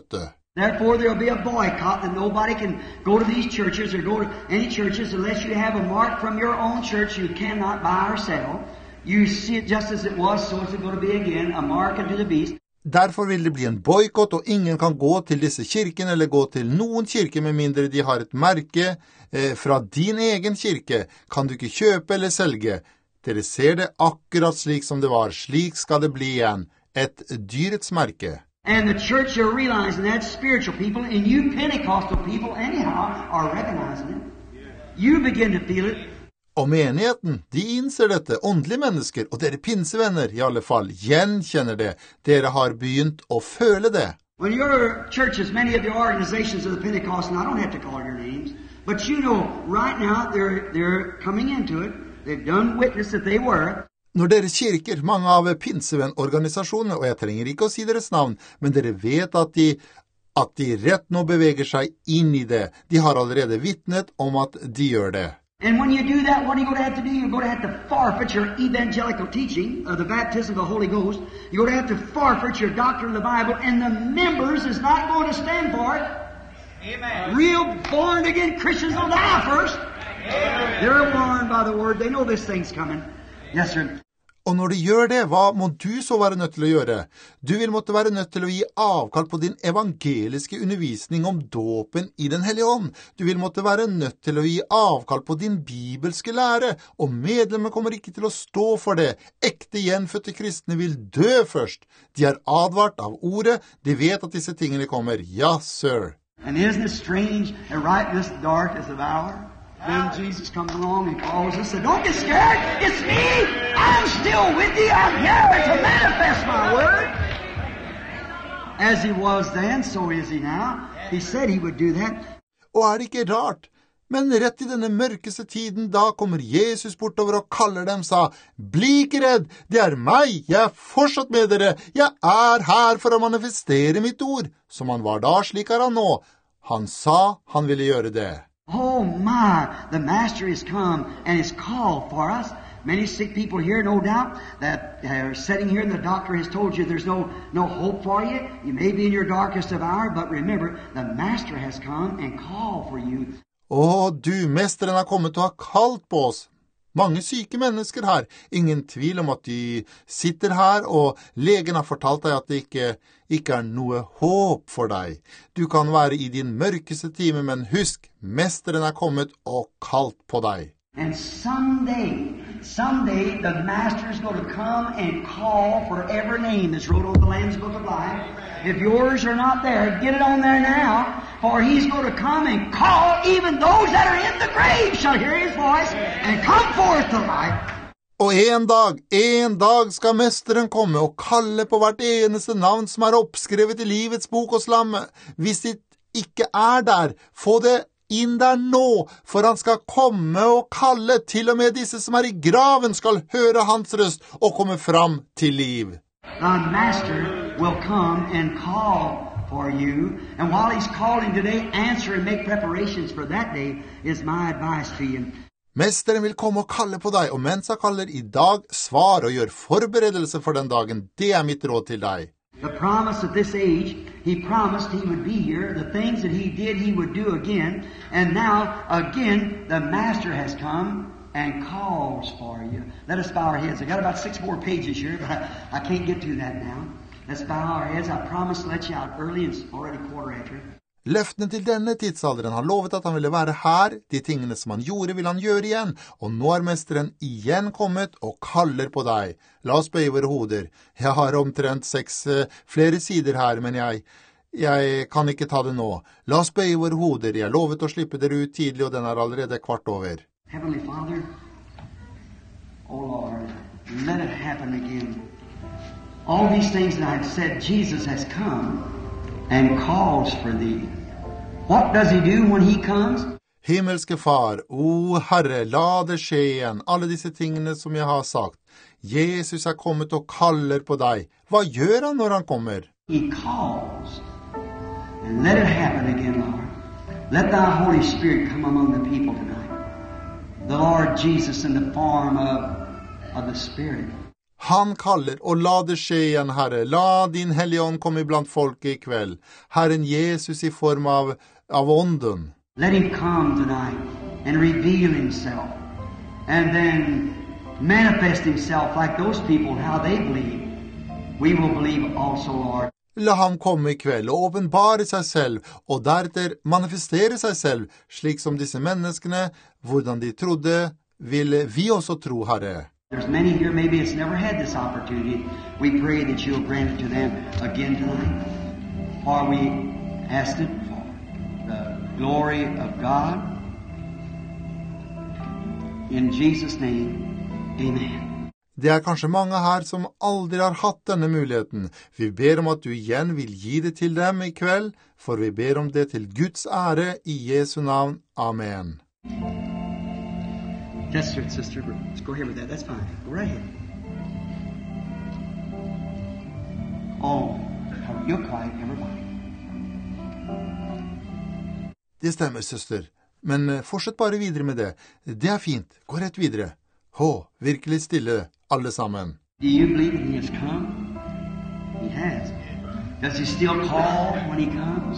Therefore, there'll be a boycott that nobody can go to these churches or go to any churches unless you have a mark from your own church you cannot buy or sell. You see it just as it was, so it's going to be again, a mark unto the beast. Derfor vil det bli en boykott, og ingen kan gå til disse kirkene eller gå til noen kirke med mindre de har et merke eh, fra din egen kirke. Kan du ikke kjøpe eller selge. Dere ser det akkurat slik som det var. Slik skal det bli igjen. Et dyrets merke. And the church are realizing that spiritual people, and you Pentecostal people anyhow, are recognizing it. You begin to feel it. Og menigheten, de innser dette, åndelige mennesker, og dere pinsevenner i alle fall, gjenkjenner det. Dere har begynt å føle det. When your churches, many of the organizations of the Pentecostal, I don't have to call your names, but you know, right now, they're, they're coming into it. They've done witness that they were. Når dere kirker, mange av pinsevennorganisasjonene, og jeg trenger ikke å si deres navn, men dere vet at de, at de rett nå beveger seg inn i det. De har allerede vittnet om at de gjør det. And when you do that, what are you going to have to do? You're going to have to forfeit your evangelical teaching of the baptism of the Holy Ghost. You're going to have to forfeit your doctrine of the Bible, and the members is not going to stand for it. Amen. Real born-again Christians will die first. Amen. They're warned by the Word. They know this thing's coming. Yes, sir. Og når de gjør det, hva må du så være nødt til å gjøre? Du vil måtte være nødt til å gi avkall på din evangeliske undervisning om dåpen i den hellige ånd. Du vil måtte være nødt til å gi avkall på din bibelske lære, og medlemmer kommer ikke til å stå for det. Ekte gjenfødte kristne vil dø først. De er advart av ordet, de vet at disse tingene kommer. Ja, sir. And isn't it strange that right in this darkest of hour, then Jesus comes along and calls us and said, don't get scared, it's me! I'm still with you, I'm here to manifest my word. As he was then, so is he now. He said he would do that. Og er det ikke rart? Men rett i denne mørkeste tiden, da kommer Jesus bortover og kaller dem, sa, bli ikke redd, det er meg, jeg er fortsatt med dere, jeg er her for å manifestere mitt ord. Som han var da, slik er han nå. Han sa han ville gjøre det. Oh my, the Master has come and has called for us. Many sick people here, no doubt, that are sitting here and the doctor has told you there's no, no hope for you. You may be in your darkest of hour, but remember, the Master has come and called for you. Å, du, mesteren har kommet og har kalt på oss. Mange syke mennesker her. Ingen tvil om at de sitter her, og legen har fortalt deg at det ikke, ikke er noe håp for deg. Du kan være i din mørkeste time, men husk, mesteren er kommet og kalt på deg. And someday, someday the Master is going to come and call for every name that's wrote on the Lamb's Book of Life. If yours are not there, get it on there now, for he's going to come and call even those that are in the grave shall hear his voice and come forth to life. Og en dag, en dag skal mesteren komme og kalle på hvert eneste navn som er oppskrevet i livets bok hos lammet. Hvis det ikke er der, få det inn der nå, for han skal komme og kalle. Til og med disse som er i graven skal høre hans røst og komme fram til liv. The Master will come and call for you, and while he's calling today, answer and make preparations for that day is my advice to you. Mesteren vil komme og kalle på deg, og mens han kaller i dag, svar og gjør forberedelse for den dagen. Det er mitt råd til deg. The promise of this age, he promised he would be here. The things that he did, he would do again. And now, again, the Master has come and calls for you. Let us bow our heads. I got about six more pages here, but I, I can't get to that now. Let's bow our heads. I promised to let you out early. It's already quarter after. Løftene til denne tidsalderen har lovet at han ville være her. De tingene som han gjorde vil han gjøre igjen. Og nå er mesteren igjen kommet og kaller på deg. La oss bøye våre hoder. Jeg har omtrent seks uh, flere sider her, men jeg, jeg kan ikke ta det nå. La oss bøye våre hoder. Jeg lovet å slippe dere ut tidlig, og den er allerede kvart over. Heavenly Father, oh Lord, let it happen again. All these things that I've said, Jesus has come and calls for thee. What does he do when he comes? Himmelske Far, o Herre, la det skje igjen, alle disse tingene som jeg har sagt. Jesus er kommet og kaller på deg. Hva gjør han når han kommer? He calls. And let it happen again, Lord. Let thy Holy Spirit come among the people tonight. The Lord Jesus in the form of, of the Spirit. Han kaller, og la det skje igjen, Herre. La din Hellige Ånd komme iblant folket i kveld. Herren Jesus i form av, av ånden. Let him come tonight and reveal himself and then manifest himself like those people, how they believe. We will believe also, Lord. La ham komme i kveld og åpenbare seg selv, og deretter manifestere seg selv, slik som disse menneskene, hvordan de trodde, ville vi også tro, Herre. There's many here, maybe it's never had this opportunity. We pray that you'll grant it to them again tonight. For we asked it for the glory of God. In Jesus' name, amen. Det er kanskje mange her som aldri har hatt denne muligheten. Vi ber om at du igjen vil gi det til dem i kveld, for vi ber om det til Guds ære i Jesu navn. Amen. That's it, sister. Let's go ahead with that. That's fine. Go right ahead. Oh, you're quiet, everybody. Det stemmer, søster. Men eh, fortsett bare videre med det. Det er fint. Gå rett videre. Hå, virkelig stille, alle sammen. Do you believe that he has come? He has. Does he still call when he comes?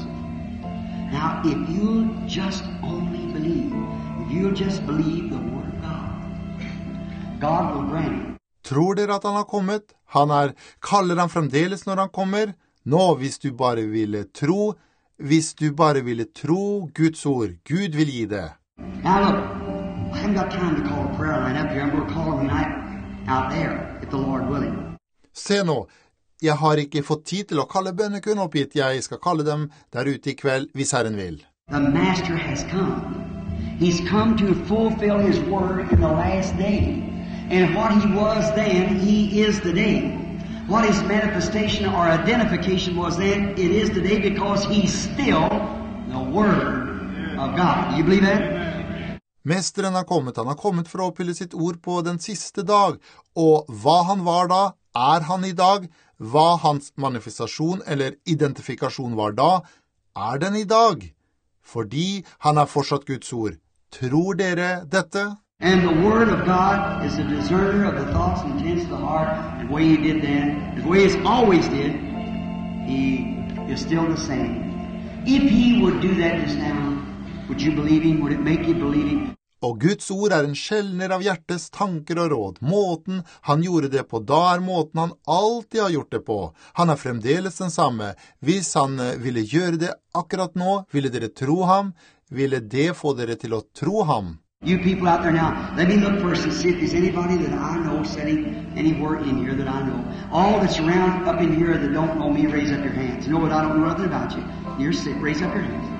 Now, if you'll just only believe, if you'll just believe the Word of God, God will grant it. Tror dere at han har kommet? Han er, kaller han fremdeles når han kommer? Nå, hvis du bare ville tro, hvis du bare ville tro Guds ord, Gud vil gi det. Now look, I haven't got time to call a prayer line up here. I'm going to call them tonight out there, if the Lord willing. Se nå, jeg har ikke fått tid til å kalle bønnekun opp hit. Jeg skal kalle dem der ute i kveld, hvis Herren vil. The Master has come. He's come to fulfill his word in the last day. And what he was then, he is today. What his manifestation or identification was then, it is today because he's still the Word of God. Do you believe that? Mesteren har kommet, han har kommet for å oppfylle sitt ord på den siste dag. Og hva han var da, er han i dag. Hva hans manifestasjon eller identifikasjon var da, er den i dag. Fordi han er fortsatt Guds ord. Tror dere dette? And the Word of God is a discerner of the thoughts and intents of the heart. And the way he did then, the way he's always did, he is still the same. If he would do that just now, would you believe him? Would it make you believe him? Og Guds ord er en skjelner av hjertes tanker og råd. Måten han gjorde det på, da er måten han alltid har gjort det på. Han er fremdeles den samme. Hvis han ville gjøre det akkurat nå, ville dere tro ham, ville det få dere til å tro ham. You people out there now, let me look first and see if there's anybody that I know sitting anywhere in here that I know. All that's around up in here that don't know me, raise up your hands. No, but I don't know nothing about you. You're sick. Raise up your hands.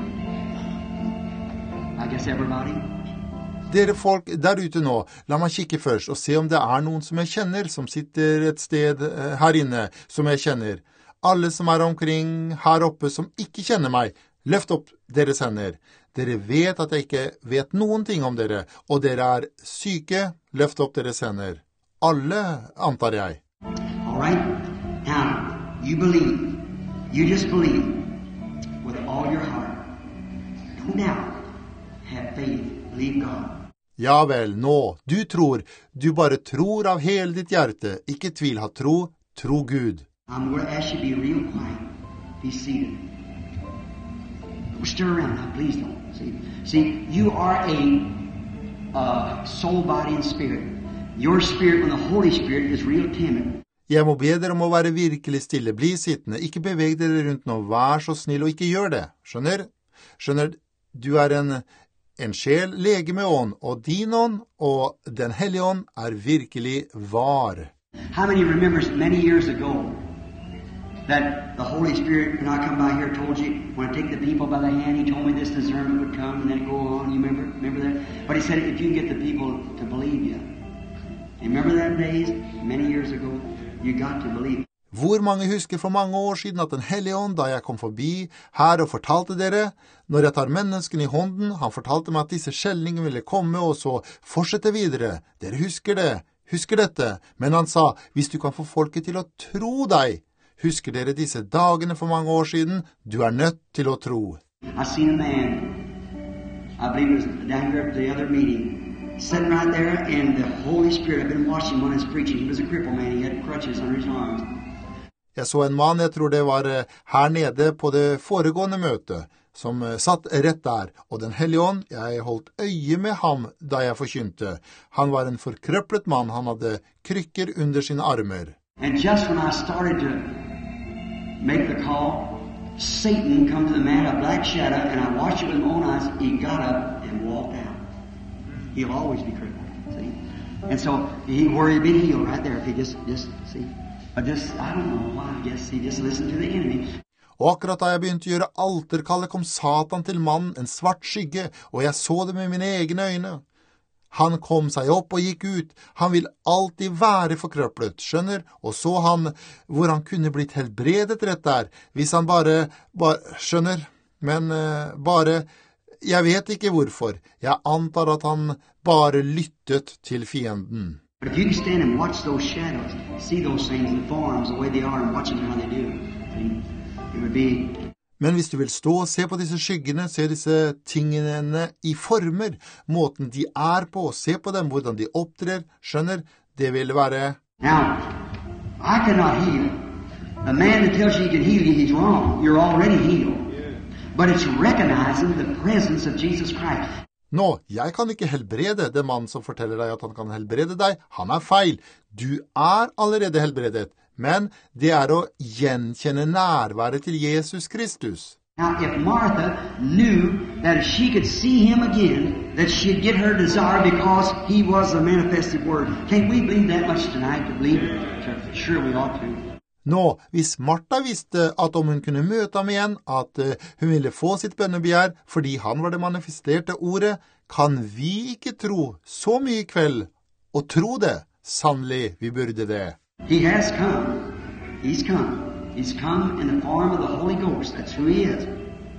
I guess everybody. Dere folk der ute nå, la meg kikke først og se om det er noen som jeg kjenner, som sitter et sted her inne, som jeg kjenner. Alle som er omkring her oppe som ikke kjenner meg, løft opp deres hender. Dere vet at jeg ikke vet noen ting om dere, og dere er syke, løft opp deres hender. Alle, antar jeg. All right. Now, you believe. You just believe with all your heart. No doubt. Have faith. Believe God. Ja vel, nå, du tror. Du bare tror av hele ditt hjerte. Ikke tvil, ha tro. Tro Gud. I'm going to ask you to be real quiet. Be seated. Don't stir around now, please don't. See, see, you are a uh, soul, body, and spirit. Your spirit, when the Holy Spirit is real timid. Jeg må be dere om å være virkelig stille. Bli sittende. Ikke beveg dere rundt nå. Vær så snill og ikke gjør det. Skjønner? Skjønner, du er en, en sjel, lege med ånd, og din ånd og den hellige ånd er virkelig var. How many remembers many years ago that the Holy Spirit, when I come by here, told you, when I take the people by the hand, he told me this discernment would come and then go on. You remember? Remember that? But he said, if you can get the people to believe you. You remember that days? Many years ago? You got to believe. Hvor mange husker for mange år siden at den hellige ånd, da jeg kom forbi her og fortalte dere, når jeg tar menneskene i hånden, han fortalte meg at disse skjelningene ville komme og så fortsette videre. Dere husker det, husker dette. Men han sa, hvis du kan få folket til å tro deg, husker dere disse dagene for mange år siden? Du er nødt til å tro. I seen a man, I believe it was down here at the other meeting, sitting right there, and the Holy Spirit, I've been watching when I was preaching. He was a crippled man. He had crutches under his arms. Jeg så en mann, jeg tror det var her nede på det foregående møtet, som satt rett der, og Den hellige ånd, jeg holdt øye med ham da jeg forkynte. Han var en forkrøplet mann, han hadde krykker under sine armer. And just when I started to make the call, Satan come to the man of black shadow, and I watched it with my own eyes. He got up and walked out. He'll always be crippled, see? And so he where he'd been healed right there if he just, just, see? But just, I don't know why, I guess he just listened to the enemy. Og akkurat da jeg begynte å gjøre alterkallet, kom Satan til mannen, en svart skygge, og jeg så det med mine egne øyne. Han kom seg opp og gikk ut. Han vil alltid være forkrøplet, skjønner, og så han hvor han kunne blitt helbredet rett der, hvis han bare, bare skjønner, men uh, bare, jeg vet ikke hvorfor. Jeg antar at han bare lyttet til fienden. But if you can stand and watch those shadows, see those things in forms, the way they are, and watch them how they do, it would be... Men hvis du vil stå og se på disse skyggene, se disse tingene i former, måten de er på, se på dem, hvordan de opptrer, skjønner, det vil være... Now, I cannot heal. The man that tells you he can heal you, he's wrong. You're already healed. But it's recognizing the presence of Jesus Christ. Nå, jeg kan ikke helbrede. Det mann som forteller deg at han kan helbrede deg, han er feil. Du er allerede helbredet, men det er å gjenkjenne nærværet til Jesus Kristus. Now, if Martha knew that if she could see him again, that she'd get her desire because he was the manifested word. Can't we believe that much tonight to believe it? Sure we ought to. Nå, hvis Martha visste at om hun kunne møte ham igjen, at uh, hun ville få sitt bønnebegjær fordi han var det manifesterte ordet, kan vi ikke tro så mye i kveld, og tro det. Sannelig, vi burde det. He has come. He's come. He's come in the form of the Holy Ghost. That's who he is.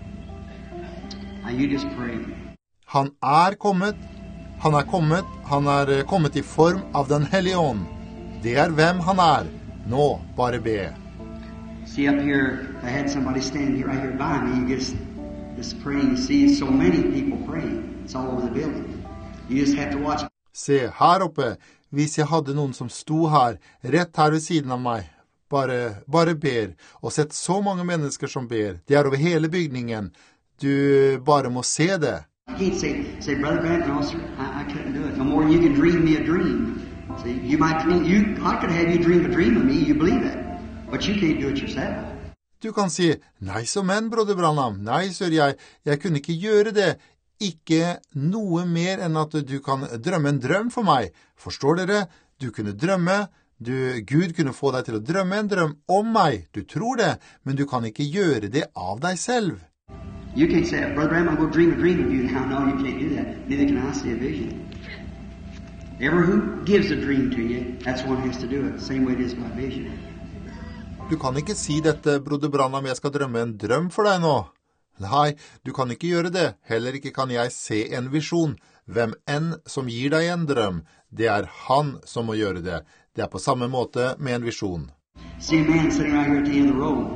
Now you just pray. Han er kommet. Han er kommet. Han er kommet i form av den hellige ånd. Det er hvem han er. Nå, bare be. See up here, if I had somebody standing here right here by me, you just, just praying. You see so many people praying. It's all over the building. You just have to watch. Se, her oppe, hvis jeg hadde noen som sto her, rett her ved siden av meg, bare, bare ber, og sett så mange mennesker som ber. Det er over hele bygningen. Du bare må se det. You can't say, say, Brother Grant, no, sir, I, I couldn't do it. No more than you can dream me a dream. See, you might dream, you, I could have you dream a dream of me, you believe it. But you can't do it yourself. Du kan si, nei så men, broder Branham, nei, sør jeg, jeg kunne ikke gjøre det. Ikke noe mer enn at du kan drømme en drøm for meg. Forstår dere? Du kunne drømme, du, Gud kunne få deg til å drømme en drøm om meg. Du tror det, men du kan ikke gjøre det av deg selv. You can't say, Brother Branham, I'm going to dream a dream of you now. No, you can't do that. Neither can I see a vision. Ever who gives a dream to you, that's one who has to do it. Same way it is by vision. Du kan ikke si dette, broder Branham, jeg skal drømme en drøm for deg nå. Nei, du kan ikke gjøre det. Heller ikke kan jeg se en visjon. Hvem enn som gir deg en drøm, det er han som må gjøre det. Det er på samme måte med en visjon. See a man sitting right here at the end of the road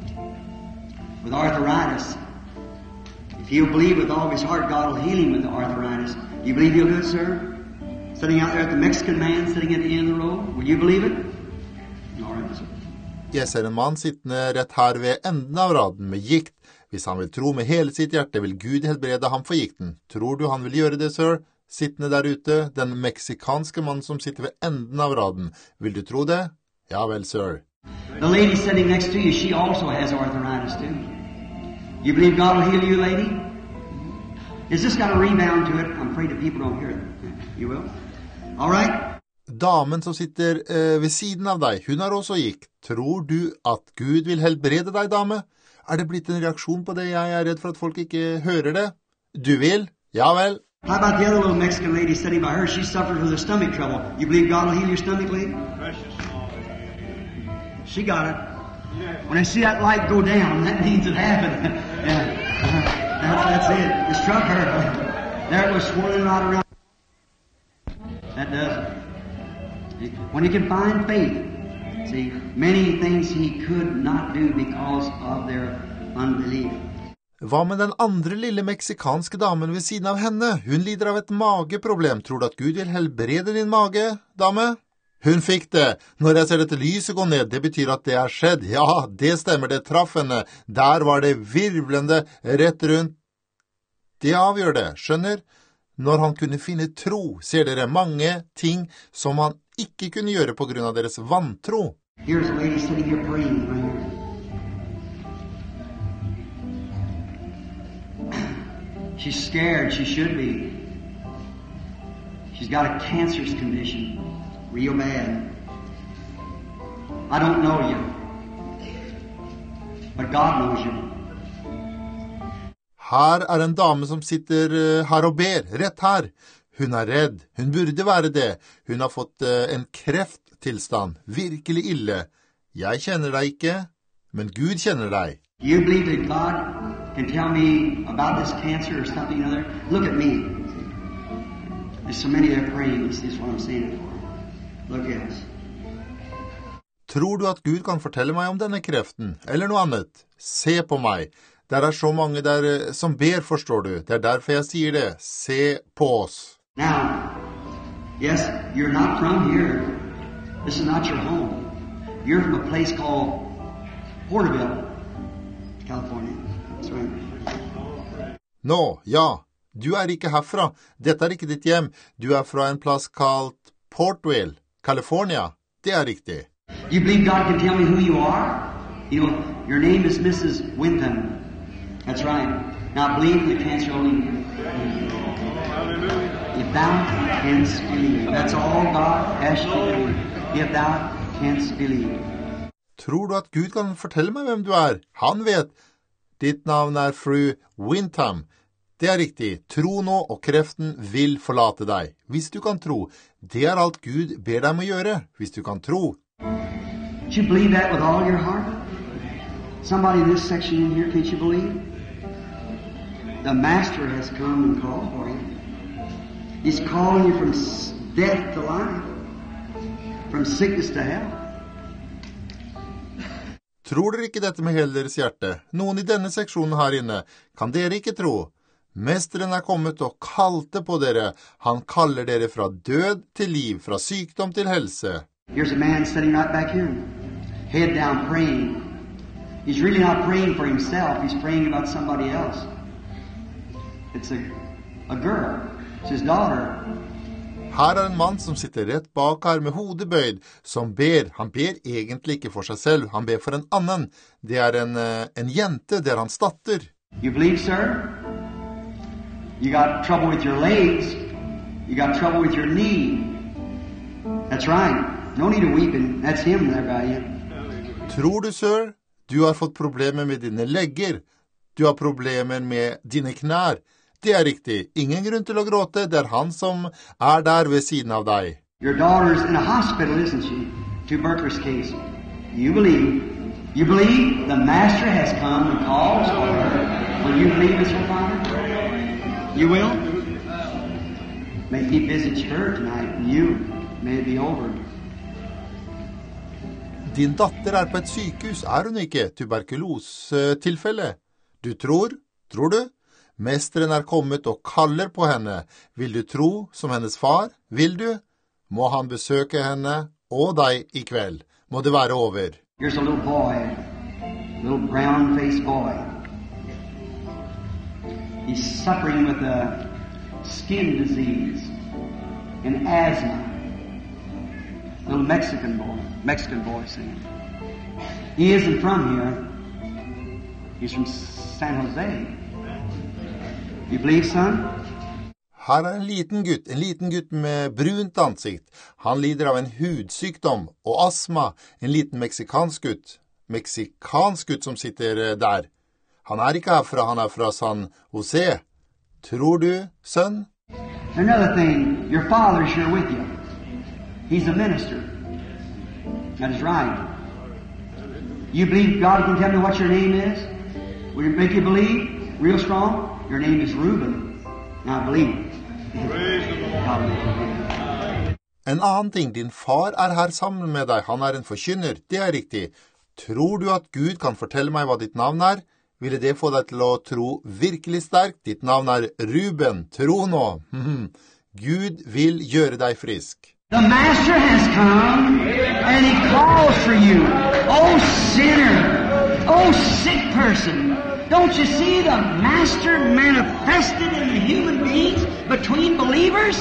with arthritis. If he'll believe with all of his heart, God will heal him with the arthritis. You believe he'll do it, sir? Sitting out there at the Mexican man sitting at the end of the road. Will you believe it? All right, sir. Jeg ser en mann sittende rett her ved enden av raden med gikt. Hvis han vil tro med hele sitt hjerte, vil Gud helbrede ham for gikten. Tror du han vil gjøre det, sir? Sittende der ute, den meksikanske mann som sitter ved enden av raden. Vil du tro det? Ja vel, sir. The lady sitting next to you, she also has arthritis too. You believe God will heal you, lady? Is this got a rebound to it? I'm afraid that people don't hear it. You will? All right? Damen som sitter eh, ved siden av deg, hun har også gikt. Tror du at Gud vil helbrede deg, dame? Er det blitt en reaksjon på det? Jeg er redd for at folk ikke hører det. Du vil? Ja vel. How about the other little Mexican lady sitting by her? She suffers with her stomach trouble. You believe God will heal your stomach, lady? She got it. When I see that light go down, that means it happened. Yeah. That's, that's it. It struck her. There it was swirling right around. That does it. When he can find faith, see, many things he could not do because of their unbelief. Hva med den andre lille meksikanske damen ved siden av henne? Hun lider av et mageproblem. Tror du at Gud vil helbrede din mage, dame? Hun fikk det. Når jeg ser dette lyset gå ned, det betyr at det er skjedd. Ja, det stemmer, det traff henne. Der var det virvlende rett rundt. Det avgjør det, skjønner? Når han kunne finne tro, ser dere mange ting som han ikke kunne gjøre på grunn av deres vantro. Here's a lady sitting here praying right here. She's scared, she should be. She's got a cancerous condition, real bad. I don't know you, but God knows you. Her er en dame som sitter her og ber, rett her. Hun er redd, hun burde være det. Hun har fått en krefttilstand, virkelig ille. Jeg kjenner deg ikke, men Gud kjenner deg. You believe that God can tell me about this cancer or something or other? Look at me. There's so many that are praying. This is what I'm saying it for. Look at us. Tror du at Gud kan fortelle meg om denne kreften, eller noe annet? Se på meg. Der er så mange der som ber, forstår du. Det er derfor jeg sier det. Se på oss. Now, yes, you're not from here. This is not your home. You're from a place called Porterville, California. That's right. Nå, ja. Du er ikke herfra. Dette er ikke ditt hjem. Du er fra en plass kalt Porterville, California. Det er riktig. You believe God can tell me who you are? You know, your name is Missus Wintham. That's right. Now believe the cancer only. If thou canst believe. That's all God asks you to believe. If thou canst believe. Tror du at Gud kan fortelle meg hvem du er? Han vet. Ditt navn er fru Wintham. Det er riktig. Tro nå, og kreften vil forlate deg. Hvis du kan tro. Det er alt Gud ber deg om å gjøre. Hvis du kan tro. Can't you believe that with all your heart? Somebody in this section in here, can't you believe? The Master has come and called for you. He's calling you from death to life, from sickness to health. Tror dere ikke dette med hele deres hjerte? Noen i denne seksjonen her inne, kan dere ikke tro? Mesteren er kommet og kalte på dere. Han kaller dere fra død til liv, fra sykdom til helse. Here's a man sitting right back here, head down praying. He's really not praying for himself, he's praying about somebody else. It's a, a girl, it's his daughter. Her er en mann som sitter rett bak her med hodet bøyd, som ber. Han ber egentlig ikke for seg selv, han ber for en annen. Det er en, en jente, det er hans datter. You believe, sir? You got trouble with your legs. You got trouble with your knee. That's right. No need of weeping. That's him there by you. Tror du, sir? Du har fått problemer med dine legger. Du har problemer med dine knær. Det er riktig. Ingen grunn til å gråte. Det er han som er der ved siden av deg. Your daughter's in a hospital, isn't she? Tuberculosis case. You believe. You believe the Master has come and called for her. Will you believe, Mister Father? You will? May he visit her tonight, and you may it be over. Din datter er på et sykehus, er hun ikke? Tuberkulose-tilfelle. Du tror? Tror du? Mesteren er kommet og kaller på henne. Vil du tro som hennes far? Vil du? Må han besøke henne og deg i kveld. Må det være over. Here's a little boy, a little brown-faced boy. He's suffering with a skin disease and asthma. Little Mexican boy, Mexican boy singing. He isn't from here. He's from San Jose. You believe, son? Her er en liten gutt, en liten gutt med brunt ansikt. Han lider av en hudsykdom og astma. En liten meksikansk gutt. Meksikansk gutt som sitter der. Han er ikke herfra, han er fra San Jose. Tror du, sønn? Another thing, your father's here with you. He's a minister. That is right. You believe God can tell me what your name is? Will it make you believe? Real strong? Your name is Reuben. Now believe. En annen ting, din far er her sammen med deg. Han er en forkynner, det er riktig. Tror du at Gud kan fortelle meg hva ditt navn er? Ville det få deg til å tro virkelig sterkt? Ditt navn er Ruben. Tro nå. Gud vil gjøre deg frisk. The Master has come, and He calls for you. Oh, sinner. Oh, sick person. Don't you see the Master manifested in the human beings between believers?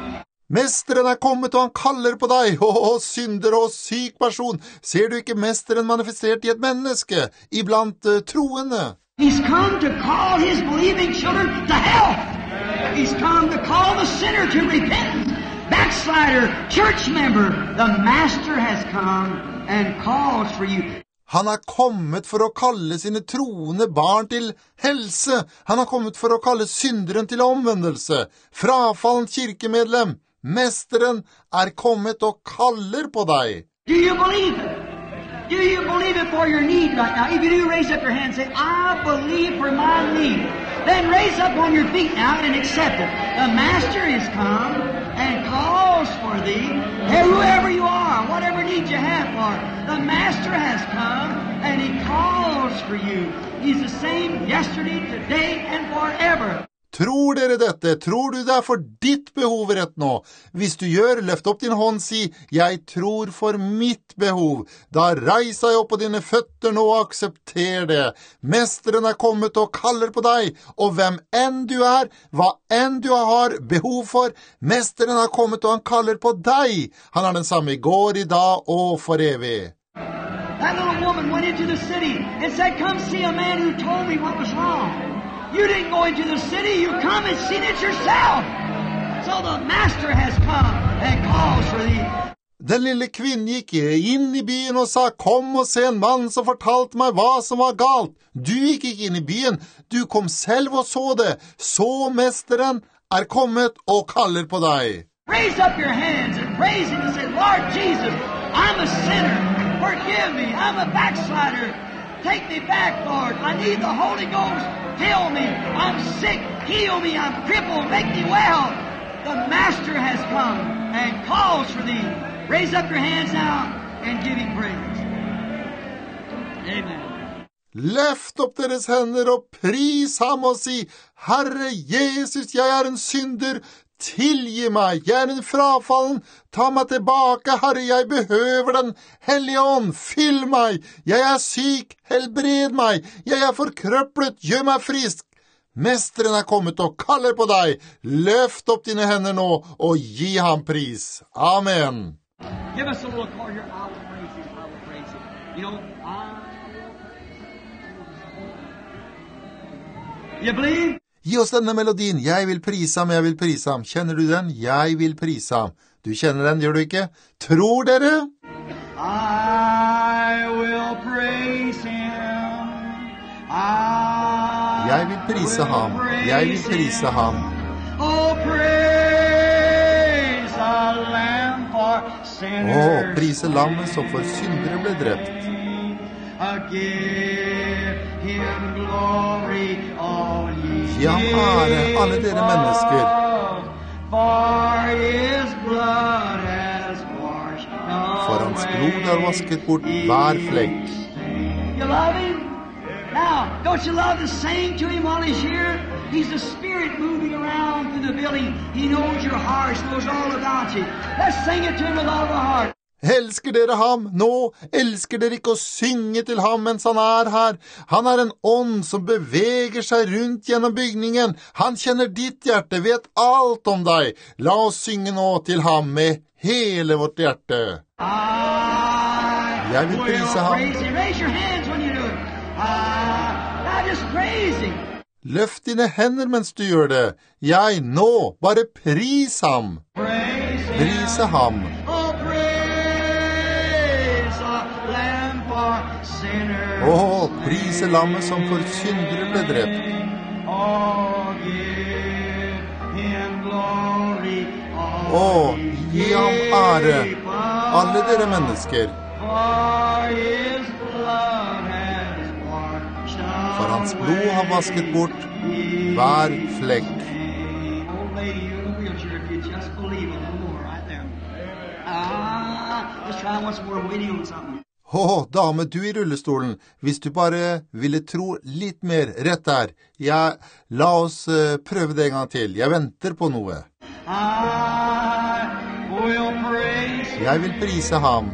Mesteren er kommet, og han kaller på deg. Åh, synder og syk person. Ser du ikke mesteren manifestert i et menneske, iblant uh, troende? He's come to call His believing children to health. He's come to call the sinner to repentance. Backslider, church member, the Master has come and calls for you. Han har kommet for å kalle sine troende barn til helse. Han har kommet for å kalle synderen til omvendelse. Frafallen kirkemedlem. Mesteren er kommet og kaller på deg. Do you believe it? Do you believe it for your need right now? If you do, raise up your hand and say, I believe for my need. Then raise up on your feet now and accept it. The Master is come and calls for thee, and whoever you are, whatever need you have for, the Master has come and He calls for you. He's the same yesterday, today, and forever. Tror dere dette? Tror du det er for ditt behov rett nå? Hvis du gjør, løft opp din hånd, si, jeg tror for mitt behov. Da reis deg opp på dine føtter nå og aksepter det. Mesteren er kommet og kaller på deg, og hvem enn du er, hva enn du har behov for, mesteren er kommet og han kaller på deg. Han er den samme i går, i dag og for evig. That little woman went into the city and said, come see a man who told me what was wrong. You didn't go into the city, you come and seen it yourself. So the Master has come and calls for thee. Den lille kvinnen gikk inn i byen og sa, kom og se en mann som fortalte meg hva som var galt. Du gikk ikke inn i byen, du kom selv og så det. Så mesteren er kommet og kaller på deg. Raise up your hands and praise Him and say, Lord Jesus, I'm a sinner. Forgive me, I'm a backslider. Take me back, Lord. I need the Holy Ghost. Fill me. I'm sick. Heal me. I'm crippled. Make me well. The Master has come and calls for thee. Raise up your hands now and give Him praise. Amen. Løft opp deres hender og pris ham og si, Herre Jesus, jeg er en synder. Tilgi meg, jeg er en frafallen, ta meg tilbake, Herre, jeg behøver den hellige ånd, fyll meg, jeg er syk, helbred meg, jeg er forkrøplet, gjør meg frisk. Mesteren er kommet og kaller på deg, løft opp dine hender nå og gi ham pris. Amen. Give us a little chord here. I will praise Him, I will praise Him. You know, I... You believe? Gi oss denne melodien. Jeg vil prise ham, jeg vil prise ham. Kjenner du den? Jeg vil prise ham. Du kjenner den, gjør du ikke? Tror dere? I will praise Him. I Jeg vil prise ham. Jeg vil prise ham. Oh, praise the Lamb for sinners. Å, prise lammet som for syndere ble drept. Give Him glory, all ye. Gi ham ære, alle dere mennesker. For His blood has washed away. For hans blod har vasket bort hver flekk. You love Him? Now, don't you love to sing to Him while He's here? He's the Spirit moving around through the building. He knows your heart, knows all about you. Let's sing it to Him with all of our heart. Elsker dere ham? Nå elsker dere ikke å synge til ham mens han er her. Han er en ånd som beveger seg rundt gjennom bygningen. Han kjenner ditt hjerte, vet alt om deg. La oss synge nå til ham med hele vårt hjerte. Jeg vil prise ham. Løft dine hender mens du gjør det. Jeg nå, bare pris ham. Prise ham. Åh, prise lammet som for syndere ble drept. Åh, gi ham ære, alle dere mennesker. For hans blod har vasket bort hver flekk. Åh, dame, du i rullestolen, hvis du bare ville tro litt mer rett der. Ja, la oss uh, prøve det en gang til. Jeg venter på noe. I will praise. Jeg vil prise ham.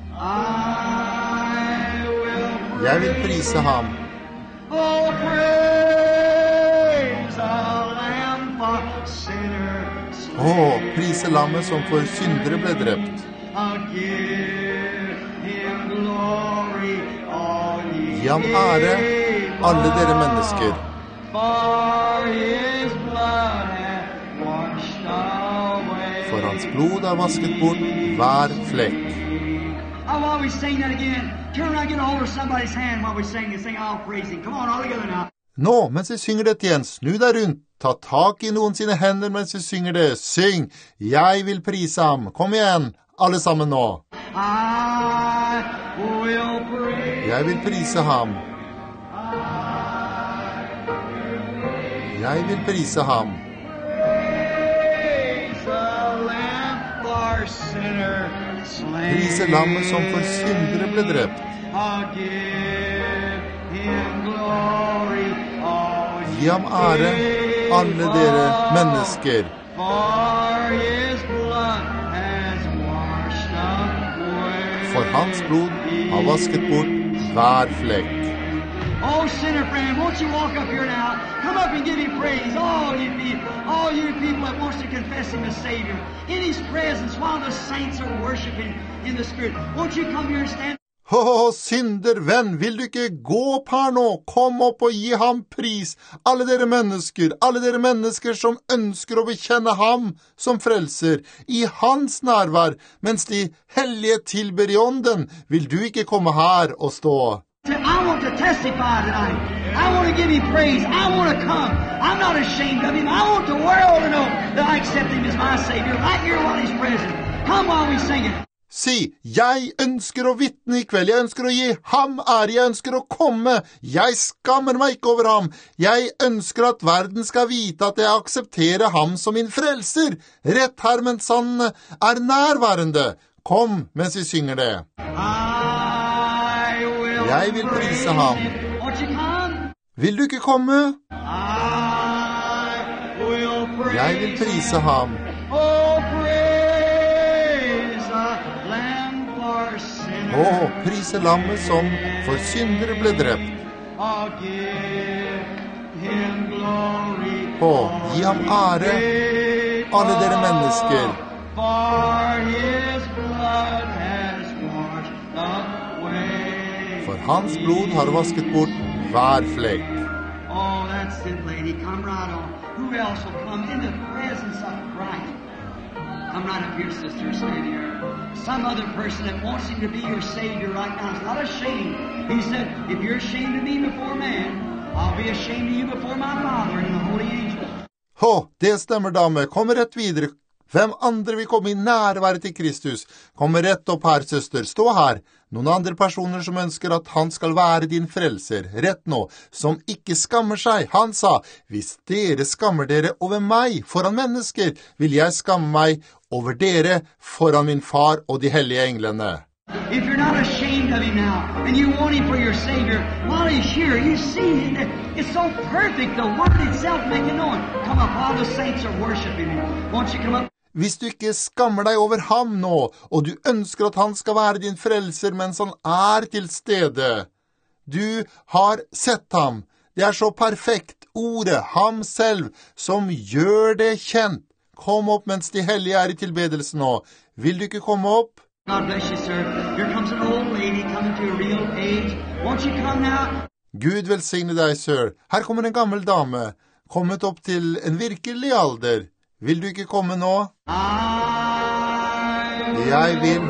I will Jeg vil prise ham. Oh, praise the Lamb for sinners. Åh, prise lammet som for syndere ble drept. I'll give him glory, all ye Gi ham ære, alle dere mennesker. For his blood hath washed away. For hans blod har vasket bort hver flekk. Oh, while we sing that again, turn around, get a hold of somebody's hand while we sing and sing, I'll praise him. Come on, all together now. Nå, mens vi synger dette igjen, snu deg rundt. Ta tak i noen sine hender mens vi synger det. Syng, jeg vil prise ham. Kom igjen, alle sammen nå. I will praise. Jeg vil prise ham. Jeg vil prise ham. Praise the Lamb for sinners slain. Prise lammet som for syndere ble drept. I'll give him glory, all ye Gi ham ære, alle dere mennesker. For his blood has washed away. For hans blod har vasket bort hver flekk. Oh, sinner friend, won't you walk up here now? Come up and give him praise. All you people, all you people that wants to confess him as Savior. In his presence, while the saints are worshiping in the Spirit. Won't you come here and stand? Åh, syndervenn, vil du ikke gå opp her nå? Kom opp og gi ham pris. Alle dere mennesker, alle dere mennesker som ønsker å bekjenne ham som frelser. I hans nærvær, mens de hellige tilber i ånden, vil du ikke komme her og stå. I want to testify tonight. I want to give him praise. I want to come. I'm not ashamed of him. I want the world to know that I accept him as my Savior right here while he's present. Come while we sing it. Si, jeg ønsker å vitne i kveld, jeg ønsker å gi ham ære, jeg ønsker å komme, jeg skammer meg ikke over ham, jeg ønsker at verden skal vite at jeg aksepterer ham som min frelser, rett her mens han er nærværende. Kom mens vi synger det. I will Jeg vil prise ham. Won't you come? Vil du ikke komme? I will praise. Jeg vil prise ham. Oh, praise the Lamb for sinners. Åh, prise lammet som for syndere ble drept. I'll give him glory. Åh, gi ham ære, alle dere mennesker. For his blood has washed away. For hans blod har vasket bort hver flekk. Oh, that's it, lady. Come right on. Who else will come in the presence of Christ? Come right up here, sister. Stand here. Some other person that wants him to be your Savior right now is not ashamed. He said, if you're ashamed of me before man, I'll be ashamed of you before my Father and the holy angels. Hå, det stemmer, dame. Kom rett videre. Hvem andre vil komme i nærværet til Kristus? Kom rett opp her, søster. Stå her. Noen andre personer som ønsker at han skal være din frelser, rett nå, som ikke skammer seg. Han sa, hvis dere skammer dere over meg foran mennesker, vil jeg skamme meg over dere foran min far og de hellige englene. If you're not ashamed of him now, and you want him for your Savior, while he's here, you see that it's so perfect, the Word itself making known. Come up, all the saints are worshiping him. Won't you come up? Hvis du ikke skammer deg over ham nå, og du ønsker at han skal være din frelser mens han er til stede. Du har sett ham. Det er så perfekt, ordet, ham selv, som gjør det kjent. Kom opp mens de hellige er i tilbedelse nå. Vil du ikke komme opp? God bless you, sir. Here comes an old lady coming to a real age. Won't you come now? Gud velsigne deg, sir. Her kommer en gammel dame, kommet opp til en virkelig alder. Vil du ikke komme nå? I Jeg vil.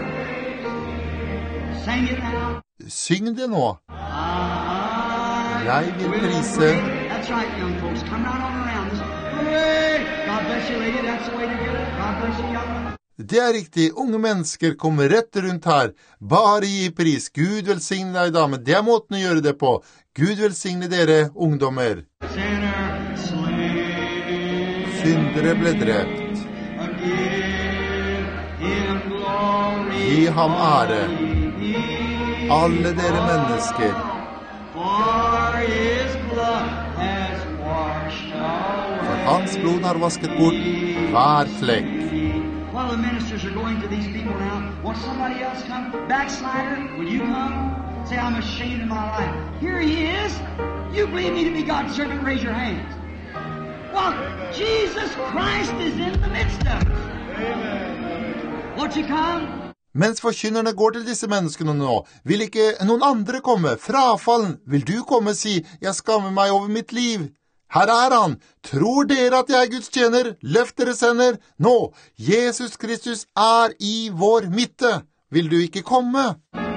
Sing it now. Syng det nå. I Jeg vil will prise. praise. That's right, young folks. Come right on around. This. Hooray! God bless you, lady. That's the way to do it. God bless you, young man. Det er riktig, unge mennesker kommer rett rundt her. Bare gi pris. Gud velsigne deg, dame. Det er måten å gjøre det på. Gud velsigne dere, ungdommer. Sinner slain. Syndere ble drept. Give him glory. Gi ham ære. He alle dere mennesker. For his blood has washed away. For hans blod har vasket bort hver flekk. While the ministers are going to these people now, won't somebody else come? Backslider, will you come? Say, I'm ashamed of my life. Here he is. You believe me to be God's servant, raise your hands. Well, Jesus Christ is in the midst of us. Won't you come? Mens forkynnerne går til disse menneskene nå, vil ikke noen andre komme. Frafallen, vil du komme og si, jeg skammer meg over mitt liv. Her er han. Tror dere at jeg er Guds tjener? Løft deres hender. Nå, Jesus Kristus er i vår midte. Vil du ikke komme?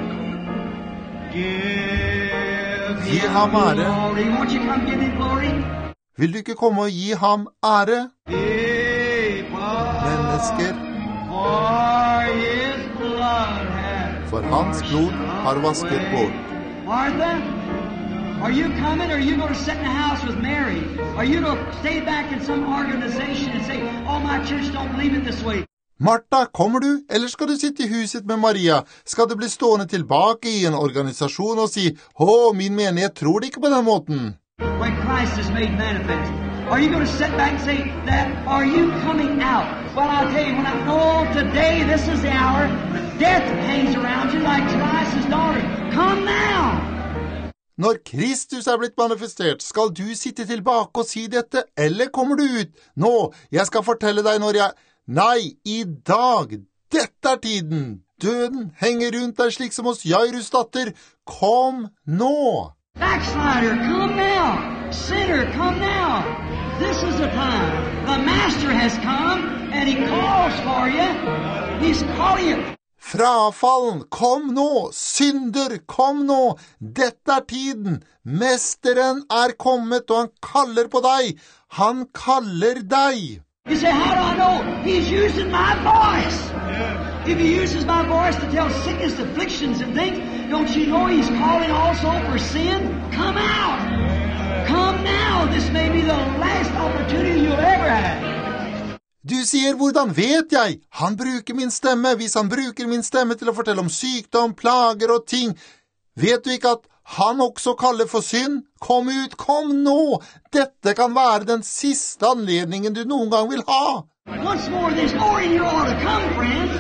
Gi ham ære. Won't you come give him glory? Vil du ikke komme og gi ham ære? Mennesker, For his blood has for hans blod har vasket bort. Martha, are you coming or are you going to sit in the house with Mary? Are you going to stay back in some organization and say, oh, my church don't believe it this way? Martha, kommer du, eller skal du sitte i huset med Maria? Skal du bli stående tilbake i en organisasjon og si, å, min menighet tror det ikke på den måten? When Christ is made manifest, are you going to sit back and say that? Are you coming out? Well, I'll tell you, when I know today, this is the hour, death hangs around you like Jairus' daughter. Come now! Når Kristus er blitt manifestert, skal du sitte tilbake og si dette, eller kommer du ut? Nå, jeg skal fortelle deg når jeg... Nei, i dag, dette er tiden. Døden henger rundt deg slik som hos Jairus' datter. Kom nå! Backslider, come now! Sinner, come now! This is the time. The Master has come, and He calls for you. He's calling you. Frafallen, kom nå! Synder, kom nå! Dette er tiden. Mesteren er kommet, og han kaller på deg. Han kaller deg. You say, how do I know? He's using my voice. If He uses my voice to tell sickness, afflictions, and things, don't you know He's calling also for sin? Come out. Come now. This may be the last opportunity you'll ever have. Du sier, hvordan vet jeg? Han bruker min stemme. Hvis han bruker min stemme til å fortelle om sykdom, plager og ting, vet du ikke at han også kaller for synd? Kom ut, kom nå! Dette kan være den siste anledningen du noen gang vil ha. Once more, there's more in your order. Come, friends.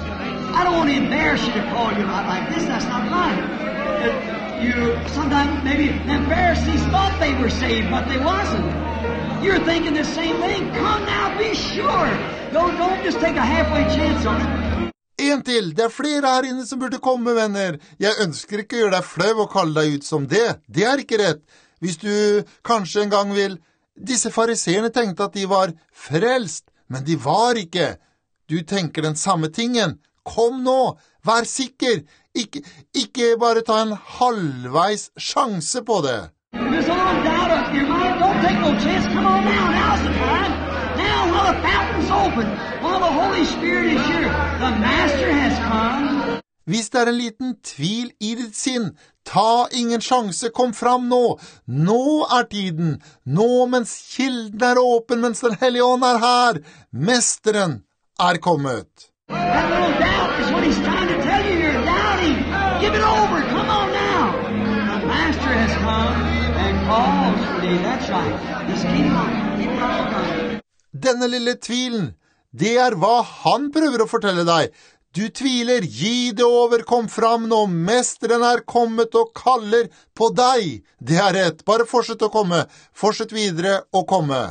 I don't want to embarrass you to call you out like this. That's not right. Uh, you sometimes maybe the Pharisees thought they were saved, but they wasn't. You're thinking the same thing. Come now, be sure. Don't, don't just take a halfway chance on it. En til, det er flere her inne som burde komme, venner. Jeg ønsker ikke å gjøre deg flau og kalle deg ut som det. Det er ikke rett. Hvis du kanskje en gang vil... Disse fariseerne tenkte at de var frelst, men de var ikke. Du tenker den samme tingen. Kom nå, vær sikker. Ikke, ikke bare ta en halvveis sjanse på det. There's a little doubt up your mind. Don't take no chance. Come on now. Now's the time. Now while the fountain's open, while the Holy Spirit is here, the Master has come. Hvis det er en liten tvil i ditt sinn, ta ingen sjanse, kom fram nå. Nå er tiden. Nå mens kilden er åpen, mens den hellige ånd er her. Mesteren er kommet. That little doubt is what He's trying to tell you. You're doubting. Give it over. Come on now. The Master has come and calls for thee. That's right. Just keep on. Keep on coming. Denne lille tvilen, det er hva han prøver å fortelle deg. Du tviler, gi det over, kom fram nå, mesteren er kommet og kaller på deg. Det er rett, bare fortsett å komme, fortsett videre å komme.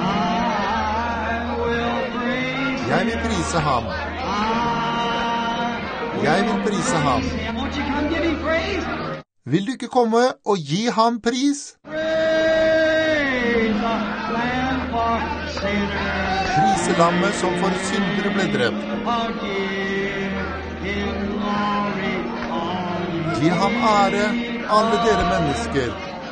Jeg vil prise ham. Jeg vil prise ham. Vil du ikke komme og gi ham pris? Prise lammet som for syndere ble drept. Gi ham ære, alle dere mennesker.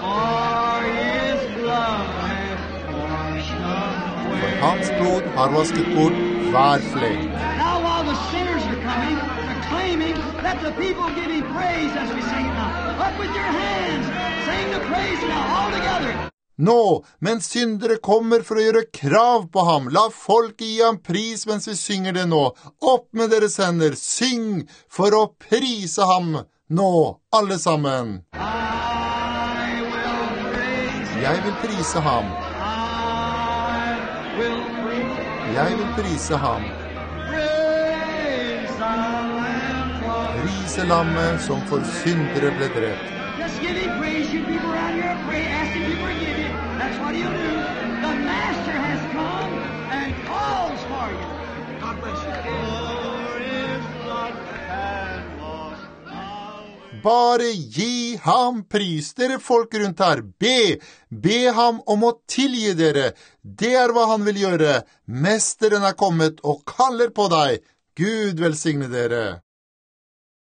For hans blod har vasket bort hver flekk. Now while the sinners are coming, proclaiming, let the people give Him praise as we sing it now. Up with your hands, sing the praise now, all together. Nå, mens syndere kommer for å gjøre krav på ham, la folk gi ham pris mens vi synger det nå. Opp med deres hender, syng for å prise ham Nå, alle sammen. I will praise Jeg vil prise ham. I will praise Jeg vil prise ham. Praise the Lamb for Prise lammet som for syndere ble drept. Just give him praise. You people around here pray, ask him to forgive you. That's what he'll do. The Master has come and calls for you. God bless you. For his blood can wash away. Bare gi ham pris, dere folk rundt her. Be, be ham om å tilgi dere. Det er hva han vil gjøre. Mesteren er kommet og kaller på deg. Gud velsigne dere.